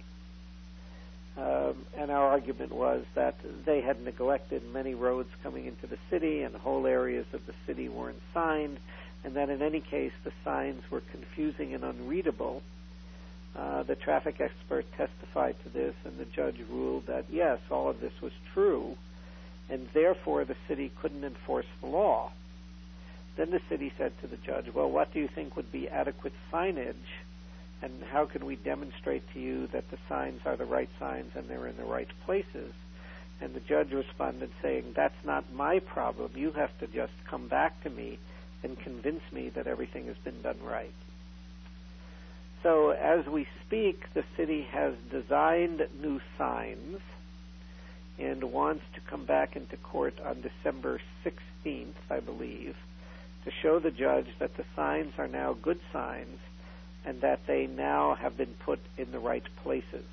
And our argument was that they had neglected many roads coming into the city, and whole areas of the city weren't signed, and that in any case the signs were confusing and unreadable. The traffic expert testified to this, and the judge ruled that, yes, all of this was true, and therefore the city couldn't enforce the law. Then the city said to the judge, well, what do you think would be adequate signage, and how can we demonstrate to you that the signs are the right signs and they're in the right places? And the judge responded saying, that's not my problem. You have to just come back to me and convince me that everything has been done right. So as we speak, the city has designed new signs and wants to come back into court on December 16th, I believe, to show the judge that the signs are now good signs and that they now have been put in the right places.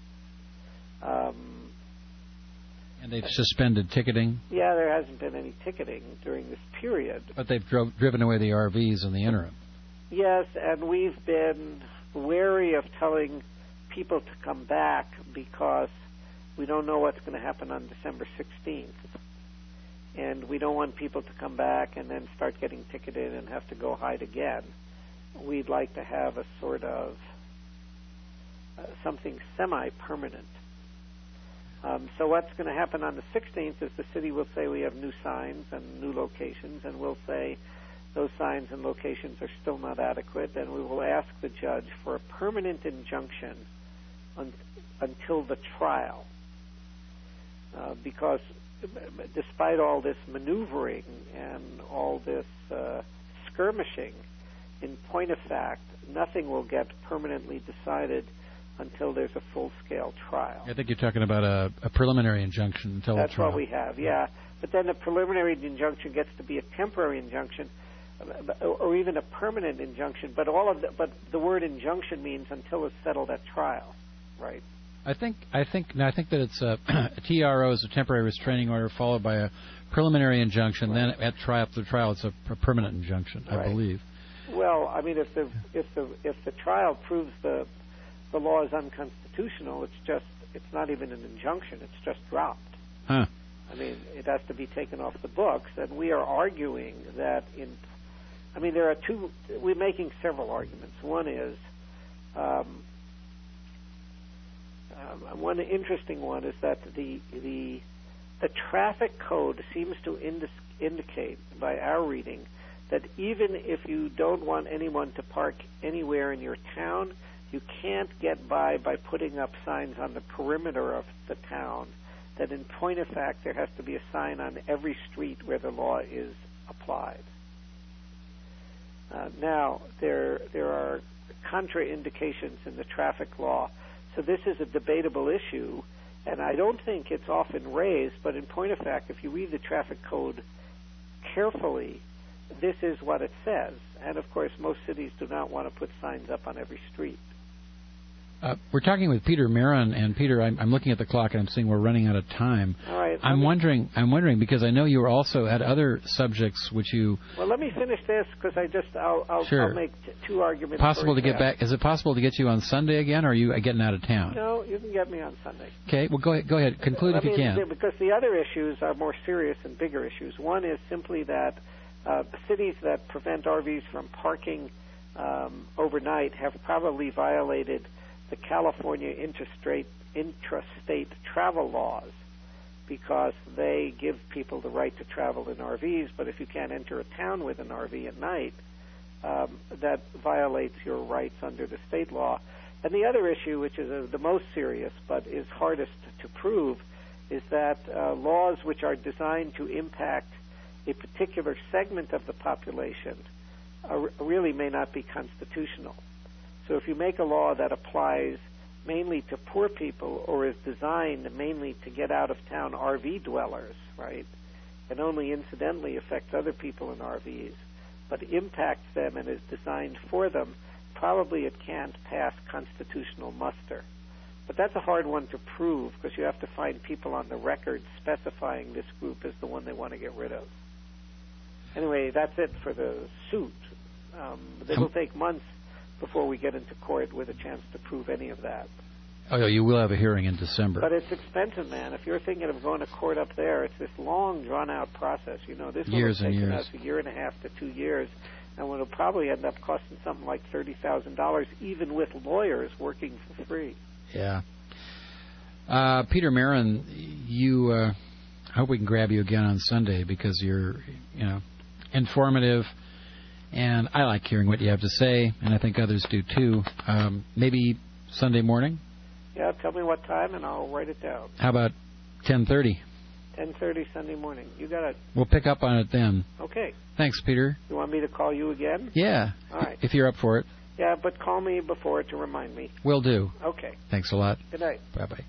And they've suspended ticketing? Yeah, there hasn't been any ticketing during this period. But they've driven away the RVs in the interim. Yes, and we've been wary of telling people to come back because we don't know what's going to happen on December 16th. And we don't want people to come back and then start getting ticketed and have to go hide again. We'd like to have a sort of something semi-permanent. So what's going to happen on the 16th is the city will say we have new signs and new locations, and we'll say those signs and locations are still not adequate, and we will ask the judge for a permanent injunction until the trial. Because despite all this maneuvering and all this skirmishing, in point of fact, nothing will get permanently decided until there's a full-scale trial. I think you're talking about a preliminary injunction until the trial. That's what we have, yeah. But then the preliminary injunction gets to be a temporary injunction, or even a permanent injunction. But the word injunction means until it's settled at trial, right? I think that it's a TRO is a temporary restraining order followed by a preliminary injunction. Right. Then after the trial, it's a permanent injunction, I believe. Well, I mean, if the trial proves the law is unconstitutional, it's not even an injunction; it's just dropped. Huh. I mean, it has to be taken off the books, and we are arguing that there are two. We're making several arguments. One is. One interesting one is that the traffic code seems to indicate, by our reading, that even if you don't want anyone to park anywhere in your town, you can't get by putting up signs on the perimeter of the town. That in point of fact, there has to be a sign on every street where the law is applied. Now, there are contraindications in the traffic law. So this is a debatable issue, and I don't think it's often raised, but in point of fact, if you read the traffic code carefully, this is what it says. And, of course, most cities do not want to put signs up on every street. We're talking with Peter Marin, and Peter, I'm looking at the clock and I'm seeing we're running out of time. All right. I'm wondering because I know you also had other subjects which you. Well, let me finish this because I'll make two arguments. Possible to get back? Is it possible to get you on Sunday again, or are you getting out of town? No, you can get me on Sunday. Okay. Well, go ahead. Conclude if you can. Because the other issues are more serious and bigger issues. One is simply that cities that prevent RVs from parking overnight have probably violated the California intrastate travel laws, because they give people the right to travel in RVs, but if you can't enter a town with an RV at night, that violates your rights under the state law. And the other issue, which is the most serious but is hardest to prove, is that laws which are designed to impact a particular segment of the population really may not be constitutional. So if you make a law that applies mainly to poor people or is designed mainly to get out-of-town RV dwellers, right, and only incidentally affects other people in RVs, but impacts them and is designed for them, probably it can't pass constitutional muster. But that's a hard one to prove because you have to find people on the record specifying this group as the one they want to get rid of. Anyway, that's it for the suit. It will take months before we get into court with a chance to prove any of that. Oh, you will have a hearing in December. But it's expensive, man. If you're thinking of going to court up there, it's this long, drawn-out process. You know, this will have taken us 1.5 years to 2 years, and it'll probably end up costing something like $30,000, even with lawyers working for free. Yeah. Peter Marin, I hope we can grab you again on Sunday because you're, informative. And I like hearing what you have to say, and I think others do too. Maybe Sunday morning? Yeah, tell me what time, and I'll write it down. How about 10:30? 10:30 Sunday morning. You got it. We'll pick up on it then. Okay. Thanks, Peter. You want me to call you again? Yeah. All right. If you're up for it. Yeah, but call me before to remind me. Will do. Okay. Thanks a lot. Good night. Bye-bye.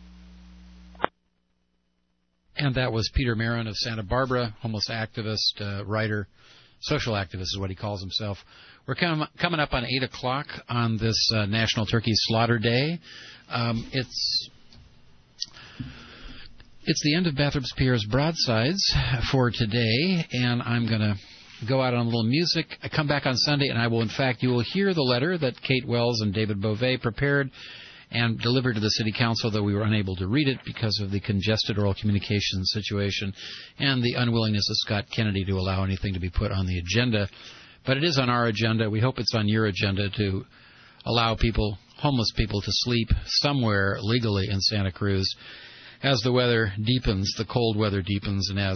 And that was Peter Marin of Santa Barbara, homeless activist, writer. Social activist is what he calls himself. We're coming up on 8 o'clock on this National Turkey Slaughter Day. It's the end of Bathrop Pierre's Broadsides for today, and I'm going to go out on a little music. I come back on Sunday, and you will hear the letter that Kate Wells and David Beauvais prepared and delivered to the City Council, though we were unable to read it because of the congested oral communications situation and the unwillingness of Scott Kennedy to allow anything to be put on the agenda. But it is on our agenda. We hope it's on your agenda to allow homeless people, to sleep somewhere legally in Santa Cruz as the weather deepens, the cold weather deepens, and as